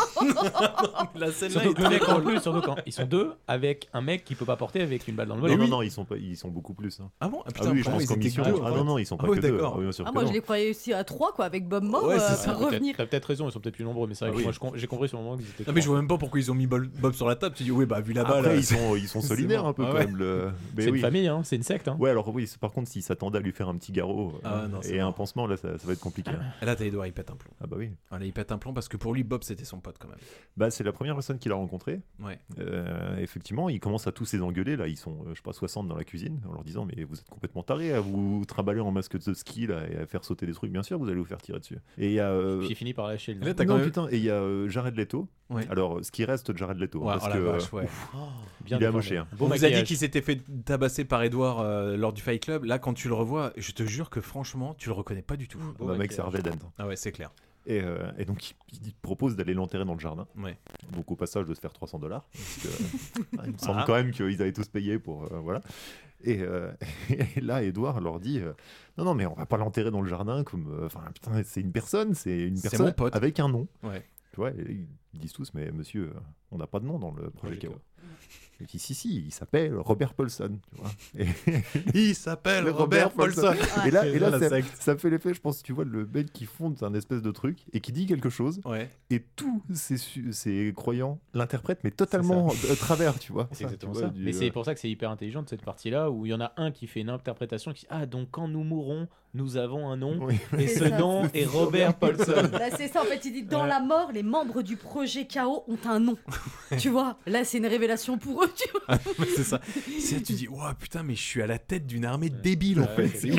la scène surtout là est en plus, surtout quand ils sont deux avec un mec qui peut pas porter avec une balle dans le mollet. Non, non, non, ils sont, pas, ils sont beaucoup plus. Hein. Ah bon? Ah, putain, ah oui, je pense qu'en mission. Deux, ah non, non, ils sont pas ah, que oui, deux. Ah, bien sûr ah que moi, non. je les croyais aussi à trois, quoi, avec Bob mort. Ouais, euh, ça, pour revenir. T'as peut-être raison, ils sont peut-être plus nombreux, mais c'est vrai ah, que oui. moi, j'ai compris sur le moment qu'ils étaient. Non, mais je vois même pas pourquoi ils ont mis Bob sur la table. Tu dis, oui, bah, vu la balle. Après, ils sont, ils sont solidaires un peu quand même. C'est une famille, hein, c'est une secte. Ouais, alors oui, par contre, s'ils s'attendaient à lui faire un petit garrot et un pansement, là, ça va être compliqué. Et là, t'as Edouard, il pète un plomb. Ah bah oui. Là, il pète un plomb parce que pour lui, Bob, c'était son pote quand même. Bah, c'est la première personne qu'il a rencontrée. Ouais. Euh, effectivement, il commence à tous les engueuler. Là, ils sont, je sais pas, soixante dans la cuisine, en leur disant mais vous êtes complètement tarés à vous trimballer en masque de ski là et à faire sauter des trucs. Bien sûr, vous allez vous faire tirer dessus. Et il y a. Euh... Puis il finit par lâcher le. Là, non, même... putain. Et il y a euh, Jared Leto. Ouais. Alors, ce qui reste de Jared Leto, ouais, parce oh que vache, ouais. ouf, oh, bien il est amoché. Hein. Bon, on vous a dit qu'il s'était fait tabasser par Edouard euh, lors du Fight Club. Là, quand tu le revois, je te jure que franchement, tu le reconnais pas du tout. Bon, bah, mec, c'est Harvey Dent. Ah ouais, c'est clair. Et, euh, et donc, il, il propose d'aller l'enterrer dans le jardin. Ouais. Donc, au passage, de se faire trois cents dollars. Parce que, euh, il me semble quand même qu'ils avaient tous payé pour. Euh, voilà. Et, euh, et là, Edouard leur dit euh, non, non, mais on va pas l'enterrer dans le jardin comme. Enfin, euh, putain, c'est une personne, c'est une personne mon pote. Avec un nom. Ouais. Tu vois, ils disent tous, mais monsieur, on n'a pas de nom dans le projet Chaos. Je dis si, si, il s'appelle Robert Paulson. Tu vois. Et il s'appelle Robert, Robert Paulson. Paulson. Et là, et là ça, ça fait l'effet, je pense, tu vois, le mec qui fonde un espèce de truc et qui dit quelque chose. Ouais. Et tous ces, ces croyants l'interprètent, mais totalement à travers, tu vois. C'est exactement ça. Du, mais c'est pour ça que c'est hyper intelligent de cette partie-là où il y en a un qui fait une interprétation qui dit ah, donc quand nous mourrons, nous avons un nom. Oui. Et ce ça. nom est Robert Paulson. Là, c'est ça, en fait, il dit dans ouais. la mort, les membres du projet Chaos ont un nom. Tu vois, là, c'est une révélation pour eux. Tu vois. Ah, c'est ça. C'est là, tu dis, oh putain, mais je suis à la tête d'une armée de débiles en fait. C'est,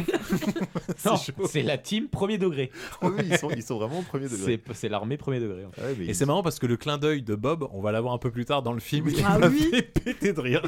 c'est, c'est la team premier degré. Ah oui, ils sont, ils sont vraiment premier degré. C'est, c'est l'armée premier degré. En fait. Ah ouais, et c'est marrant parce que le clin d'œil de Bob, on va l'avoir un peu plus tard dans le film. Ah il oui. m'a fait péter de rire.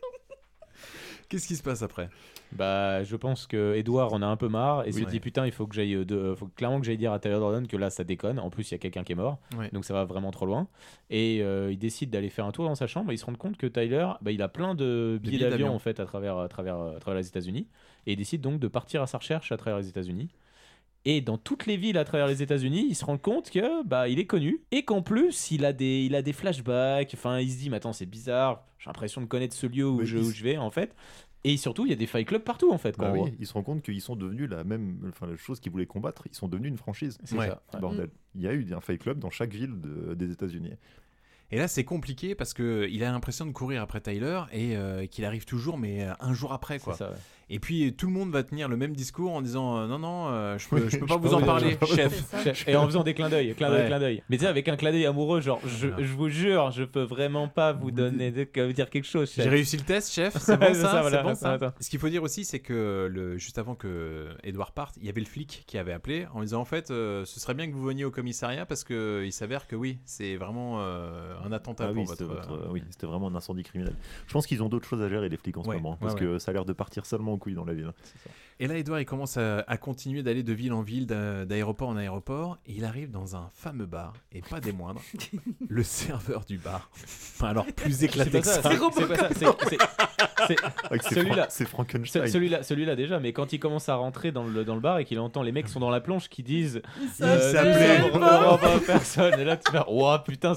Qu'est-ce qui se passe après? Bah, je pense que Edouard en a un peu marre et oui, se dit ouais. putain, il faut que j'aille, de, faut clairement que j'aille dire à Tyler Durden que là ça déconne. En plus, il y a quelqu'un qui est mort, ouais. donc ça va vraiment trop loin. Et euh, il décide d'aller faire un tour dans sa chambre. Et il se rend compte que Tyler, bah, il a plein de billets, billets d'avion, d'avion en fait à travers, à travers, à travers les États-Unis. Et il décide donc de partir à sa recherche à travers les États-Unis. Et dans toutes les villes à travers les États-Unis, il se rend compte que bah il est connu et qu'en plus il a des il a des flashbacks. Enfin, il se dit mais attends, c'est bizarre. J'ai l'impression de connaître ce lieu où, je, où je vais en fait. Et surtout, il y a des fight clubs partout en fait. Bah oui, ils se rendent compte qu'ils sont devenus la même, enfin la chose qu'ils voulaient combattre. Ils sont devenus une franchise. C'est ouais. ça. Bordel. Il y a eu un fight club dans chaque ville de, des États-Unis. Et là, c'est compliqué parce que il a l'impression de courir après Tyler et euh, qu'il arrive toujours, mais un jour après, quoi. C'est ça, ouais. Et puis tout le monde va tenir le même discours en disant euh, non non, euh, je peux, je peux pas vous en parler, chef. chef. Et en faisant des clins d'œil, clin d'œil, ouais. clin d'œil. Mais tu sais, avec un clin d'œil amoureux, genre, je, je vous jure, je peux vraiment pas vous donner, de, dire quelque chose, chef. J'ai réussi le test, chef. C'est bon ça, ça, voilà, c'est bon ça. ça. Ce qu'il faut dire aussi, c'est que le, juste avant que Edouard parte, il y avait le flic qui avait appelé en disant en fait, euh, ce serait bien que vous veniez au commissariat parce que il s'avère que oui, c'est vraiment euh, un attentat ah, pour oui, votre. votre euh, oui, c'était vraiment un incendie criminel. Je pense qu'ils ont d'autres choses à gérer les flics en ce ouais, moment, parce ouais, que ouais. ça a l'air de partir seulement en couilles dans la ville. Et là, Edouard, il commence à, à continuer d'aller de ville en ville, d'a, d'aéroport en aéroport, et il arrive dans un fameux bar, et pas des moindres, le serveur du bar. Enfin, alors, plus éclaté que ça. C'est, c'est pas ça, c'est, c'est, c'est, c'est celui-là. C'est Frankenstein. Celui-là, celui-là déjà, mais quand il commence à rentrer dans le, dans le bar et qu'il entend les mecs qui sont dans la planche qui disent « Il s'appelait personne », et là tu vas « Oh putain, ça va jusque-là ».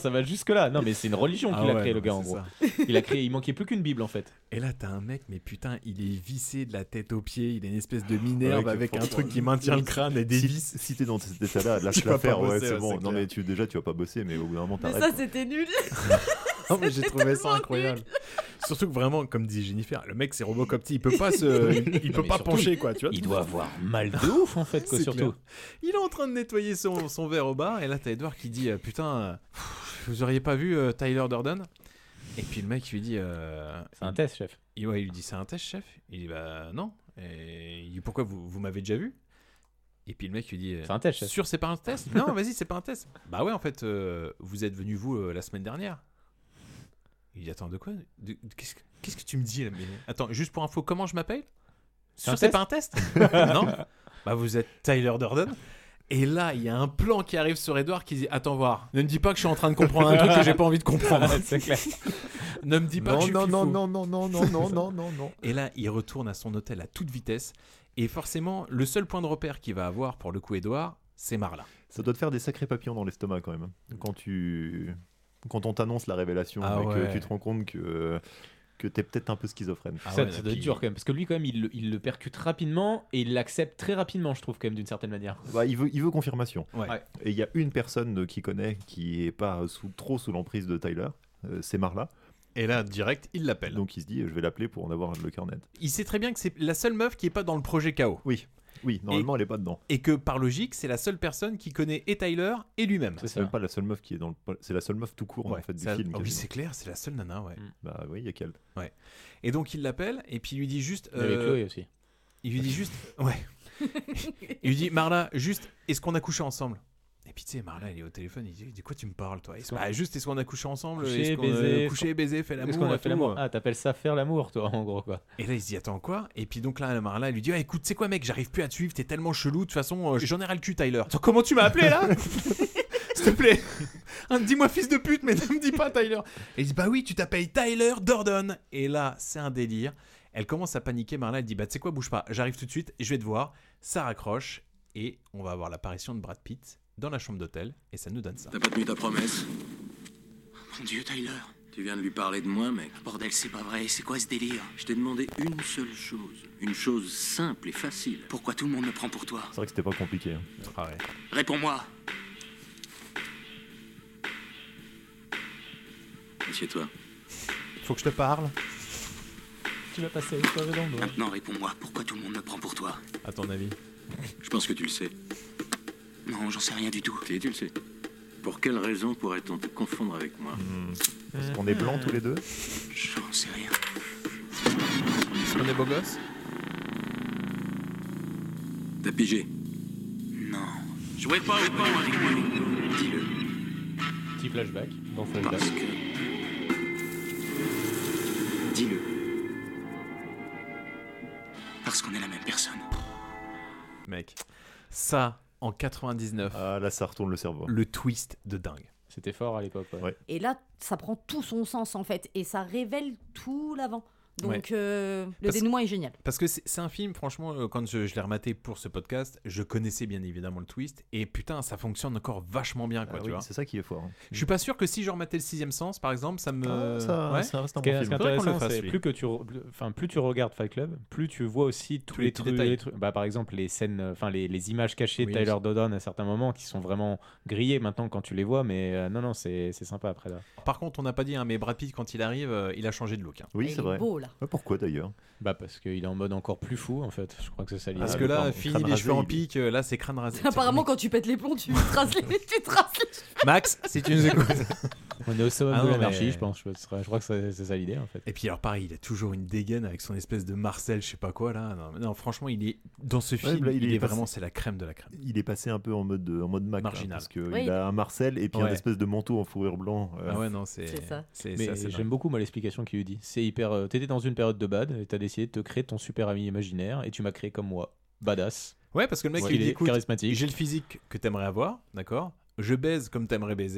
non, mais c'est une religion qu'il Ah a ouais, créé, le non, gars, en c'est gros. ça. Il a créé, il manquait plus qu'une Bible, en fait. Et là, t'as un mec, mais putain, il est vissé de la tête aux pieds. Il a une espèce de minerve Ouais, avec un franchement, truc qui maintient le crâne et des si, vis. Si t'es dans cet état-là, Tu lâche vas pas l'affaire, ouais, bosser, c'est ouais, bon. c'est Non, clair. mais tu, déjà, tu vas pas bosser, mais au bout d'un moment, Mais t'arrêtes. ça, c'était nul. Non, mais j'ai C'est trouvé ça tellement incroyable. nul. Surtout que vraiment, comme dit Jennifer, le mec c'est Robocop, il peut pas se, il, il Non, peut mais pas surtout, pencher quoi, tu vois. Il doit avoir mal de ouf, en fait, quoi, C'est surtout. clair. Il est en train de nettoyer son, son verre au bar et là t'as Edward qui dit euh, putain, euh, pff, vous auriez pas vu euh, Tyler Durden? Et puis le mec lui dit euh, C'est un test, chef. il, ouais, il lui dit c'est un test, chef. Il dit bah non. Et il dit pourquoi vous, vous m'avez déjà vu? Et puis le mec lui dit euh, C'est un test, chef. sûr c'est pas un test? Non vas-y c'est pas un test. Bah ouais en fait euh, vous êtes venu vous euh, la semaine dernière. Il dit attends de quoi de, de- qu'est-ce, que- qu'est-ce que tu me dis là mais... Attends juste pour info comment je m'appelle? C'est un Sûr c'est test pas un test? Non. Bah vous êtes Tyler Durden. Et là il y a un plan qui arrive sur Edward qui dit attends voir ne me dis pas que je suis en train de comprendre un truc que j'ai pas envie de comprendre. C'est clair. Ne me dis pas Non, que je suis non, fifou. non, non, non, non, non, non, non, non, non. Et là, il retourne à son hôtel à toute vitesse. Et forcément, le seul point de repère qu'il va avoir pour le coup, Edouard, c'est Marla. Ça doit te faire des sacrés papillons dans l'estomac quand même. Quand tu, quand on t'annonce la révélation Ah et ouais. que tu te rends compte que que t'es peut-être un peu schizophrène. Ah ça, ouais, ça et doit être puis- dur quand même, parce que lui quand même il, le- il le percute rapidement et il l'accepte très rapidement, je trouve quand même d'une certaine manière. Bah, il veut, il veut confirmation. Ouais. Ouais. Et il y a une personne qui connaît qui est pas sous, trop sous l'emprise de Tyler, euh, c'est Marla. Et là, direct, il l'appelle. Donc il se dit, je vais l'appeler pour en avoir le cœur net. Il sait très bien que c'est la seule meuf qui est pas dans le projet K O. Oui, oui, normalement elle est pas dedans. Et que par logique, c'est la seule personne qui connaît et Tyler et lui-même. C'est C'est ça. même pas la seule meuf qui est dans le, c'est la seule meuf tout court Ouais, en fait du c'est la- film. Ah oui, quasiment. c'est clair, c'est la seule nana, ouais. Mm. Bah oui, il y a qu'elle. Et donc il l'appelle et puis il lui dit juste. Il y avait euh, Chloé aussi. Il lui dit juste. Ouais. Il lui dit Marla, juste, est-ce qu'on a couché ensemble? Et puis tu sais, Marla, elle est au téléphone, il dit de quoi tu me parles, toi? Est-ce- Bah, juste, est-ce qu'on a couché ensemble? Couché, Est-ce qu'on a baisé, couché, baisé, fait Est-ce l'amour qu'on a et fait tout l'amour? Ah, t'appelles ça faire l'amour, toi, en gros, quoi. Et là, il se dit attends quoi? Et puis donc là, Marla, elle lui dit ah, écoute, c'est quoi, mec, j'arrive plus à te suivre, t'es tellement chelou, de toute façon, euh, j'en ai ras le cul, Tyler. Attends, comment tu m'as appelé là? S'il te plaît, Hein, dis-moi fils de pute, mais ne me dis pas Tyler. Et il dit bah oui, tu t'appelles Tyler Durden. Et là, c'est un délire. Elle commence à paniquer, Marla, elle dit bah tu sais quoi, bouge pas, j'arrive tout de suite, je vais te voir. Ça raccroche et on va avoir l'apparition de Brad Pitt dans la chambre d'hôtel et ça nous donne ça. T'as pas tenu ta promesse? Mon Dieu, Tyler. Tu viens de lui parler de moi, mec. Bordel, c'est pas vrai. C'est quoi ce délire? Je t'ai demandé une seule chose. Une chose simple et facile. Pourquoi tout le monde me prend pour toi? C'est vrai que c'était pas compliqué. hein. Ah ouais. Réponds-moi. Assieds-toi. Faut que je te parle. Tu vas passer une soirée dans le doigt. Maintenant, réponds-moi. Pourquoi tout le monde me prend pour toi? À ton avis? Je pense que tu le sais. Non, j'en sais rien du tout. Si, tu le sais. Pour quelle raison pourrait-on te confondre avec moi? Parce qu'on est blancs tous les deux. J'en sais rien. Est-ce qu'on est beau gosse? T'as pigé? Non. Jouez pas au con avec moi. Dis-le. Petit flashback dans Flashback. Parce que... Dis-le. Parce qu'on est la même personne. Mec, ça, en quatre-vingt-dix-neuf, Ah là, ça retourne le cerveau. le twist de dingue. C'était fort à l'époque. Ouais. Ouais. Et là, ça prend tout son sens en fait, et ça révèle tout l'avant. Donc Ouais. euh, le Parce- dénouement est génial. Parce que c'est c'est un film, franchement, euh, quand je, je l'ai rematé pour ce podcast, je connaissais bien évidemment le twist. Et putain, ça fonctionne encore vachement bien, quoi, Ah tu oui, vois. c'est ça qui est fort. hein. Je suis pas sûr que si je rematais le sixième sens, par exemple, ça me. Ah, ça, Ouais. ça reste un Ce qui est, bon ce qui est film. Faudrait qu'on le intéressant, fasse, c'est lui. plus que tu, re- enfin plus tu regardes Fight Club, plus tu vois aussi tous, Tous les, les petits trucs, détails. les trucs- bah, par exemple les scènes, enfin les, les images cachées de Oui. Tyler Durden à certains moments qui sont vraiment grillées maintenant quand tu les vois, mais euh, non non c'est c'est sympa après là. Par contre, on n'a pas dit, hein, mais Brad Pitt, quand il arrive, euh, il a changé de look. hein. Oui, Et c'est il est vrai. beau là. Ouais, pourquoi d'ailleurs? Bah parce qu'il est en mode encore plus fou en fait. Je crois que c'est ça l'idée. Parce Ah, que là, pardon, fini crâne les rasé, cheveux en il- pique, euh, là, c'est crâne rasé. Apparemment, quand tu pètes les plombs, tu traces les, tu traces les cheveux. Max, si tu nous écoutes. On est au summum Ah de non, l'anarchie, mais- je pense. Je, je crois que c'est c'est ça l'idée en fait. Et puis alors pareil, il a toujours une dégaine avec son espèce de Marcel, je sais pas quoi là. Non, mais non, franchement, il est dans ce film, là, il, il est, est passé- vraiment, c'est la crème de la crème. Il est passé un peu en mode, en mode Mac. là, Marginal. parce qu'il Oui. a un Marcel et puis Ouais. un espèce de manteau en fourrure blanc. euh, Ah ouais, non, c'est C'est ça. c'est Mais c'est assez j'aime dingue. beaucoup moi l'explication qu'il lui dit. C'est hyper. euh, T'étais dans une période de bad et t'as décidé de te créer ton super ami imaginaire et tu m'as créé comme moi, badass. Ouais, parce que le mec Ouais, il il dit est écoute, charismatique. j'ai le physique que t'aimerais avoir, d'accord? Je baise comme t'aimerais baiser.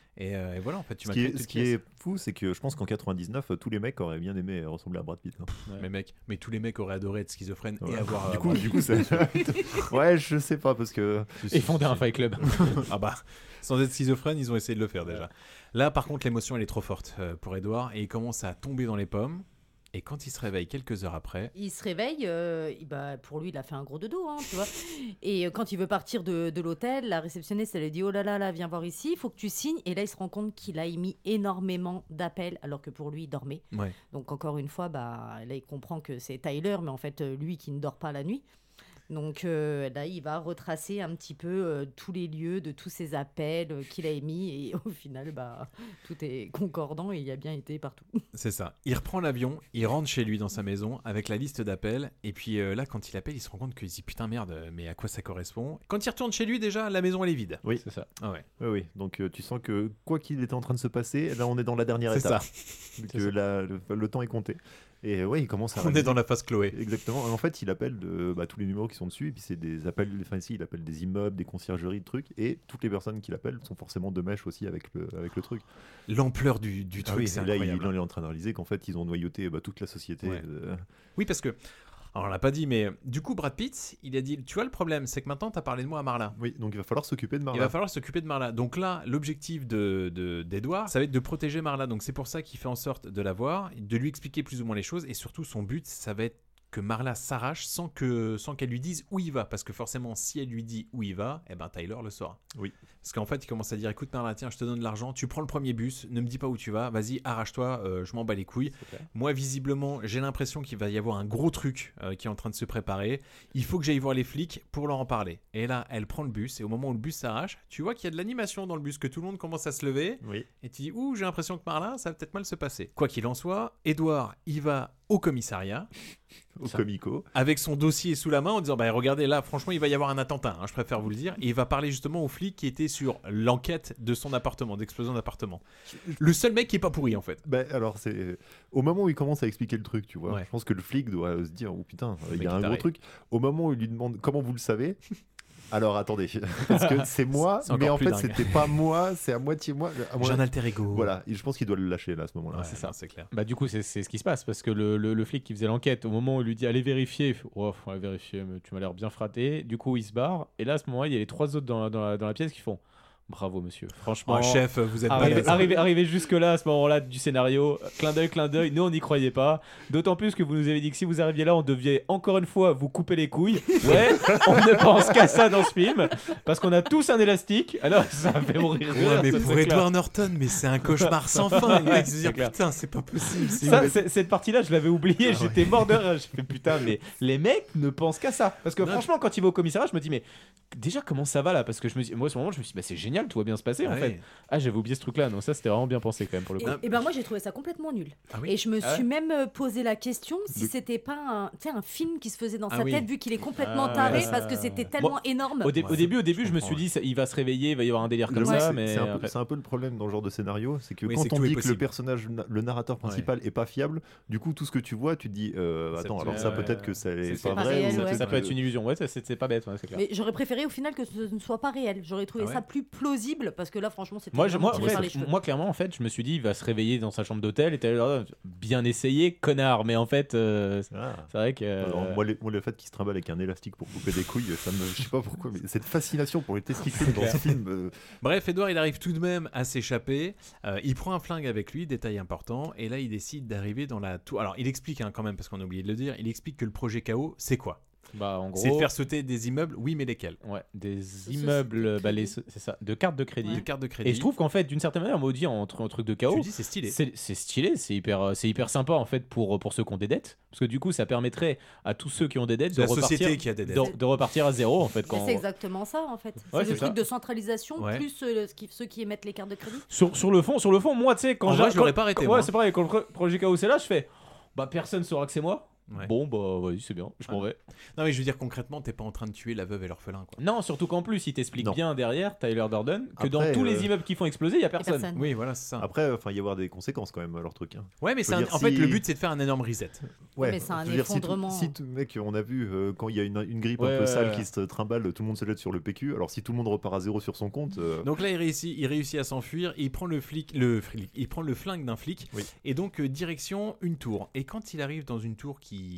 Et, euh, et voilà, en fait, tu Ce m'as qui, créé est, toute ce qui pièce. est fou, c'est que je pense qu'en quatre-vingt-dix-neuf, tous les mecs auraient bien aimé ressembler à Brad Pitt. Hein. Ouais. Mais mec, mais tous les mecs auraient adoré être schizophrènes Ouais. et avoir. Du euh, coup, Brad du Pitt. coup, ça... ouais, je sais pas parce que. Et fonder un Fight Club. Ah bah, sans être schizophrène, ils ont essayé de le faire déjà. Là, par contre, l'émotion, elle est trop forte euh, pour Edward et il commence à tomber dans les pommes. Et quand il se réveille quelques heures après, Il se réveille, euh, il- bah, pour lui, il a fait un gros dodo, hein, tu vois. Et euh, quand il veut partir de, de l'hôtel, la réceptionniste, elle lui dit « Oh là là, là, viens voir ici, il faut que tu signes. » Et là, il se rend compte qu'il a émis énormément d'appels, alors que pour lui, il dormait. Ouais. Donc, encore une fois, bah, là, il comprend que c'est Tyler, mais en fait, euh, lui qui ne dort pas la nuit. Donc euh, là, il va retracer un petit peu euh, tous les lieux de tous ces appels euh, qu'il a émis. Et au final, bah, tout est concordant et il a bien été partout. c'est ça. Il reprend l'avion, il rentre chez lui dans sa maison avec la liste d'appels. Et puis euh, là, quand il appelle, il se rend compte qu'il se dit putain merde, mais à quoi ça correspond? Quand il retourne chez lui, déjà, la maison elle est vide. Oui, c'est ça. Ah ouais. Oui, oui. Donc euh, tu sens que quoi qu'il était en train de se passer, là on est dans la dernière C'est étape. ça. Vu C'est que ça. la- le, le temps est compté. Et ouais, il commence à. On est dans la phase Chloé. Exactement. Et en fait, il appelle de, bah, tous les numéros qui sont dessus. Et puis c'est des appels. Enfin ici, il appelle des immeubles, des conciergeries, des trucs. Et toutes les personnes qu'il appelle sont forcément de mèche aussi avec le, avec le truc. L'ampleur du, du Ah truc, oui, c'est et là, il, incroyable. il est en train de réaliser qu'en fait, ils ont noyauté bah, toute la société. Ouais. euh, Oui, parce que. Alors, on l'a pas dit, mais du coup, Brad Pitt, il a dit tu vois, le problème, c'est que maintenant, t'as parlé de moi à Marla. Oui, donc il va falloir s'occuper de Marla. Il va falloir s'occuper de Marla. Donc là, l'objectif de, de, d'Edward, ça va être de protéger Marla. Donc c'est pour ça qu'il fait en sorte de la voir, de lui expliquer plus ou moins les choses. Et surtout, son but, ça va être que Marla s'arrache sans, que, sans qu'elle lui dise où il va. Parce que forcément, si elle lui dit où il va, eh ben Tyler le saura. Oui. Parce qu'en fait, il commence à dire écoute Marla, tiens, je te donne de l'argent, tu prends le premier bus, ne me dis pas où tu vas, vas-y, arrache-toi, euh, je m'en bats les couilles. Moi, visiblement, j'ai l'impression qu'il va y avoir un gros truc euh, qui est en train de se préparer. Il faut que j'aille voir les flics pour leur en parler. Et là, elle prend le bus, et au moment où le bus s'arrache, tu vois qu'il y a de l'animation dans le bus, que tout le monde commence à se lever. Oui. Et tu dis ouh, j'ai l'impression que Marla, ça va peut-être mal se passer. Quoi qu'il en soit, Edward, il va au commissariat. Au comico. Avec son dossier sous la main en disant bah regardez là franchement il va y avoir un attentat hein, je préfère vous le dire, et il va parler justement aux flics qui étaient sur l'enquête de son appartement, d'explosion d'appartement. Le seul mec qui est pas pourri en fait. Bah, alors c'est au moment où il commence à expliquer le truc, tu vois. Ouais. Je pense que le flic doit se dire oh putain, il mec y a est un taré. gros truc. Au moment où il lui demande comment vous le savez. Alors attendez, parce que c'est moi, C'est encore mais en plus fait dingue. c'était pas moi, c'est à moitié moi. À moi- J'ai un alter ego. Voilà, et je pense qu'il doit le lâcher là à ce moment-là. Ouais, c'est ça. non, c'est clair. Bah du coup c'est c'est ce qui se passe parce que le, le, le flic qui faisait l'enquête au moment où il lui dit allez vérifier, il fait, oh faut aller vérifier, mais tu m'as l'air bien fraté. Du coup il se barre et là à ce moment-là il y a les trois autres dans, la- dans, la, dans la pièce qui font bravo monsieur, franchement. Oh, chef, vous êtes arrivé, balèze. arrivé, arrivé jusque là à ce moment-là du scénario, clin d'œil, clin d'œil, nous on n'y croyait pas. D'autant plus que vous nous avez dit que si vous arriviez là on devait encore une fois vous couper les couilles. Ouais, on ne pense qu'à ça dans ce film parce qu'on a tous un élastique. Alors ça fait mourir. de Ouais, rire, mais ce pour truc-là. Edward Norton, mais c'est un cauchemar sans fin. Le mec se C'est dire clair. putain, c'est pas possible. c'est Ça, une- c'est- cette partie-là, je l'avais oubliée, Ah ouais. j'étais mort de rire. J'ai fait putain, mais les mecs ne pensent qu'à ça. Parce que Non, franchement, quand il va au commissariat, je me dis, mais déjà, comment ça va là? Parce que je me dis, moi, à ce moment, je me suis dit, bah, c'est génial, tout va bien se passer en Ouais. fait. Ah, j'avais oublié ce truc-là, non, ça c'était vraiment bien pensé quand même pour le Et, coup. et ben moi j'ai trouvé ça complètement nul. Ah oui Et je me Ah suis ouais même euh, posé la question si De- c'était pas un, tu sais, un film qui se faisait dans Ah sa oui. tête vu qu'il est complètement Ah, taré ouais. parce que c'était tellement Moi, énorme. Au, dé- Ouais, au début, au début, je je me comprends, suis dit, ça- il va se réveiller, il va y avoir un délire comme Le- ça, c'est- mais c'est un, peu- après- c'est un peu le problème dans ce genre de scénario, c'est que Oui, quand c'est que on tout est dit que le possible. personnage, le narrateur principal est pas fiable, du coup tout ce que tu vois, tu te dis euh, Ça attends, peut- alors ça ouais, peut-être que ça c'est- est c'est pas pas vrai. réel, ou ouais. peut-être ça peut être que- une illusion. Ouais, ça, c'est c'est pas bête, ouais, c'est clair. Mais j'aurais préféré au final que ce ne soit pas réel. J'aurais trouvé Ah ouais ça plus plausible parce que là franchement c'était Moi, je- vraiment moi, tiré en par fait, les cheveux. moi, clairement, en fait, je me suis dit, il va se réveiller dans sa chambre d'hôtel et t'es là, bien essayé, connard. Mais en fait, euh, Ah. c'est vrai que. euh, Alors, moi, les- moi, le fait qu'il se trimballe avec un élastique pour couper des couilles, ça me, je sais pas pourquoi, mais cette fascination pour les testicules dans ce film. euh, Bref, Edward, il arrive tout de même à s'échapper. Euh, il prend un flingue avec lui, détail important, et là, il décide d'arriver dans la tour. Alors, il explique hein, quand même, parce qu'on a oublié de le dire, il explique que le projet K O, c'est quoi? Bah, en gros. C'est de faire sauter des immeubles, oui, mais lesquels? Ouais, des Ce- immeubles, société de bah, les- crédit. c'est ça, de cartes de crédit. De cartes de crédit. Et je trouve qu'en fait, d'une certaine manière, on m'a dit entre un truc de Tu chaos. dis, c'est stylé. C'est c'est stylé, c'est hyper, euh, c'est hyper sympa en fait pour, pour ceux qui ont des dettes. Parce que du coup, ça permettrait à tous ceux qui ont des dettes de La repartir, société qui a des dettes. de, de repartir à zéro en fait. Mais Quand... c'est exactement ça en fait. Ouais, c'est le c'est ça. truc de centralisation Ouais. plus euh, ce qui- ceux qui émettent les cartes de crédit. Sur, sur le fond, sur le fond, moi, tu sais, quand En j'ai- vrai, je quand- l'aurais pas arrêté, quand- moi. Ouais, c'est pareil. Quand le pro- projet chaos c'est là, je fais, bah personne saura que c'est moi. Ouais. Bon, bah, vas-y, c'est bien, je Ouais. m'en vais. Non, mais je veux dire, concrètement, t'es pas en train de tuer la veuve et l'orphelin, quoi. Non, surtout qu'en plus, il t'explique Non. bien derrière, Tyler Durden, que Après, dans tous les euh, immeubles qui font exploser, il y a personne. personne. Oui, voilà, c'est ça. Après, enfin, il y avoir des conséquences quand même à leur truc. Hein. Ouais, mais Je c'est veux un- dire, en fait, si- le but, c'est de faire un énorme reset. Ouais, Mais c'est un je veux dire, si tout- effondrement. Si, tout- mec, on a vu euh, quand il y a une, une grippe Ouais, un peu ouais, sale ouais. qui se trimballe, tout le monde se jette sur le P Q. Alors si tout le monde repart à zéro sur son compte, euh, Donc là, il réussit, il réussit à s'enfuir. Et il prend le flic, le flic, il prend le flingue d'un flic. Oui. Et donc euh, direction une tour. Et quand il arrive dans une tour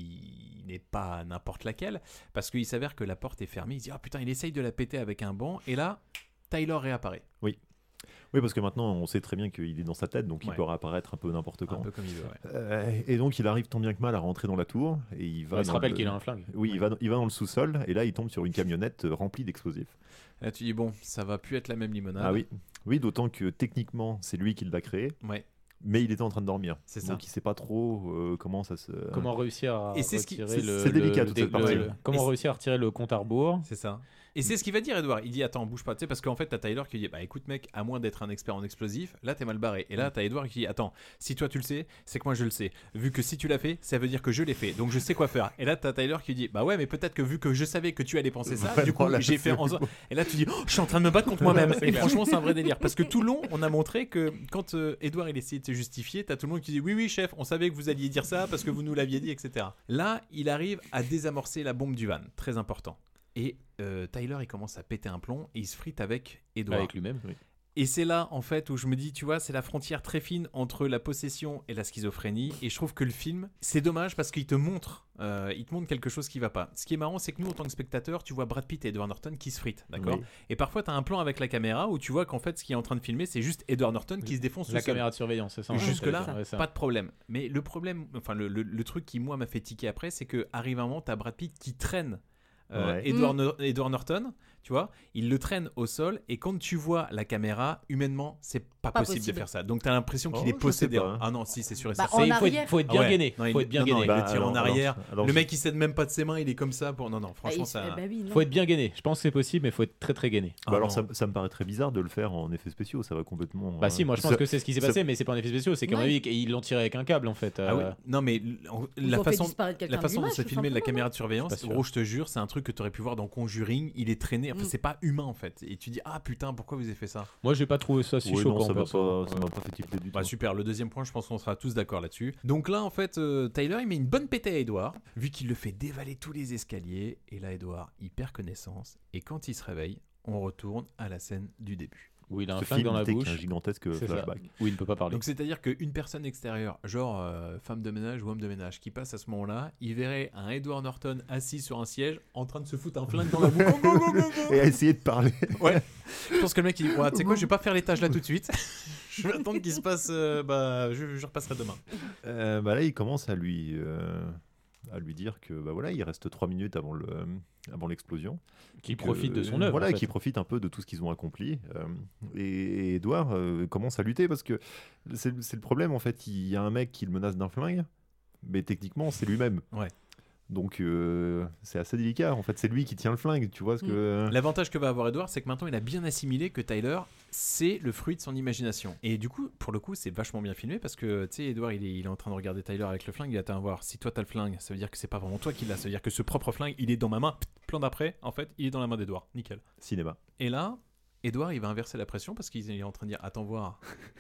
qui n'est pas n'importe laquelle, parce qu'il s'avère que la porte est fermée, il se dit ah putain, il essaye de la péter avec un banc. Et là, Tyler réapparaît. oui. Oui, parce que maintenant on sait très bien qu'il est dans sa tête, donc il Ouais. peut réapparaître un peu n'importe quand. Un peu comme il veut. Ouais. Euh, et donc il arrive tant bien que mal à rentrer dans la tour et il va. Il se dans rappelle le- qu'il a un flingue. Oui, il va, dans- il va dans le sous-sol et là il tombe sur une camionnette euh, remplie d'explosifs. Là, tu dis bon, ça va plus être la même limonade. Ah oui, oui, d'autant que techniquement c'est lui qui l'a créé, Ouais. mais il était en train de dormir. C'est ça. Donc il sait pas trop euh, comment ça se. Comment réussir à Et c'est ce qui- retirer c'est- le. c'est délicat, le- toute cette le- partie. le- Comment Et réussir à retirer le compte à rebours. C'est ça. Et c'est ce qu'il va dire, Edouard. Il dit attends, bouge pas, tu sais, parce qu'en fait t'as Tyler qui dit bah écoute mec, à moins d'être un expert en explosifs, là t'es mal barré. Et là t'as Edouard qui dit attends, si toi tu le sais, c'est que moi je le sais. Vu que si tu l'as fait, ça veut dire que je l'ai fait, donc je sais quoi faire. Et là t'as Tyler qui dit bah ouais, mais peut-être que vu que je savais que tu allais penser ça, du coup Vraiment, là, j'ai fait c'est en... beau. Et là tu dis oh, je suis en train de me battre contre moi-même. C'est Et clair. franchement c'est un vrai délire, parce que tout le long on a montré que quand euh, Edouard il essayait de se justifier, t'as tout le monde qui dit oui oui chef, on savait que vous alliez dire ça parce que vous nous l'aviez dit, et cetera. Là il arrive à désamorcer la bombe du van, très important. Et euh, Tyler il commence à péter un plomb et il se frite avec Edward. Avec lui-même. Oui. Et c'est là en fait où je me dis, tu vois, c'est la frontière très fine entre la possession et la schizophrénie. Et je trouve que le film, c'est dommage parce qu'il te montre, euh, il te montre quelque chose qui va pas. Ce qui est marrant, c'est que nous en tant que spectateurs, tu vois Brad Pitt et Edward Norton qui se fritent, d'accord. Oui. Et parfois t'as un plan avec la caméra où tu vois qu'en fait ce qui est en train de filmer, c'est juste Edward Norton qui se défonce. La tout seul. caméra de surveillance, c'est ça. Jusque là, Ouais, ça. pas de problème. Mais le problème, enfin le, le, le truc qui moi m'a fait tiquer après, c'est que arrive un moment, t'as Brad Pitt qui traîne euh, Ouais. Edward, No- Edward Norton, tu vois, il le traîne au sol et quand tu vois la caméra, humainement, c'est pas, Pas possible, possible. de faire ça. Donc t'as l'impression qu'il Oh, est je possédé. sais pas, hein. Ah non, si c'est sûr et Bah, certain. en C'est- il faut, arrière. être, faut être Ah bien ouais. gainé. Non, il- faut être bien non, non, gainé. il Bah, le tire en alors, arrière. alors, alors, le je- mec il cède même pas de ses mains, il est comme ça pour. Non non, Bah, franchement il- ça. bah oui, non. Faut être bien gainé. Je pense que c'est possible, mais faut être très très gainé. Ah Bah alors non. ça, ça me paraît très bizarre de le faire en effets spéciaux, ça va complètement. Bah si, moi je pense ça- que c'est ce qui s'est ça- passé, mais c'est pas en effet spéciaux. C'est qu'à mon Ouais. avis, ils l'ont tiré avec un câble en fait. Ah oui. euh, Non mais l- en- Ils la ont fait façon, disparaître quelqu'un la façon de dont l'image, c'est tout filmé de la simplement, caméra non de surveillance, Pas sûr. gros je te jure, c'est un truc que tu aurais pu voir dans Conjuring. Il est traîné, enfin Mm. c'est pas humain en fait. Et tu dis ah putain pourquoi vous avez fait ça. Moi j'ai pas trouvé ça si Ouais, non, choquant. ça m'a perso. pas, ça m'a pas fait tilter du tout. Bah super, le deuxième point, je pense qu'on sera tous d'accord là-dessus. Donc là, en fait, euh, Tyler, il met une bonne pétée à Edward, vu qu'il le fait dévaler tous les escaliers. Et là, Edward, il perd connaissance. Et quand il se réveille, on retourne à la scène du début. Où il a un Ce flingue film dans la avec bouche. un gigantesque C'est ça. flashback. Où il ne peut pas parler. Donc c'est-à-dire qu'une personne extérieure, genre euh, femme de ménage ou homme de ménage, qui passe à ce moment-là, il verrait un Edward Norton assis sur un siège, en train de se foutre un flingue dans la bouche. Et à essayer de parler. Ouais. Je pense que le mec il dit ouais, tu sais quoi, je vais pas faire les tâches là tout de suite. Je vais attendre qu'il se passe. euh, bah, je, je repasserai demain. Euh, bah là, il commence à lui, euh, à lui dire que bah voilà, il reste trois minutes avant le, avant l'explosion. Qui Que- profite de son œuvre. Voilà, en fait. qui profite un peu de tout ce qu'ils ont accompli. Euh, et, et Edouard euh, commence à lutter parce que c'est c'est le problème en fait. Il y a un mec qui le menace d'un flingue, mais techniquement c'est lui-même. Ouais. Donc euh, c'est assez délicat. En fait, c'est lui qui tient le flingue. Tu vois ce que. L'avantage que va avoir Edward, c'est que maintenant il a bien assimilé que Tyler, c'est le fruit de son imagination. Et du coup, pour le coup, c'est vachement bien filmé parce que tu sais, Edward, il est, il est en train de regarder Tyler avec le flingue. Il attend à voir si toi t'as le flingue, ça veut dire que c'est pas vraiment toi qui l'as. Ça veut dire que ce propre flingue, il est dans ma main. Pff, plan d'après, en fait, il est dans la main d'Edward. Nickel. Cinéma. Et là, Edward, il va inverser la pression parce qu'il est en train de dire attends voir.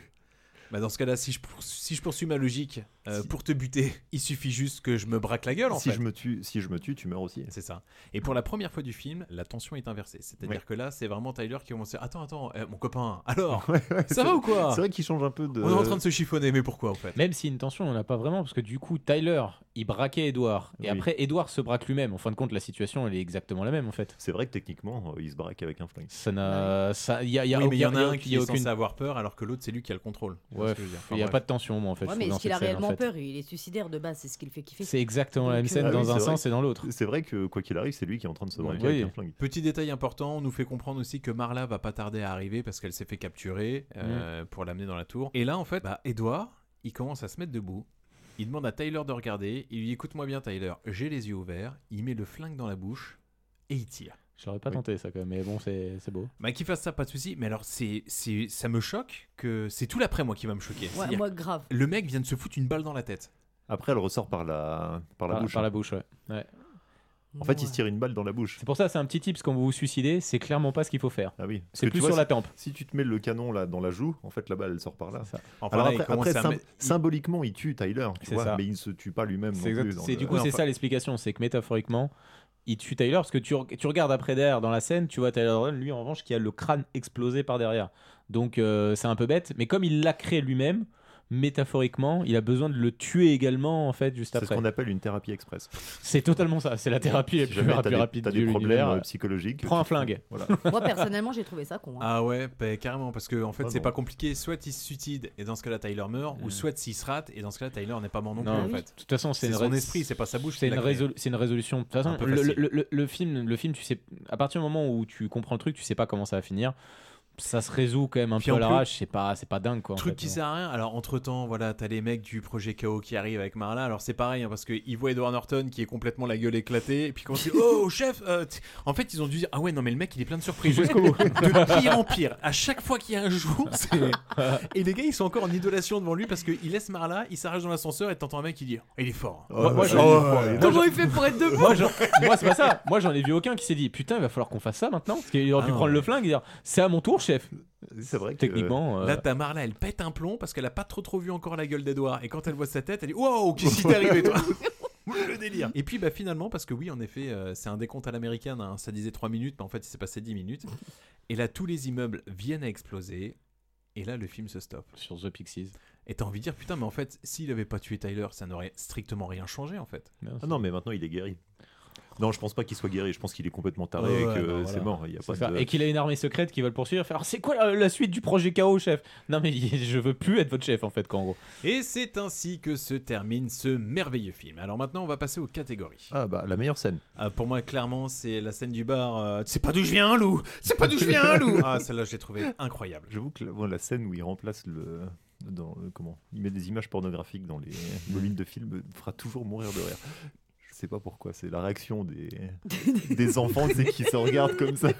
Bah dans ce cas-là, si je, poursu- si je poursuis ma logique, euh, Si- pour te buter, il suffit juste que je me braque la gueule en si fait. je me tue, si je me tue, tu meurs aussi. C'est ça. Et pour la première fois du film, la tension est inversée. C'est-à-dire Ouais. que là, c'est vraiment Tyler qui commence à dire attends, attends, eh, mon copain, alors Ouais, ouais, ça c'est- va ou quoi C'est vrai qu'il change un peu de. On est en train de se chiffonner, mais pourquoi en fait Même si une tension, on n'a pas vraiment, parce que du coup, Tyler, il braquait Edward, et Oui. après, Edward se braque lui-même. En fin de compte, la situation, elle est exactement la même, en fait. C'est vrai que techniquement, euh, il se braque avec un flingue. Ça n'a, ça, y a, y a Oui, mais il y en aucun- a un y qui est aucune. censé avoir peur, alors que l'autre, c'est lui qui a le contrôle. Tu vois Ouais, ce que je veux dire Enfin, il n'y a bref. pas de tension, moi, en fait. Ouais, je mais trouve, est-ce dans qu'il a cette scène, en réellement fait. peur Il est suicidaire de base, c'est ce qui le fait kiffer. C'est exactement la même Donc, scène euh, dans Ah oui, un c'est vrai. sens et dans l'autre. C'est vrai que quoi qu'il arrive, c'est lui qui est en train de se braquer Oui. avec un flingue. Petit détail important, on nous fait comprendre aussi que Marla va pas tarder à arriver parce qu'elle s'est fait capturer Mm. euh, pour l'amener dans la tour. Et là, en fait, bah, Edward, il commence à se mettre debout. Il demande à Tyler de regarder. Il lui dit écoute-moi bien, Tyler, j'ai les yeux ouverts. Il met le flingue dans la bouche et il tire. Je l'aurais pas Oui. tenté, ça, quand même, mais bon, c'est c'est beau. Bah, qu'il fasse ça, pas de souci. Mais alors, c'est, c'est, ça me choque que c'est tout l'après, moi, qui va me choquer. Ouais, C'est-à-dire moi, grave. le mec vient de se foutre une balle dans la tête. Après, elle ressort par la, par la Par, bouche. par la bouche, ouais. ouais. En fait, il se tire une balle dans la bouche. C'est pour ça, c'est un petit tips quand vous vous suicidez, c'est clairement pas ce qu'il faut faire. Ah oui. C'est Parce que plus tu vois, sur la si- tempe. Si tu te mets le canon là dans la joue, en fait, la balle elle sort par là. Enfin, Alors là, il après, commence après, à sym- me- il- symboliquement, il tue Tyler, tu C'est vois, ça. mais il ne se tue pas lui-même C'est non exact- plus. dans c'est le- du coup, Ouais, c'est enfin- ça l'explication, c'est que métaphoriquement, il tue Tyler parce que tu, re- tu regardes après derrière dans la scène, tu vois Tyler Durden, lui en revanche, qui a le crâne explosé par derrière. Donc euh, c'est un peu bête, mais comme il l'a créé lui-même, métaphoriquement, il a besoin de le tuer également en fait juste C'est ce après. qu'on appelle une thérapie express. C'est totalement ça, c'est la thérapie la Si plus jamais t'as rapide, des- rapide t'as de des problèmes l'univers. euh, psychologiques. Prends un tu- flingue. Voilà. Moi, personnellement, j'ai trouvé ça con. hein. Ah ouais, bah, carrément, parce que en fait, Ah c'est non. pas compliqué. Soit il se suicide et dans ce cas-là, Tyler meurt, ou Mm. soit s'il se rate et dans ce cas-là, Tyler n'est pas mort non, Non, plus. En oui. fait, De toute façon, c'est c'est une son rés- esprit, c'est pas sa bouche. C'est qui une, l'a créé. résolu- c'est une résolution. De toute façon, Un peu le, facile. le- le- le film, le film, tu sais, à partir du moment où tu comprends le truc, tu sais pas comment ça va finir. Ça se résout quand même un Puis peu en à plus, l'arrache. C'est pas, c'est pas dingue quoi. en Truc fait. qui sert à rien. Alors, entre temps, voilà, t'as les mecs du projet K O qui arrivent avec Marla. Alors, c'est pareil, hein, parce qu'ils voient Edward Norton qui est complètement la gueule éclatée. Et puis, quand ils disent oh, chef euh, t- en fait, ils ont dû dire ah ouais, non, mais le mec, il est plein de surprises. Jusqu'au bout. De pire en pire. À chaque fois qu'il y a un jour, c'est. Et les gars, ils sont encore en idolation devant lui parce qu'il laisse Marla, il s'arrache dans l'ascenseur et t'entends un mec qui dit il est fort. Moi, moi, ouais, j'en- ouais, ouais. Comment il fait pour être debout moi, j'en- moi, c'est pas ça. Moi, j'en ai vu aucun qui s'est dit putain, il va falloir qu'on fasse ça maintenant. Parce qu'il aurait Ah pu non, prendre ouais. le flingue et dire c'est à mon tour, chef. C'est vrai que Techniquement. euh, Là, t'as Marla, elle pète un plomb parce qu'elle a pas trop trop vu encore la gueule d'Edouard. Et quand elle voit sa tête, elle dit wow, qu'est-ce qui t'est arrivé, toi? Le délire. Et puis, bah, finalement, parce que oui, en effet, euh, c'est un décompte à l'américaine. Hein, ça disait trois minutes, mais en fait, il s'est passé dix minutes. Et là, tous les immeubles viennent à exploser. Et là, le film se stoppe. sur The Pixies. Et t'as envie de dire, putain, mais en fait, s'il avait pas tué Tyler, ça n'aurait strictement rien changé, en fait. Ah non, mais maintenant il est guéri. Non, je pense pas qu'il soit guéri. Je pense qu'il est complètement taré Ouais, et ouais, que non, c'est voilà. mort. Il y a C'est pas ça. de... Et qu'il a une armée secrète qui va le poursuivre. Faire c'est quoi la, la suite du projet K O, chef? Non, mais je veux plus être votre chef en fait, quoi, en gros. Et c'est ainsi que se termine ce merveilleux film. Alors maintenant, on va passer aux catégories. Ah bah la meilleure scène. Ah, pour moi, clairement, c'est la scène du bar. euh, c'est pas d'où je viens, loup. C'est pas d'où je viens, loup. Ah, celle-là, je l'ai trouvée incroyable. J'avoue que la, bon, la scène où il remplace le, dans le- comment, il met des images pornographiques dans les bobines de films me fera toujours mourir de rire. Je sais pas pourquoi. C'est la réaction des des enfants, tu sais, qui se regardent comme ça.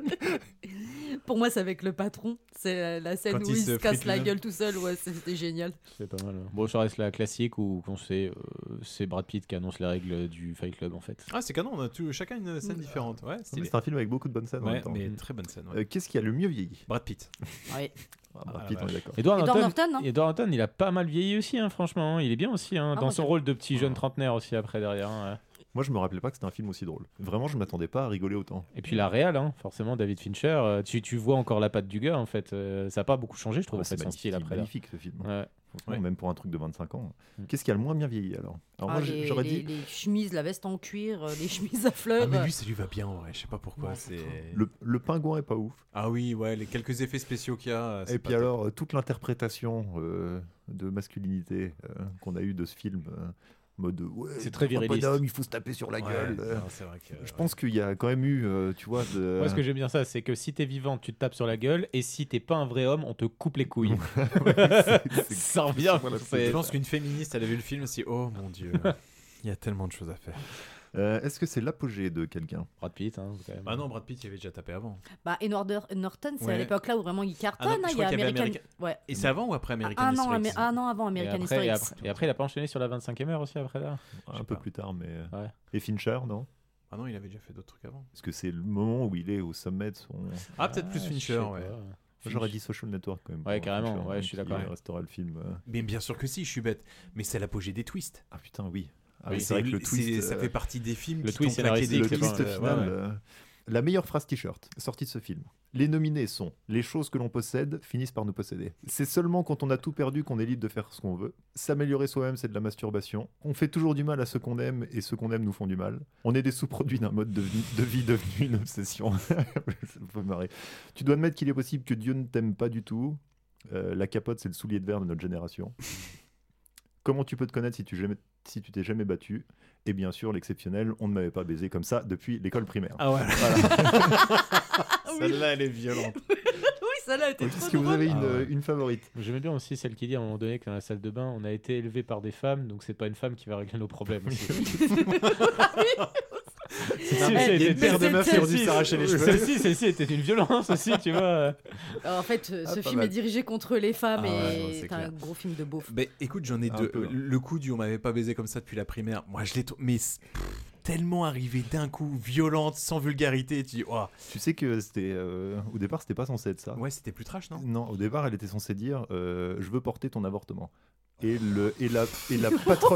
Pour moi, c'est avec le patron. C'est la- la scène Quand où il il se se casse frite la lui-même. gueule tout seul. Ouais, c'était génial. C'est pas mal. hein. Bon, ça reste la classique où on sait, euh, c'est Brad Pitt qui annonce les règles du Fight Club en fait. Ah, c'est canon, on a tout- chacun une scène différente. Ouais, stylé. C'est un film avec beaucoup de bonnes scènes en Ouais, même temps. mais très bonne scène. ouais. Euh, Qu'est-ce qui a le mieux vieilli? Brad Pitt. Ouais. Ah, Ah, Brad Pitt, la on est vache. d'accord. Edward Edward Norton, Norton, hein. Edward Norton, il a pas mal vieilli aussi, hein, franchement. Il est bien aussi, hein, Ah, dans moi, son j'ai- rôle de petit jeune trentenaire aussi après derrière. hein, ouais. Moi, je me rappelais pas que c'était un film aussi drôle. Vraiment, je m'attendais pas à rigoler autant. Et puis la réal, hein, forcément, David Fincher, euh, tu, tu vois encore la patte du gars en fait. euh, ça a pas beaucoup changé, je trouve, Ah, en fait, c'est son magnifique, style après là. magnifique ce film. Ouais. Franchement, Ouais. même pour un truc de vingt-cinq ans. Mm. Qu'est-ce qui a le moins bien vieilli alors? Alors Ah, moi, les, j'aurais les- dit les chemises, la veste en cuir, euh, les chemises à fleurs. Ah, mais lui, ça lui va bien, en vrai. Je sais pas pourquoi. Ouais. C'est. le, le pingouin est pas ouf. Ah oui, ouais, les quelques effets spéciaux qu'il y a. c'est Et pas puis top. alors, euh, toute l'interprétation euh, de masculinité euh, qu'on a eue de ce film, euh, en mode ouais, C'est très un viriliste. bonhomme, il faut se taper sur la Ouais, gueule. euh. non, c'est vrai que. Je pense qu'il y a quand même eu, euh, tu vois, de... Moi, ce que j'aime bien ça, c'est que si t'es vivant, tu te tapes sur la gueule, et si t'es pas un vrai homme, on te coupe les couilles. c'est- Ça revient. Voilà, c'est- Je pense qu'une féministe, elle a vu le film, elle s'est dit oh mon dieu, il y a tellement de choses à faire. Euh, Est-ce que c'est l'apogée de quelqu'un? Brad Pitt, hein, quand même. Ah non, Brad Pitt, il avait déjà tapé avant. Bah, Edward Norton, c'est Ouais. à l'époque là où vraiment il cartonne. Ah non, je hein, il y crois a qu'il y avait American. American- Ouais. Et c'est avant ou après American un, an, History Amé- X un an avant Et American après, History et, X. après, et après, il a pas enchaîné sur la vingt-cinquième heure aussi après là. Un sais peu pas. plus tard, mais... Ouais. Et Fincher, non? Ah non, il avait déjà fait d'autres trucs avant. Parce que c'est le moment où il est au sommet de son... Ah, peut-être plus je Fincher, sais ouais. pas. J'aurais dit Social Network quand même. Ouais, pour carrément, Fincher, ouais, hein, je suis qui d'accord. restera le film. euh. Mais bien sûr que si, je suis bête. Mais c'est l'apogée des twists. Ah putain, oui. Ah, Oui, oui, c'est vrai que le c'est- twist... Ça euh, fait partie des films le qui twist t'ont claqué scénaristique, des le c'est clips. twist pas- euh, final. ouais, ouais. euh, La meilleure phrase t-shirt sortie de ce film. Les nominés sont les choses que l'on possède finissent par nous posséder. C'est seulement quand on a tout perdu qu'on est libre de faire ce qu'on veut. S'améliorer soi-même, c'est de la masturbation. On fait toujours du mal à ceux qu'on aime et ceux qu'on aime nous font du mal. On est des sous-produits d'un mode de vie, de vie devenu une obsession. Ça me fait marrer. Tu dois admettre qu'il est possible que Dieu ne t'aime pas du tout. Euh, la capote, c'est le soulier de verre de notre génération. Comment tu peux te connaître si tu jamais, si tu t'es jamais battu? Et bien sûr, l'exceptionnel, on ne m'avait pas baisé comme ça depuis l'école primaire. Ah ouais. Voilà. Celle-là, elle est violente. Oui, ça là était Est-ce trop que vous drôle. avez une, Ah ouais. une favorite? J'aimais bien aussi celle qui dit à un moment donné que dans la salle de bain, on a été élevé par des femmes, donc c'est pas une femme qui va régler nos problèmes. aussi. C'est Il y a une paire de meufs qui ont dû s'arracher les cheveux. Celle-ci, celle-ci était une violence aussi, tu vois. Alors, en fait, ce Ah, film mal. est dirigé contre les femmes Ah et ouais, non, c'est c'est clair. un gros film de beauf. Mais écoute, j'en ai Un deux. peu, hein. Le coup du on m'avait pas baisé comme ça depuis la primaire. Moi, je l'ai trou- mais c'est- pff, tellement arrivé d'un coup, violente, sans vulgarité. Et tu dis, oh. Tu sais que c'était euh, au départ, c'était pas censé être ça. Ouais, c'était plus trash, non? Non, au départ, elle était censée dire euh, je veux porter ton avortement. Et le et la et la patronne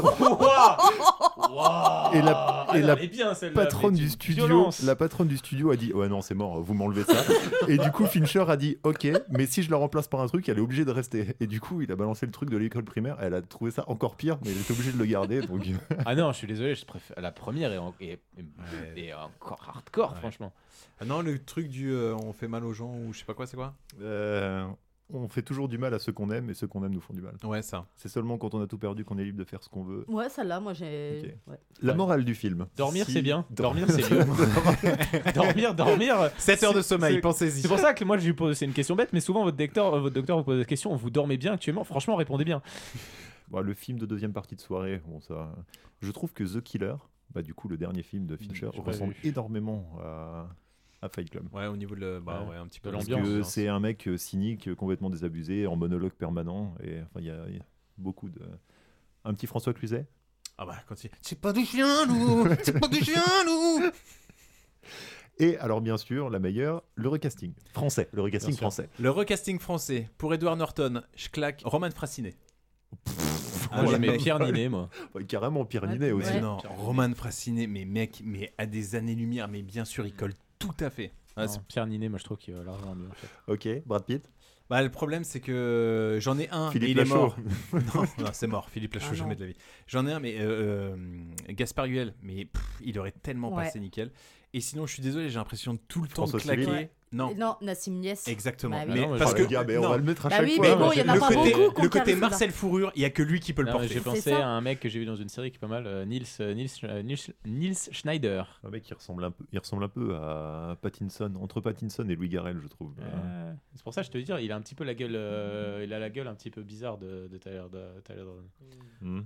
et la et la bien, celle-là, patronne mais du d'une studio, violence. la patronne du studio a dit ouais non c'est mort, vous m'enlevez ça. Et du coup Fincher a dit ok, mais si je la remplace par un truc, elle est obligée de rester. Et du coup il a balancé le truc de l'école primaire. Elle a trouvé ça encore pire, mais elle était obligée de le garder. Donc Ah non, je suis désolé, je préfère la première est, en- est, est- est encore hardcore, Ouais. franchement. Ah non, le truc du euh, on fait mal aux gens ou je sais pas quoi, c'est quoi? euh, on fait toujours du mal à ceux qu'on aime et ceux qu'on aime nous font du mal. Ouais, ça. C'est seulement quand on a tout perdu qu'on est libre de faire ce qu'on veut. Ouais, celle-là, moi j'ai. Ok. Ouais. La morale du film. Dormir, Si- c'est bien. Dor- Dormir, c'est mieux. dormir, dormir. sept heures de c'est- sommeil, c'est- pensez-y. C'est pour ça que moi, je lui pose, c'est une question bête, mais souvent votre docteur, euh, votre docteur vous pose la question, vous dormez bien actuellement? Franchement, répondez bien. Bon, le film de deuxième partie de soirée, bon, ça, je trouve que The Killer, bah, du coup le dernier film de Fincher, j'ai pas ressemble vu. énormément à, à Fight Club. Ouais, au niveau de le... bah, Ouais. ouais, un petit peu De Parce l'ambiance. que c'est un mec euh, cynique, euh, complètement désabusé, en monologue permanent, et enfin il y, a il y a beaucoup de... Un petit François Cluzet. Ah bah quand il... C'est pas du chien, loup. C'est pas du chien, loup. Et alors bien sûr, la meilleure, le recasting français, le recasting Bien sûr. français. Le recasting français pour Edward Norton, je claque Roman Frassinet. Ah, Voilà. j'aimais Pierre Ninet, moi. Ouais, carrément Pierre Ouais, Ninet aussi. ouais. Non, Roman Frassinet, mais mec, mais à des années-lumière, mais bien sûr, il colle tout à fait. Ah, Non, c'est- Pierre Ninet, moi je trouve qu'il va largement mieux. En fait. Ok, Brad Pitt. Bah, le problème, c'est que j'en ai un, Philippe mais il est Lachaud. mort. non, non, c'est mort, Philippe Lachaud, Ah, jamais non. de la vie. J'en ai un, mais euh, euh, Gaspard Huel, mais pff, il aurait tellement Ouais. passé nickel. Et sinon, je suis désolé, j'ai l'impression de tout le temps François de claquer. Civil. Ouais. Non, Non, Nassim Niès. exactement. Bah oui. Mais Ah non, mais parce Oh, que les gars, mais on non, va le mettre à Bah chaque oui, fois. mais moi, bon, il y en a le pas côté, beaucoup qu'on le côté caresse, là. Marcel Fourrure, il y a que lui qui peut le Non, mais porter. j'ai C'est pensé ça. à un mec que j'ai vu dans une série qui est pas mal, euh, Nils, euh, Nils, euh, Nils, Nils Schneider. Un mec qui ressemble un peu, il ressemble un peu à Pattinson, entre Pattinson et Louis Garrel, je trouve. Euh, c'est pour ça que je te veux dire, il a un petit peu la gueule, euh, il a la gueule un petit peu bizarre de, de Tyler, de, Tyler Durden. Hmm.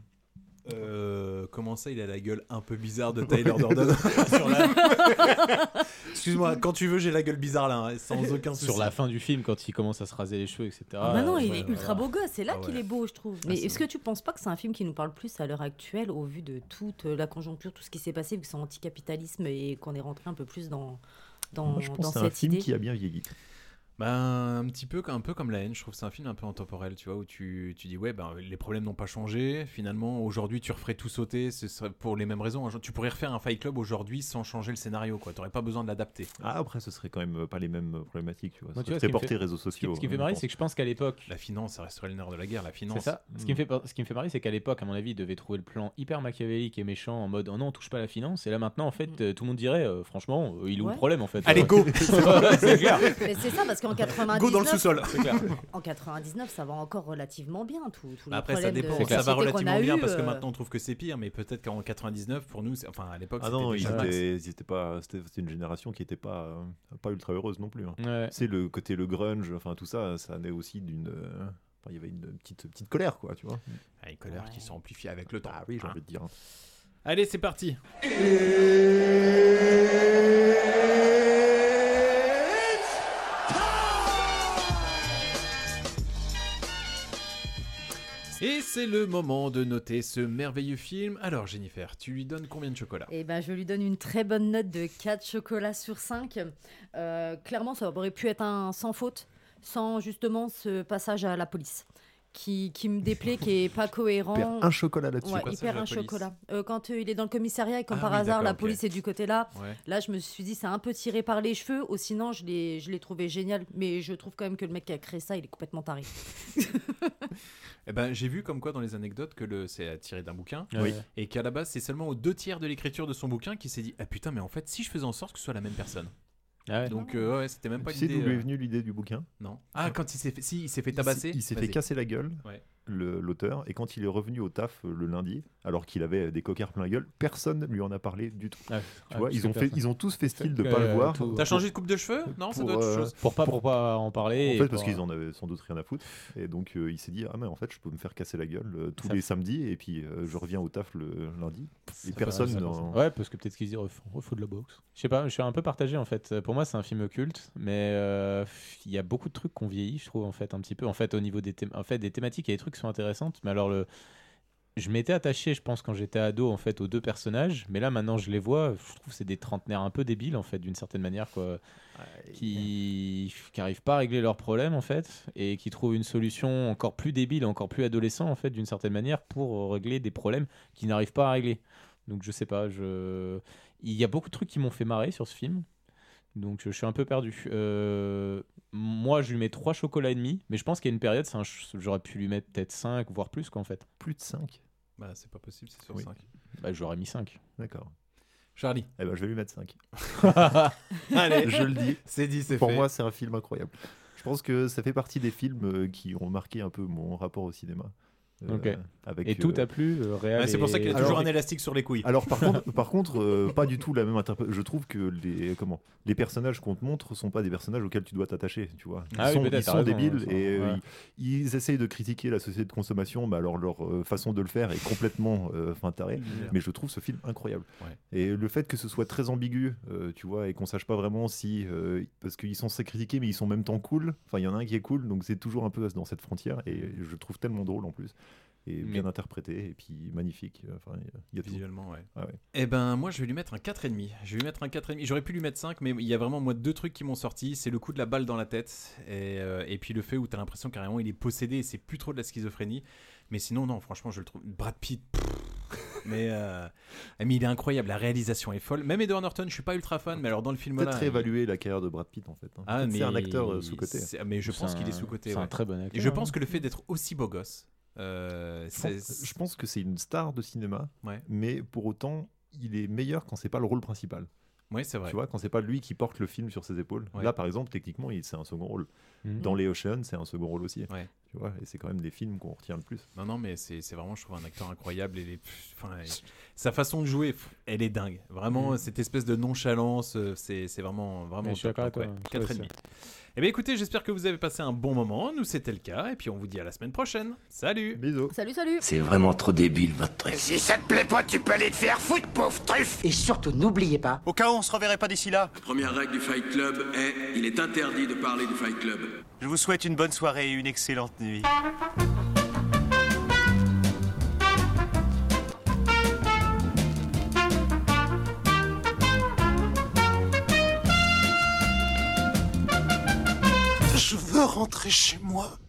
Euh, comment ça, il a la gueule un peu bizarre de Tyler Durden Sur la- Excuse-moi, quand tu veux, j'ai la gueule bizarre là, hein, sans aucun souci. Sur la fin du film, quand il commence à se raser les cheveux, et cetera. Ah bah non, euh, il ouais, est ouais, ultra ouais. beau gosse, c'est là Ah qu'il ouais. est beau, je trouve. Ah, Mais c'est est-ce que tu penses pas que c'est un film qui nous parle plus à l'heure actuelle, au vu de toute la conjoncture, tout ce qui s'est passé, vu que c'est anticapitalisme et qu'on est rentré un peu plus dans, dans, Moi, je pense dans que c'est un cette film idée qui a bien vieilli. Ben, un petit peu, un peu comme La Haine, je trouve que c'est un film un peu intemporel, tu vois, où tu, tu dis, ouais, ben, les problèmes n'ont pas changé, finalement, aujourd'hui, tu referais tout sauter, ce serait pour les mêmes raisons. Tu pourrais refaire un Fight Club aujourd'hui sans changer le scénario, quoi. T'aurais pas besoin de l'adapter. Ah, après, ce serait quand même pas les mêmes problématiques, tu vois. Moi, Ça tu vois, serait ce qui me porté fait- réseaux Ce qui, sociaux. ce qui me fait je marrer, pense. c'est que je pense qu'à l'époque, La finance, ça resterait le nerf de la guerre, la finance. c'est ça. Ce qui me fait, ce qui me fait marrer, c'est qu'à l'époque, à mon avis, il devait trouver le plan hyper machiavélique et méchant en mode, oh non, on touche pas à la finance. Et là maintenant, en fait, euh, tout le monde dirait, euh, franchement, euh, il est où Ouais. le problème en fait. Allez, Euh, go C'est clair. Mais c'est ça, parce qu'en quatre-vingt-dix-neuf, Go dans le sous-sol. C'est clair. en quatre-vingt-dix-neuf, ça va encore relativement bien, tout, tout le Après, ça problème de dépend. la Ça va société qu'on relativement a bien eu, parce que euh, maintenant on trouve que c'est pire, mais peut-être qu'en quatre-vingt-dix-neuf, pour nous, c'est- enfin à l'époque, Ah c'était non, ils déjà max. étaient, ils étaient pas. C'était c'était une génération qui était pas, euh, pas ultra heureuse non plus. Hein. Ouais. C'est le côté le grunge, enfin tout ça, ça naît aussi d'une. euh, enfin, il y avait une petite petite colère, quoi, tu vois. Ah, une colère qui s'est amplifiée avec le temps. Ah oui, j'ai Hein. envie de dire. Allez, c'est parti. Et c'est le moment de noter ce merveilleux film. Alors, Jennifer, tu lui donnes combien de chocolat? Eh ben, je lui donne une très bonne note de quatre chocolats sur cinq. Euh, clairement, ça aurait pu être un sans faute, sans justement ce passage à la police, qui, qui me déplaît, qui est pas cohérent. Perd un chocolat là-dessus. Ouais, Quoi, il ça, perd la un police chocolat. Euh, quand euh, il est dans le commissariat et comme Ah par oui, hasard la d'accord, ok. police est du côté là, Ouais. là je me suis dit c'est un peu tiré par les cheveux. Ou sinon je l'ai, je l'ai trouvé génial. Mais je trouve quand même que le mec qui a créé ça, il est complètement taré. Eh ben, j'ai vu comme quoi dans les anecdotes que le c'est tiré d'un bouquin Oui. et qu'à la base c'est seulement aux deux tiers de l'écriture de son bouquin qu'il s'est dit ah putain mais en fait si je faisais en sorte que ce soit la même personne. Ah ouais. Donc euh, ouais c'était même pas Tu sais l'idée. d'où lui est euh, venue l'idée du bouquin? Non. Ah quand il s'est fait si il s'est fait Il tabasser. s'est- Il s'est fait Vas-y. casser la gueule. Ouais. le, l'auteur, et quand il est revenu au taf euh, le lundi, alors qu'il avait des cocards plein la gueule, personne lui en a parlé du tout. Ah, tu ah, vois, ils ont, fait, personne. ils ont tous fait style de Euh, pas le voir. tout- T'as changé de coupe de cheveux? Non, c'est d'autres euh, choses. Pour pas, pour pas en parler. En et fait, pour- parce qu'ils en avaient sans doute rien à foutre. Et donc, euh, il s'est dit, ah mais en fait, je peux me faire casser la gueule euh, tous Ça les fait- samedis, et puis euh, je reviens au taf le lundi. Ça Et fait personne ça, n'en- Ouais, parce que peut-être qu'ils se disent, oh, faut, oh, faut de la boxe. Je sais pas, je suis un peu partagé en fait. Pour moi, c'est un film culte, mais euh, il y a beaucoup de trucs qu'on vieillit, je trouve, en fait, un petit peu. En fait, au niveau des, thém- en fait, des thématiques, il y a des trucs qui sont intéressantes, mais alors le. Je m'étais attaché, je pense, quand j'étais ado, en fait, aux deux personnages, mais là, maintenant, je les vois, je trouve que c'est des trentenaires un peu débiles, en fait, d'une certaine manière, quoi, qui qui arrivent pas à régler leurs problèmes, en fait, et qui trouvent une solution encore plus débile, encore plus adolescent, en fait, d'une certaine manière, pour régler des problèmes qu'ils n'arrivent pas à régler. Donc, je sais pas, je... il y a beaucoup de trucs qui m'ont fait marrer sur ce film. Donc je suis un peu perdu. Euh, moi, je lui mets trois chocolats et demi, mais je pense qu'il y a une période, c'est un ch- j'aurais pu lui mettre peut-être cinq, voire plus, qu'en fait. Plus de cinq. Bah, c'est pas possible, c'est sur Oui. cinq. Bah, j'aurais mis cinq. D'accord. Charlie. Eh ben, je vais lui mettre cinq. Allez, je le dis. C'est dit, c'est Pour fait. moi, c'est un film incroyable. Je pense que ça fait partie des films euh, qui ont marqué un peu mon rapport au cinéma. Euh, Ok. avec, Et tout euh, t'a plu, euh, réel Ouais, c'est pour ça qu'il y a toujours Alors- un élastique sur les couilles. Alors par contre, par contre euh, pas du tout la même interprétation. Je trouve que les comment les personnages qu'on te montre sont pas des personnages auxquels tu dois t'attacher, tu vois. Ils Ah oui, sont, peut-être, ils t'as sont raison, débiles ça, et euh, ouais. ils, ils essayent de critiquer la société de consommation, mais alors leur euh, façon de le faire est complètement euh, fin tarée. Mais je trouve ce film incroyable. Ouais. Et le fait que ce soit très ambigu, euh, tu vois, et qu'on sache pas vraiment si euh, parce qu'ils sont censés critiquer, mais ils sont en même temps cool. Enfin, il y en a un qui est cool, donc c'est toujours un peu dans cette frontière. Et je le trouve tellement drôle en plus. Et bien Mais- interprété, et puis magnifique. Enfin, il y a- il y a tout. Visuellement, ouais. Ah ouais. Eh ben, moi, je vais lui mettre un quatre virgule cinq. Je vais lui mettre un quatre virgule cinq. J'aurais pu lui mettre cinq, mais il y a vraiment, moi, deux trucs qui m'ont sorti. C'est le coup de la balle dans la tête, et, euh, et puis le fait où t'as l'impression carrément il est possédé, et c'est plus trop de la schizophrénie. Mais sinon, non, franchement, je le trouve. Brad Pitt. pff, mais, euh, mais il est incroyable, la réalisation est folle. Même Edward Norton, je suis pas ultra fan, mais alors dans le film là. Peut-être réévaluer la carrière de Brad Pitt en fait. hein. Ah, Peut-être mais c'est un acteur euh, sous-coté. c'est- Mais je C'est pense un- qu'il est sous-coté. c'est un ouais. très bon acteur, Et je pense hein. que le fait d'être aussi beau gosse. euh, Je c'est- pense, je pense que c'est une star de cinéma, Ouais. mais pour autant, il est meilleur quand c'est pas le rôle principal. Ouais, c'est vrai. Tu vois, quand c'est pas lui qui porte le film sur ses épaules. Ouais. Là, par exemple, techniquement, il- c'est un second rôle. Mhm. Dans les Oceans, c'est un second rôle aussi. Ouais. Tu vois, et c'est quand même des films qu'on retient le plus. Non, non, mais c'est c'est vraiment, je trouve, un acteur incroyable. Et les, enfin, et- sa façon de jouer, pff, elle est dingue. Vraiment, Mhm. cette espèce de nonchalance, euh, c'est c'est vraiment, vraiment Mais je suis top. d'accord avec Donc, toi, ouais, je quatre trouve et demi. Eh bien, écoutez, j'espère que vous avez passé un bon moment. Nous, c'était le cas. Et puis, on vous dit à la semaine prochaine. Salut. Bisous. Salut, salut. C'est vraiment trop débile, votre truc. Si ça te plaît pas, tu peux aller te faire foutre, pauvre truffe. Et surtout, n'oubliez pas. Au cas où on se reverrait pas d'ici là. La première règle du Fight Club est il est interdit de parler du Fight Club. Je vous souhaite une bonne soirée et une excellente nuit. Je veux rentrer chez moi.